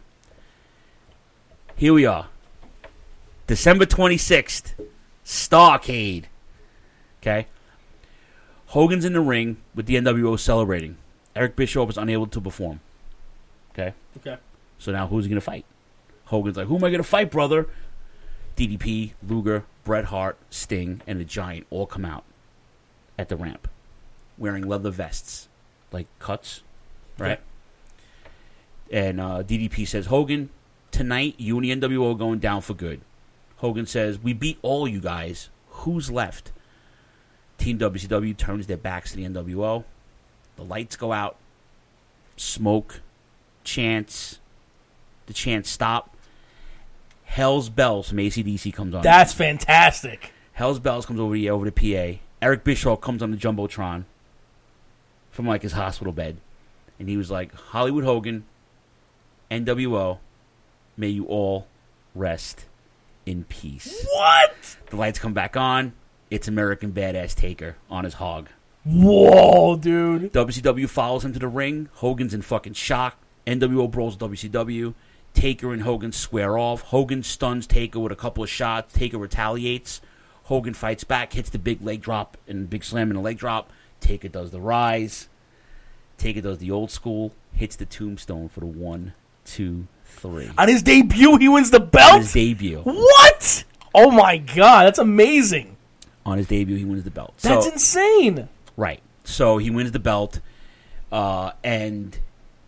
Here we are. December twenty-sixth, Starrcade. Okay. Hogan's in the ring with the N W O celebrating. Eric Bischoff is unable to perform. Okay. Okay. So now who's he going to fight? Hogan's like, who am I going to fight, brother? D D P, Luger, Bret Hart, Sting, and the Giant all come out at the ramp wearing leather vests, like cuts, right? Yeah. And uh, D D P says, Hogan, tonight you and the N W O are going down for good. Hogan says, we beat all you guys. Who's left? Team W C W turns their backs to the N W O. The lights go out. Smoke. Chants. The chants stop. Hell's Bells from A C D C comes on. That's fantastic. Hell's Bells comes over the over the P A. Eric Bischoff comes on the Jumbotron from like his hospital bed. And he was like, Hollywood Hogan, N W O, may you all rest in peace. What? The lights come back on. It's American Badass Taker on his hog. Whoa, dude. W C W follows him to the ring. Hogan's in fucking shock. N W O brawls W C W. Taker and Hogan square off. Hogan stuns Taker with a couple of shots. Taker retaliates. Hogan fights back, hits the big leg drop and big slam in the leg drop. Taker does the rise. Taker does the old school. Hits the tombstone for the one, two, three. On his debut, he wins the belt? On his debut. What? Oh, my God. That's amazing. On his debut, he wins the belt. That's so, insane. Right. So he wins the belt, uh, and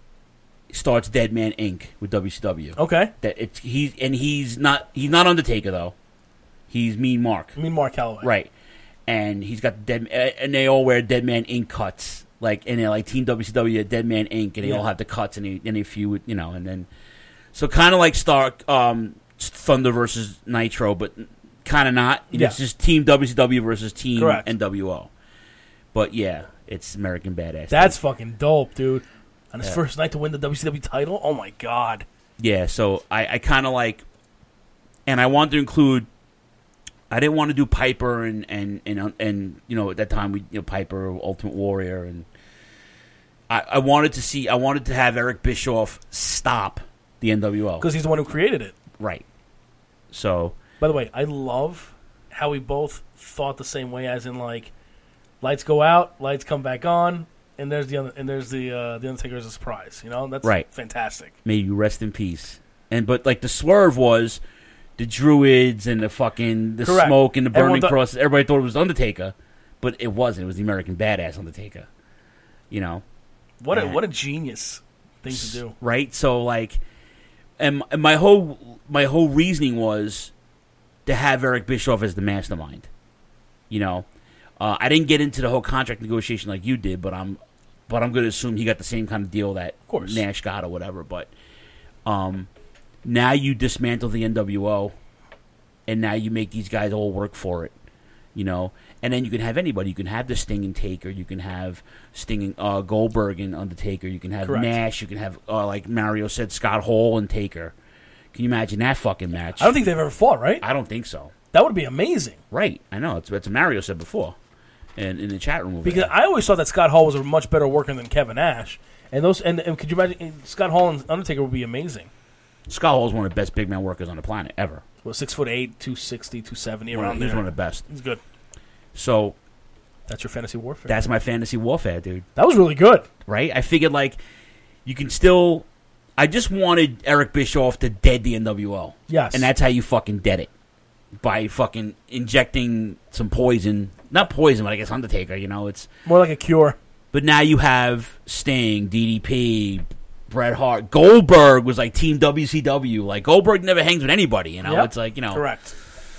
starts Dead Man Incorporated with W C W. Okay. That it's he's and he's not he's not Undertaker though. He's Mean Mark. Mean Mark Calloway. Right. And he's got the dead, and they all wear Dead Man Incorporated cuts, like and they're like Team W C W, Dead Man Incorporated, and they Yeah. all have the cuts, and they and they feud, you know, and then so kind of like Stark um, Thunder versus Nitro, but kind of not. Yeah. It's just Team W C W versus Team Correct. N W O. But yeah, it's American Badass. That's fucking dope, dude. On his Yeah. first night to win the W C W title, oh my god. Yeah, so I, I kind of like, and I wanted to include. I didn't want to do Piper and and and, and you know at that time we you know Piper Ultimate Warrior and I, I wanted to see I wanted to have Eric Bischoff stop the N W O Because he's the one who created it. right. So By the way, I love how we both thought the same way, as in like, lights go out, lights come back on, and there's the and there's the uh, the Undertaker as a surprise. You know, that's Right. fantastic. may you rest in peace. And but like the swerve was the Druids and the fucking the Correct. smoke and the burning Everyone thought- crosses. Everybody thought it was Undertaker, but it wasn't. It was the American Badass Undertaker. You know. What a And- what a genius thing to do. right? So like, and and my whole my whole reasoning was to have Eric Bischoff as the mastermind. You know, uh, I didn't get into the whole contract negotiation like you did, but I'm but I'm going to assume he got the same kind of deal that Of course. Nash got or whatever. But um, now you dismantle the N W O, and now you make these guys all work for it. You know, and then you can have anybody. You can have the Sting and Taker. You can have Sting and uh, Goldberg and Undertaker. You can have Correct. Nash. You can have, uh, like Mario said, Scott Hall and Taker. Can you imagine that fucking match? I don't think they've ever fought, right? I don't think so. That would be amazing. Right. I know. It's what Mario said before, and in the chat room. Over Because there. I always thought that Scott Hall was a much better worker than Kevin Nash, and those and, and could you imagine Scott Hall and Undertaker would be amazing. Scott Hall is one of the best big man workers on the planet ever. Well, six foot eight, two sixty, two seventy One of- around he's there. one of the best. He's good. So That's your fantasy warfare. that's my fantasy warfare, dude. That was really good. Right? I figured like you can still. I just wanted Eric Bischoff to dead the N W O. Yes. And that's how you fucking dead it. By fucking injecting some poison. Not poison, but I guess Undertaker, you know, it's More like a cure. But now you have Sting, D D P, Bret Hart. Goldberg was like Team W C W. Like Goldberg never hangs with anybody, you know. Yep. It's like, you know. Correct.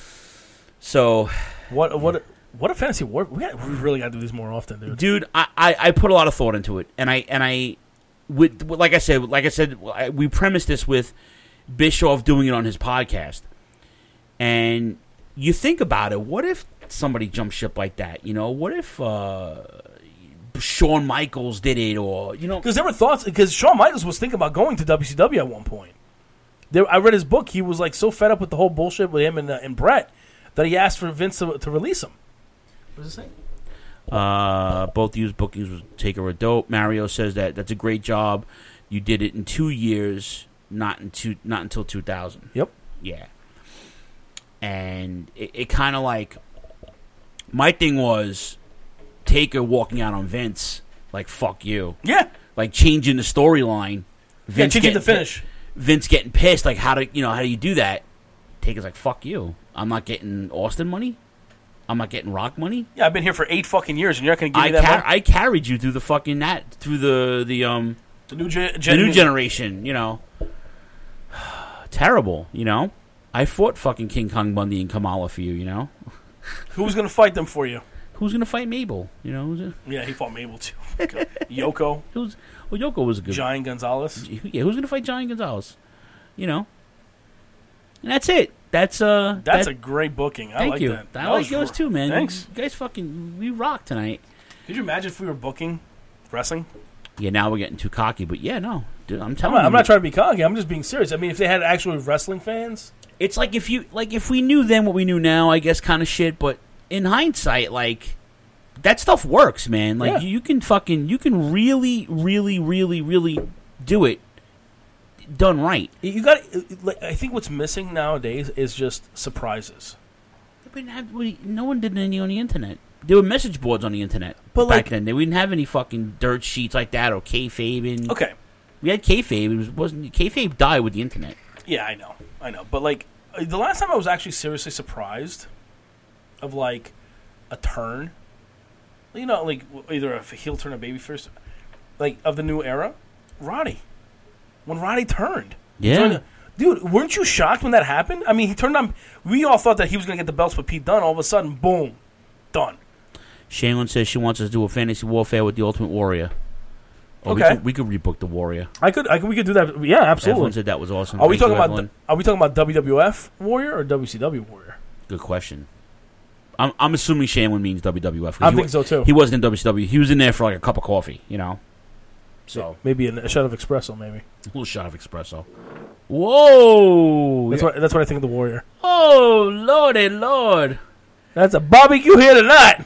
So What what what a fantasy war. We, got, we really got to do these more often, dude. dude, I, I, I put a lot of thought into it, and I and I, with, with like I said, like I said, I, we premised this with Bischoff doing it on his podcast, and you think about it. What if somebody jumped ship like that? You know, what if uh, Shawn Michaels did it, or you know, Because there were thoughts. Because Shawn Michaels was thinking about going to W C W at one point. There, I read his book. He was like so fed up with the whole bullshit with him and, uh, and Brett that he asked for Vince to, to release him. What does it say? Uh, both use bookings with Taker or dope. Mario says that that's a great job. You did it in two years, not in two, not until two thousand. Yep. Yeah. And it, it kind of like my thing was Taker walking out on Vince like fuck you. Yeah. Like changing the storyline. Yeah, changing getting- the finish. Vince getting pissed. Like how do you know how do you do that? Taker's like fuck you. I'm not getting Austin money. I'm not getting Rock money. Yeah, I've been here for eight fucking years, and you're not going to give I me that car- money? I carried you through the fucking that through the the um The new, ge- the gen- new generation. You know, terrible. You know, I fought fucking King Kong Bundy and Kamala for you. You know, Who's going to fight them for you? who's gonna fight Mabel? You know, who's a, Yeah, he fought Mabel, too. Yoko. who's well Yoko was a good Giant Gonzalez. Yeah, who's gonna fight Giant Gonzalez? You know, and that's it. That's uh. That's that- a great booking. I Thank like you. that. I That like was yours r- too, man. Thanks. You guys fucking we rock tonight. Could you imagine if we were booking wrestling? Yeah, now we're getting too cocky, but yeah, no, dude, I'm I'm telling not, you, I'm not trying to be cocky. I'm just being serious. I mean, if they had actually wrestling fans, it's like if you like if we knew then what we knew now, I guess, kind of shit. But in hindsight, like that stuff works, man. Like Yeah. you can fucking you can really, really, really, really do it done right. you got. Like, I think what's missing nowadays is just surprises. We didn't have, we, no one did any on the internet. There were message boards on the internet But, back like- then. They didn't have any fucking dirt sheets like that or kayfabe. And Okay. we had kayfabe. It was, wasn't kayfabe died with the internet. Yeah, I know, I know. But like uh, the last time I was actually seriously surprised of like a turn you know, like either a heel turn or baby first, like of the new era, Roddy. When Roddy turned, Yeah. turned, dude, weren't you shocked when that happened? I mean, he turned on. We all thought that he was going to get the belts with Pete Dunne. All of a sudden, boom, done. Shaylin says she wants us to do a fantasy warfare with the Ultimate Warrior. Or Okay. we could, we could rebook the Warrior. I could, I could, we could do that. Yeah, absolutely. Evelyn said that was awesome. Are we Thank talking you, about? Evelyn. Are we talking about W W F Warrior or W C W Warrior? Good question. I'm I'm assuming Shaylin means W W F. 'cause I he think wa- so, too. He wasn't in W C W. He was in there for like a cup of coffee, you know. So Maybe a, a shot of espresso, maybe. a little shot of espresso. Whoa! That's what that's what I think of the Warrior. Oh lordy lord! That's a barbecue here tonight.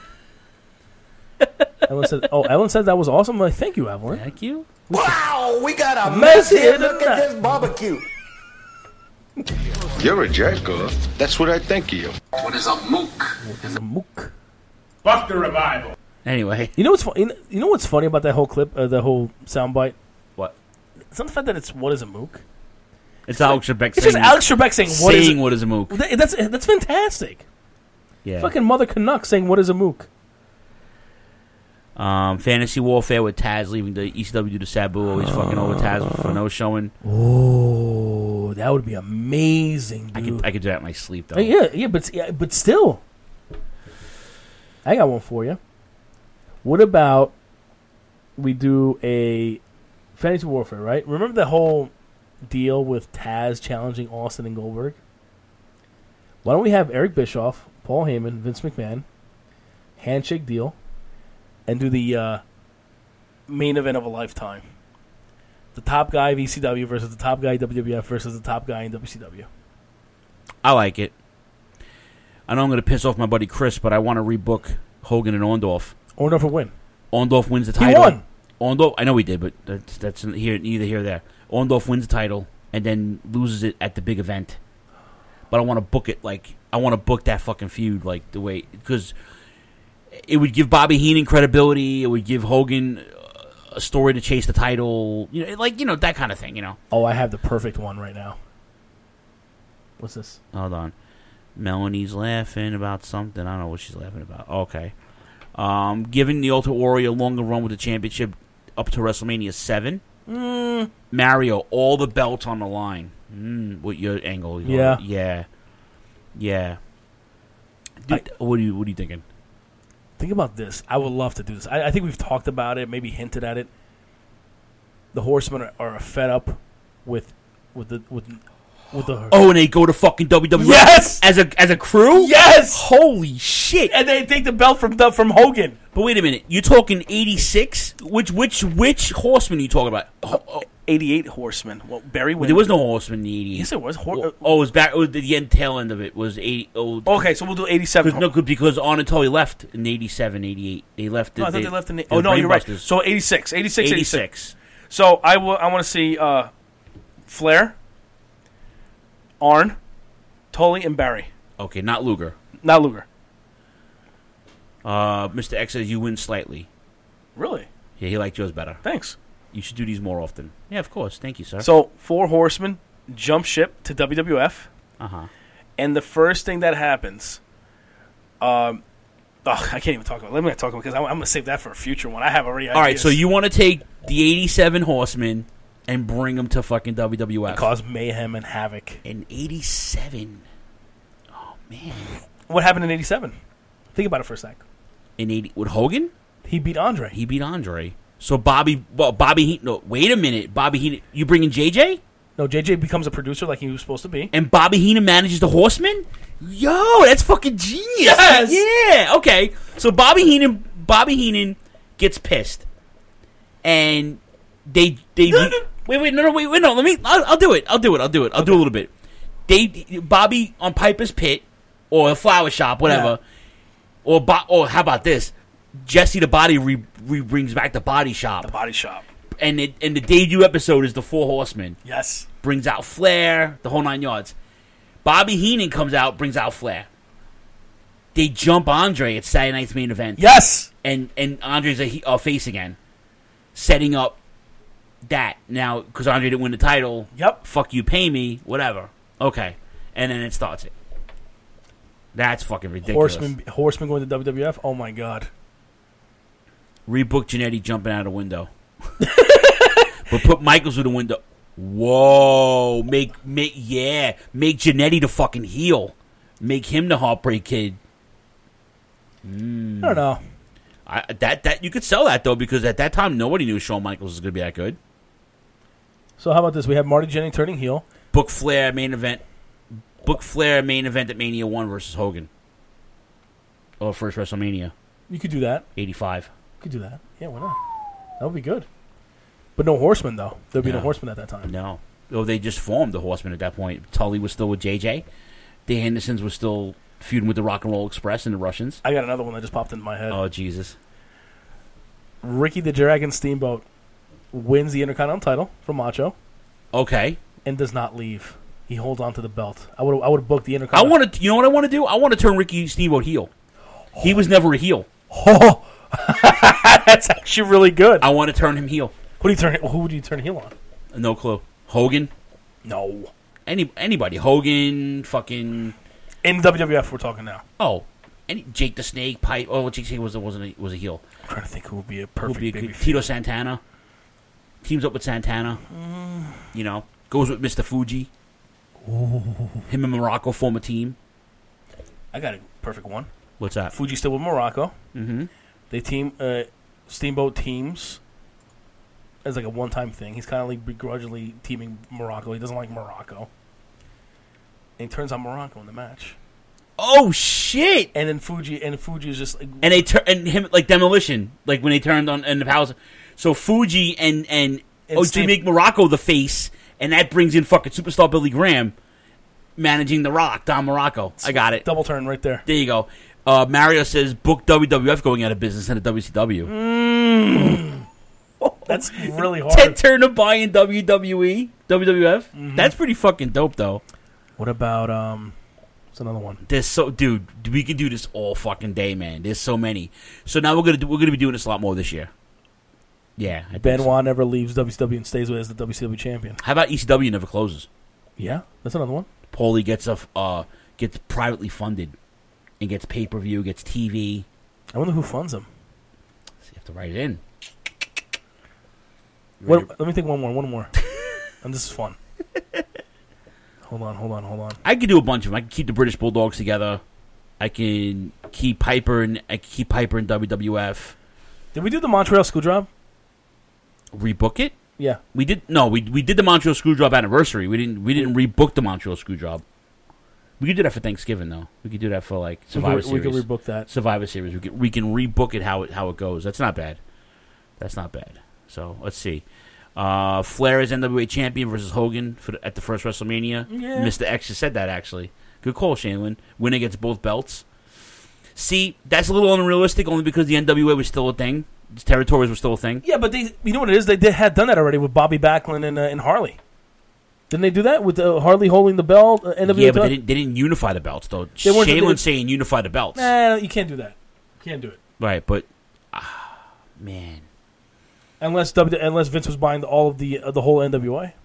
Ellen said, "Oh, Ellen said that was awesome." I'm like, thank you, Evelyn. Thank you. Wow, we got a mess mess here here. Look tonight. at this barbecue. You're a jerk, girl. That's what I think of you. What is a mook? What is a mook? Fuck the revival. Anyway, You know what's fu- you know, you know what's funny about that whole clip, uh, the whole soundbite? what? It's not the fact that it's what is a mook. It's Alex Trebek It's saying. just Alex Trebek saying what is saying it? what is a mook. Th- That's that's fantastic. Yeah. Fucking Mother Canuck saying what is a mook. Um, fantasy warfare with Taz leaving the E C W due to Sabu. Always fucking over Taz for no showing. Oh, that would be amazing, dude. I could I could do that in my sleep though. Uh, yeah, yeah, but yeah, but still, I got one for you. What about we do a fantasy warfare? Right? Remember the whole deal with Taz challenging Austin and Goldberg? Why don't we have Eric Bischoff, Paul Heyman, Vince McMahon, handshake deal, and do the uh, main event of a lifetime? The top guy of E C W versus the top guy in W W F versus the top guy in W C W. I like it. I know I'm going to piss off my buddy Chris, but I want to rebook Hogan and Orndorff. Orndorff will win. Orndorff wins the He title. won. Orndorff, I know he did, but that's that's here neither here nor there. Orndorff wins the title and then loses it at the big event. But I want to book it like I want to book that fucking feud like the way because it would give Bobby Heenan credibility. It would give Hogan a story to chase the title. You know, like you know that kind of thing. You know. Oh, I have the perfect one right now. What's this? Hold on. Melanie's laughing about something. I don't know what she's laughing about. Okay. Um, giving the Ultimate Warrior a longer run with the championship up to WrestleMania seven. Mm. Mario, all the belts on the line. Mm, what your angle? Yeah. Yeah. Yeah. Dude, what are you What are you thinking? Think about this. I would love to do this. I, I think we've talked about it, maybe hinted at it. The Horsemen are, are fed up with with the with with the. Oh, and they go to fucking W W F Yes! as a as a crew. Yes! Holy shit! And they take the belt from the, from Hogan. But wait a minute, you talking eighty-six? Which which which horseman are you talking about? Oh, eighty-eight Horsemen. Well, Barry Windham. there was no horseman in the eighties. Yes, there was. Hor- oh, it was back. Oh, the end tail end of it was eighty. Oh, okay, so we'll do eighty-seven. Cause, no, good because Arn and Tully left in eighty-seven, eighty-eight. They left. No, I they, thought they left in. The, they oh no, were you're right. brainbusters. So eighty-six, eighty-six, eighty-six. eighty-six. So I will. I want to see uh, Flair, Arn, Tully, and Barry. Okay, not Luger. Not Luger. Uh, Mister X says you win slightly. Really? Yeah, he liked yours better. Thanks. You should do these more often. Yeah, of course. Thank you, sir. So four Horsemen jump ship to W W F. Uh huh. And the first thing that happens, um, oh, I can't even talk about it. Let me not talk about it because I'm, I'm going to save that for a future one. I have already ideas. All right, so you want to take the eighty-seven Horsemen and bring them to fucking W W F. And cause mayhem and havoc. In eighty-seven. Oh, man. What happened in eighty-seven? Think about it for a sec. In eighty with Hogan? He beat Andre. He beat Andre. So Bobby, well, Bobby Heenan, no, wait a minute. Bobby Heenan, you bringing J J? No, J J becomes a producer like he was supposed to be. And Bobby Heenan manages the Horsemen? Yo, that's fucking genius. Yes! Yeah, okay. So Bobby Heenan, Bobby Heenan gets pissed. And they, they, wait, wait, no, no, wait, wait, no, let me, I'll, I'll do it, I'll do it, I'll do it, I'll Okay. do a little bit. They, Bobby on Piper's Pit, or a flower shop, whatever, Yeah. or, Bo, or how about this? Jesse the Body re, re brings back the Body Shop. The Body Shop. And it, and the debut episode is the Four Horsemen. Yes. Brings out Flair, the whole nine yards. Bobby Heenan comes out, brings out Flair. They jump Andre at Saturday Night's Main Event. Yes. And and Andre's a, he- a face again, setting up that now because Andre didn't win the title. Yep. Fuck you, pay me, whatever. Okay, and then it starts it. That's fucking ridiculous. Horseman, Horseman going to W W F. Oh my god. Rebook Jannetty jumping out a window. But put Michaels through the window. Whoa. Make, make, yeah. Make Jannetty the fucking heel. Make him the Heartbreak Kid. Mm. I don't know. I, that that you could sell that though, because at that time nobody knew Shawn Michaels was going to be that good. So how about this? We have Marty Jennings turning heel. Book Flair main event. Book Flair main event at Mania One versus Hogan. Or first WrestleMania. You could do that. eighty-five. You could do that. Yeah, why not? That would be good. But no Horseman though. There'd be no, No. Horseman at that time. No. Oh, they just formed the Horsemen at that point. Tully was still with J J. The Hendersons were still feuding with the Rock and Roll Express and the Russians. I got another one that just popped into my head. Oh, Jesus. Ricky the Dragon Steamboat wins the Intercontinental title from Macho. Okay. And does not leave. He holds on to the belt. I would I would have booked the I Intercontinental. want to. You know what I want to do? I want to turn Ricky Steamboat heel. He was never a heel. Oh, that's actually really good. I want to turn him heel. Who do you turn? Who would you turn heel on? No clue. Hogan? No. Any anybody? Hogan? Fucking. In W W F, we're talking now. Oh, any Jake the Snake, Pipe. Oh, Jake the Snake was wasn't a, was a heel. I'm trying to think who would be a Who would perfect be a baby good- face. Tito Santana. Teams up with Santana. Mm. You know, goes with Mister Fuji. Him and Morocco form a team. I got a perfect one. What's that? Fuji still with Morocco. Mm-hmm. They team uh, Steamboat teams as like a one-time thing. He's kind of like begrudgingly teaming Morocco. He doesn't like Morocco, and he turns on Morocco in the match. Oh shit! And then Fuji and Fuji is just like, And they tur- and him like Demolition, like when they turned on in the palace. So Fuji and and, And oh, Steve- to make Morocco the face, and that brings in fucking superstar Billy Graham managing The Rock, Don Morocco. I got it. double turn right there. There you go. Uh, Mario says book W W F going out of business and a W C W. Mm. That's really hard. Ted Turner buying W W E, W W F. Mhm. That's pretty fucking dope, though. What about um? What's another one? There's so, dude, we can do this all fucking day, man. There's so many. So now we're gonna do, we're gonna be doing this a lot more this year. Yeah, I think Benoit so. never leaves W C W and stays with as the W C W champion. How about E C W never closes? Yeah, that's another one. Paulie gets a uh gets privately funded and gets pay per view, gets T V. I wonder who funds him. So you have to write it in. What, let me think one more, one more, and this is fun. Hold on, hold on, hold on. I could do a bunch of them. I can keep the British Bulldogs together. I can keep Piper and I can keep Piper in W W F. Did we do the Montreal Screwjob? Rebook it? Yeah. We did no, we we did the Montreal Screwjob anniversary. We didn't we didn't rebook the Montreal Screwjob. We could do that for Thanksgiving though. We could do that for like Survivor we could, Series. We could rebook that. Survivor Series. We could we can rebook it how it how it goes. That's not bad. That's not bad. So let's see. Uh, Flair is N W A champion versus Hogan for the, at the first WrestleMania. Yeah. Mister X just said that actually. Good call, Shaylin. Win against both belts. See, that's a little unrealistic only because the N W A was still a thing. The territories were still a thing. Yeah, but they, you know what it is? They, they had done that already with Bobby Backlund and, uh, and Harley. Didn't they do that with uh, Harley holding the belt? Uh, N W A Yeah, but title? they didn't, they didn't unify the belts though. They weren't- they- Shaylin's saying unify the belts. Nah, you can't do that. You can't do it Right, but ah, man, unless w, unless Vince was buying the, all of the uh, the whole N W A.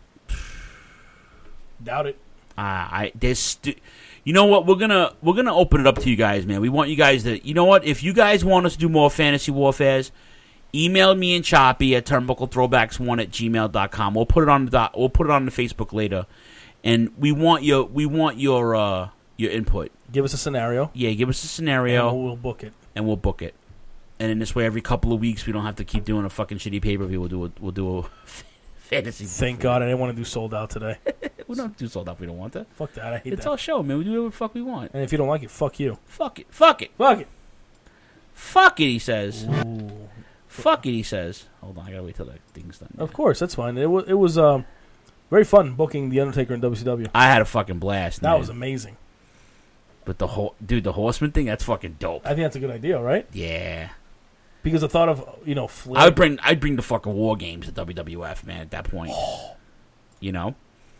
Doubt it. Ah, I there's stu- you know what, we're gonna we're gonna open it up to you guys, man. We want you guys to, you know what, if you guys want us to do more fantasy warfares, email me and Choppy at turnbuckle throwbacks one at gmail dot com. We'll put it on the dot, we'll put it on the Facebook later, and we want your we want your uh your input. Give us a scenario. Yeah, give us a scenario, And we'll, we'll book it. and we'll book it. And in this way, every couple of weeks, we don't have to keep doing a fucking shitty pay per view. We'll do a we'll do a fantasy. Thank God I didn't want to do sold out today. We don't do sold out. if We don't want that. Fuck that. I hate It's that. our show, man. We do whatever the fuck we want. And if you don't like it, fuck you. Fuck it. Fuck it. Fuck it. Fuck it. He says. Ooh. Fuck it. He says. Hold on. I gotta wait till that thing's done. Of course, that's fine. It was it was um, very fun booking the Undertaker in W C W. I had a fucking blast. That man. was amazing. But the whole dude, the Horseman thing, that's fucking dope. I think that's a good idea, right? Yeah. Because the thought of you know, Flair, I would bring. I'd bring the fucking War Games to W W F, man. At that point, you know.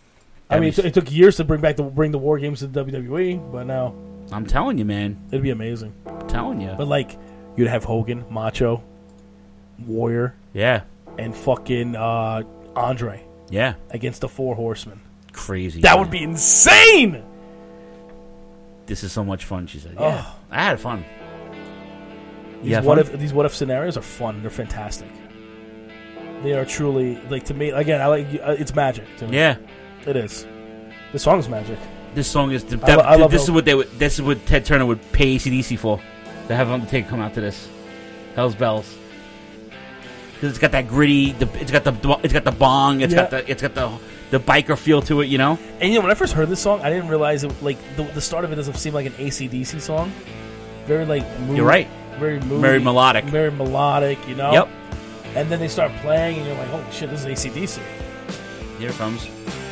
I mean, it, Every- t- it took years to bring back the bring the War Games to the W W E, but now I'm telling you, man. It'd be amazing. I'm telling you. But like, you'd have Hogan, Macho, Warrior, yeah, and fucking uh, Andre, yeah, against the Four Horsemen. Crazy. That man. would be insane. This is so much fun. She said. Yeah, Oh. I had fun. These Yeah, what fun? if these what if scenarios are fun. They're fantastic. They are truly like to me. Again, I like uh, it's magic to me. Yeah. It is. The song's magic. This song is. The, I lo- I love this how- is what they would. This is what Ted Turner would pay A C D C for. To have Undertaker come out to this. Hell's Bells. Because it's got that gritty. The, it's got the. It's got the bong. It's Yeah. got the. It's got the. The biker feel to it. You know. And you know, when I first heard this song, I didn't realize it. Like the, the start of it doesn't seem like an A C D C song. Very like. Moody, You're right. Very moody, Very melodic. Very melodic. You know. Yep. And then they start playing, and you're like, "Holy shit, this is A C D C." Here it comes.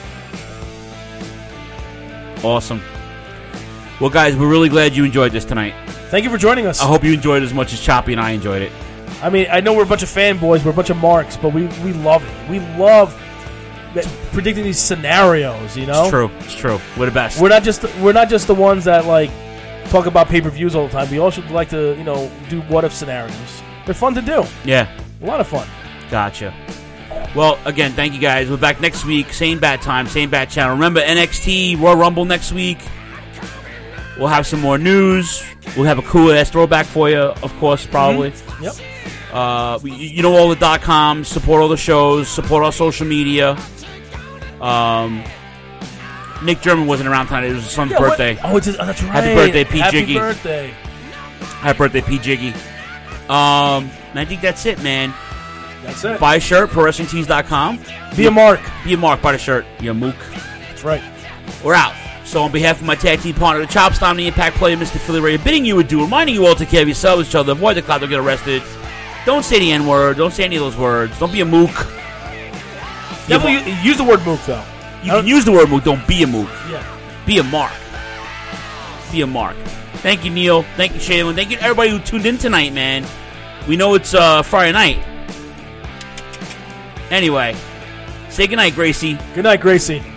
Awesome. Well, guys, we're really glad you enjoyed this tonight. Thank you for joining us. I hope you enjoyed it as much as Choppy and I enjoyed it. I mean, I know we're a bunch of fanboys, we're a bunch of marks, but we, we love it. We love that- predicting these scenarios. You know, It's true. It's true. We're the best. We're not just we're not just the ones that like talk about pay per views all the time. We also like to you know do what if scenarios. They're fun to do. Yeah. A lot of fun. Gotcha. Well, again, thank you guys. We're back next week. Same bat time, same bat channel. Remember, N X T Royal Rumble next week. We'll have some more news. We'll have a cool ass throwback for you, of course, probably. Mm-hmm. Yep. Uh, we, you know all the dot coms. Support all the shows. Support our social media. Um, Nick German wasn't around tonight. It was his son's Yeah, what- birthday. Oh, it's his, oh, that's right. Happy birthday, P. Happy Jiggy. birthday. Happy birthday, P. Jiggy. Um, and I think that's it, man. That's it. Buy a shirt, pro wrestling tees dot com. Be a mark. Be a mark. Buy the shirt. You mook. That's right. We're out. So on behalf of my tag team partner, the Chops, I'm the Impact player, Mister Philly Ray, bidding you adieu, reminding you all to take care of yourselves, each other, avoid the cloud, don't get arrested. Don't say the N-word. Don't say any of those words. Don't be a mook. Be a Definitely mar- use the word mook, though. You can use the word mook. Don't be a mook. Yeah. Be a mark. Be a mark. Thank you, Neil. Thank you, Shaylin. Thank you to everybody who tuned in tonight, man. We know it's uh, Friday night. Anyway, say goodnight, Gracie. Good night, Gracie.